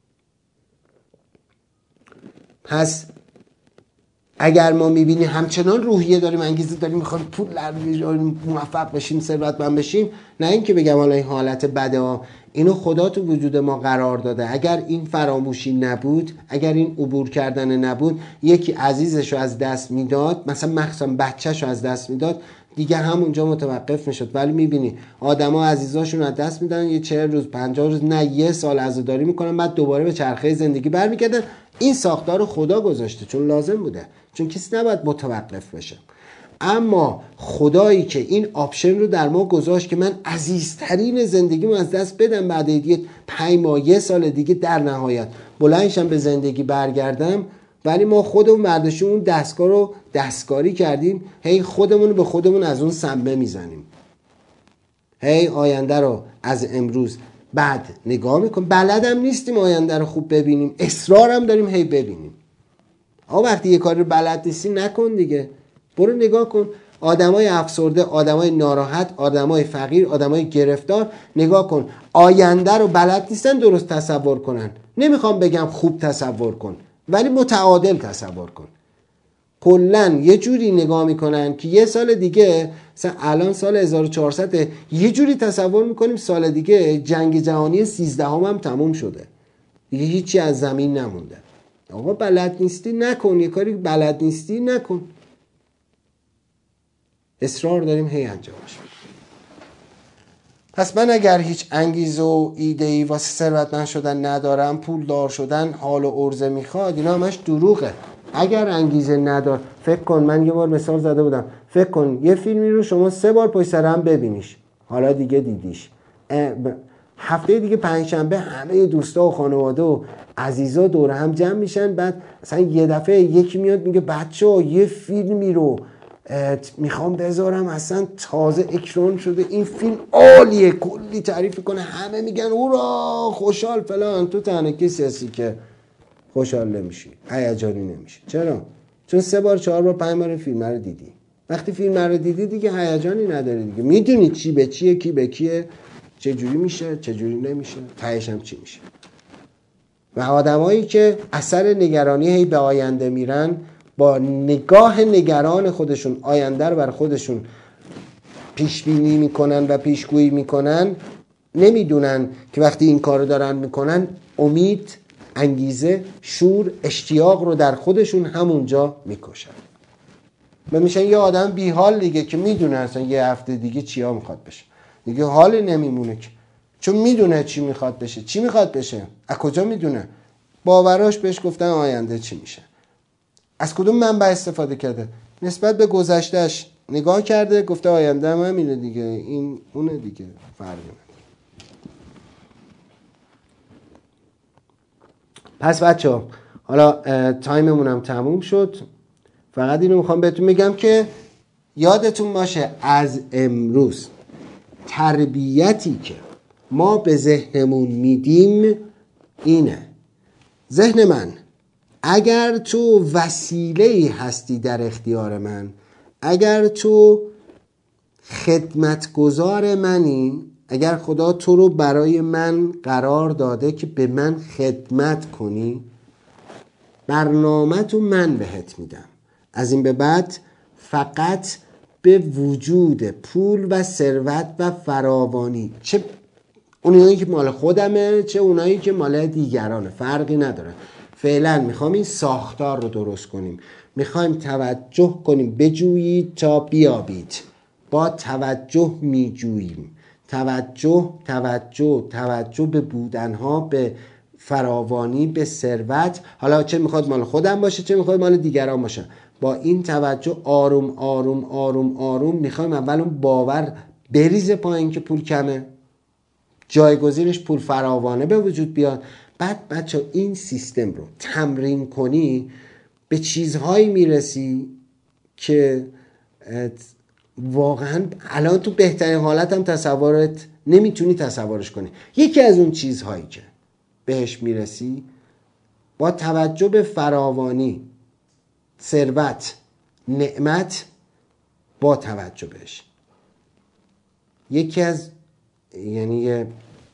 Speaker 2: پس اگر ما میبینیم همچنان روحیه داریم، انگیزه داریم، میخوایم پول داریم، موفق بشیم، ثروتمند بشیم، نه اینکه بگم حالا این حالت بده ها، اینو خدا تو وجود ما قرار داده. اگر این فراموشی نبود، اگر این عبور کردن نبود، یکی عزیزشو از دست میداد، مثلا مخصوصا بچه‌شو از دست میداد، دیگه همونجا متوقف میشد. ولی میبینی آدما عزیزاشون از دست میدن، یه 40 روز 50 روز نه یه سال عزاداری میکنن، بعد دوباره به چرخه زندگی برمیگردن. این ساختار خدا گذاشته، چون لازم بوده، چون کسی نباید متوقف بشه. اما خدایی که این آپشن رو در ما گذاشت که من عزیزترین زندگیمو از دست بدم، بعد دیگه 5 ماه یه سال دیگه در نهایت بلندشم به زندگی برگردم، ولی ما خودمون برداشتیم اون دستگاه رو دستکاری کردیم، هی خودمون رو به خودمون از اون سنبه میزنیم، هی آینده رو از امروز بعد نگاه میکنیم. بلدم نیستیم آینده رو خوب ببینیم، اصرارم داریم هی ببینیم. وقتی یه کاری رو بلد نیستی نکن دیگه، برو نگاه کن. آدمای افسرده، آدمای ناراحت، آدمای فقیر، آدمای گرفتار، نگاه کن آینده رو بلد نیستن درست تصور کنن. نمیخوام بگم خوب تصور کن، ولی متعادل تصور کن. کلن یه جوری نگاه میکنن که یه سال دیگه، مثلا الان سال 1400، یه جوری تصور میکنیم سال دیگه جنگ جهانی 13 هم تموم شده، دیگه هیچی از زمین نمونده. آقا بلد نیستی نکن، یه کاری بلد نیستی نکن. اصرار داریم هی انجامش. پس من اگر هیچ انگیزه و ایده‌ای واسه ثروتمند شدن ندارم، پولدار شدن حال و عرضه میخواد، اینا همش دروغه. اگر انگیزه ندار، فکر کن، من یه بار مثال زده بودم، فکر کن یه فیلمی رو شما 3 بار پشت سر هم ببینیش، حالا دیگه دیدیش، هفته دیگه پنجشنبه همه دوستا و خانواده و عزیزا دور هم جمع میشن، بعد مثلا یه دفعه یکی میاد میگه بچه‌ها یه فیلمی رو میخوام بذارم، اصلا تازه اکران شده، این فیلم عالیه، کلی تعریف کنه، همه میگن اورا خوشحال فلان، تو تنها کسی هستی که خوشحال نمیشی، هیجانی نمیشی. چرا؟ چون 3 بار 4 بار 5 بار فیلم رو دیدی. وقتی فیلم رو دیدی دیگه هیجانی نداری دیگه، میدونی چی به چیه، کی به کیه، چه جوری میشه، چه جوری نمیشه، تهش هم چی میشه. و آدمایی که اثر نگرانی هی به آینده میرن، با نگاه نگران خودشون آینده رو بر خودشون پیش بینی میکنن و پیشگویی میکنن، نمیدونن که وقتی این کارو دارن میکنن امید، انگیزه، شور، اشتیاق رو در خودشون همونجا میکشن و میشن یه آدم بیحال دیگه که میدونه اصلا یه هفته دیگه چیا میخواد بشه، دیگه حالی نمیمونه که، چون میدونه چی میخواد بشه. چی میخواد بشه؟ از کجا میدونه؟ باوراش بهش گفتن آینده چی میشه. از کدوم منبع استفاده کرده؟ نسبت به گذشتهش نگاه کرده، گفته آینده هم همینه دیگه، این اونه دیگه، فرقی نداره. پس بچه‌ها حالا تایممون هم تموم شد، فقط اینو میخوام بهتون بگم که یادتون باشه از امروز تربیتی که ما به ذهنمون میدیم اینه: ذهن من، اگر تو وسیله‌ای هستی در اختیار من، اگر تو خدمتگزار منی، اگر خدا تو رو برای من قرار داده که به من خدمت کنی، برنامه تو من بهت میدم. از این به بعد فقط به وجود پول و ثروت و فراوانی، چه اونایی که مال خودمه چه اونایی که مال دیگرانه، فرقی نداره. فعلا میخوام این ساختار رو درست کنیم، میخوایم توجه کنیم، بجویید تا بیابید. با توجه میجوییم، توجه به بودنها، به فراوانی، به ثروت، حالا چه میخواد مال خودم باشه چه میخواد مال دیگران باشه. با این توجه آروم آروم آروم آروم میخوایم اول اون باور بریزه پایین که پول کمه، جایگزینش پول فراوانه به وجود بیاد. بعد بچه این سیستم رو تمرین کنی، به چیزهایی میرسی که واقعا الان تو بهترین حالت هم تصورت نمیتونی تصورش کنی. یکی از اون چیزهایی که بهش میرسی با توجه به فراوانی، ثروت، نعمت، با توجه بهش، یکی از یعنی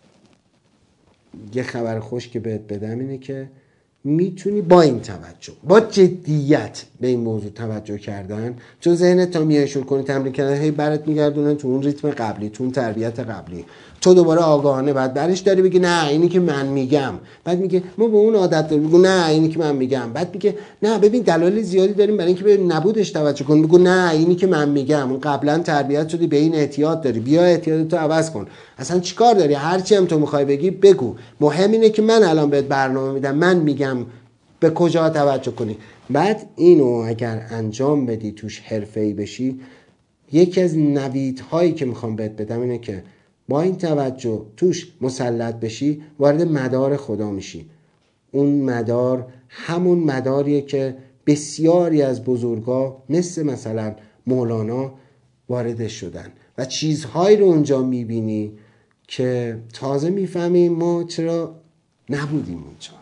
Speaker 2: یه خبر خوش که بهت بدم اینه که میتونی با این توجه، با جدیت به این موضوع توجه کردن، چون ذهنت تا میای شروع کنی تمرین کردن هی برات میگردونن تو اون ریتم قبلی، تو اون تربیت قبلی، تو دوباره آگاهانه بعد برش داری بگی نه اینی که من میگم، بعد میگه ما به اون عادت داریم، بگو نه اینی که من میگم، بعد میگه نه ببین دلایل زیادی داریم برای اینکه به نبودش توجه کن، بگو نه اینی که من میگم، اون قبلا تربیت شدی به این اعتیاد داری، بیا اعتیادتو عوض کن، اصلا چیکار داری، هرچی هم تو میخوای بگی بگو، مهم اینه که من الان بهت برنامه میدم، من میگم به کجا توجه کنی. بعد اینو اگر انجام بدی، توش حرفه‌ای بشی، یکی از نویدهایی که میخوام بهت بدم اینه که با این توجه توش مسلط بشی، وارد مدار خدا میشی. اون مدار همون مداریه که بسیاری از بزرگا مثلا مولانا واردش شدن و چیزهایی رو اونجا میبینی که تازه میفهمیم ما چرا نبودیم اونجا.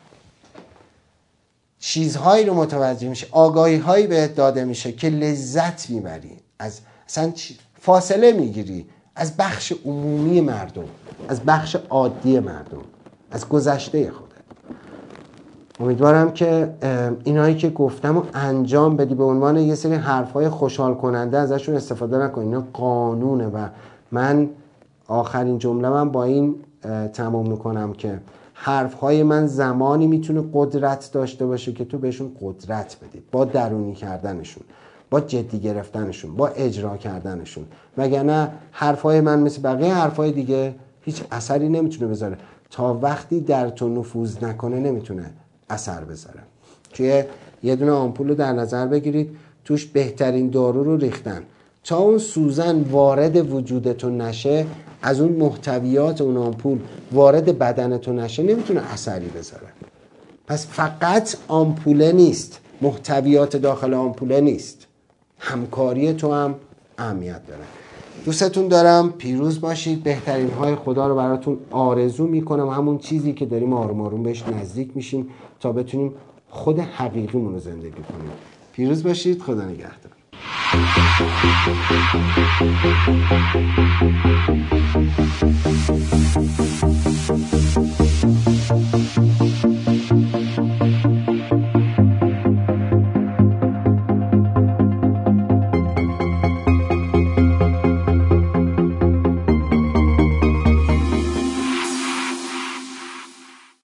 Speaker 2: چیزهایی رو متوجه میشه، آگاهی هایی بهت داده میشه که لذت میبری، از اصلا فاصله میگیری از بخش عمومی مردم، از بخش عادی مردم، از گذشته خودت. امیدوارم که اینایی که گفتم رو انجام بدی، به عنوان یه سری حرفای خوشحال کننده ازشون استفاده نکنی، اینا قانونه. و من آخرین جمله من با این تمام میکنم که حرفهای من زمانی میتونه قدرت داشته باشه که تو بهشون قدرت بدی، با درونی کردنشون، با جدی گرفتنشون، با اجرا کردنشون. وگرنه حرفهای من مثل بقیه حرفهای دیگه هیچ اثری نمیتونه بذاره، تا وقتی در تو نفوذ نکنه نمیتونه اثر بذاره. توی یه دونه آمپول رو در نظر بگیرید، توش بهترین دارو رو ریختن، تا اون سوزن وارد وجودتون نشه، از اون محتویات اون آمپول وارد بدنتون نشه، نمیتونه اثری بذاره. پس فقط آمپوله نیست، محتویات داخل آمپوله نیست، همکاری تو هم اهمیت داره. دوستتون دارم. پیروز باشید. بهترین های خدا رو براتون آرزو میکنم، همون چیزی که داریم آروم آروم بهش نزدیک میشیم تا بتونیم خود حقیقیمون رو زندگی کنیم. پیروز باشید. خدا نگهدار.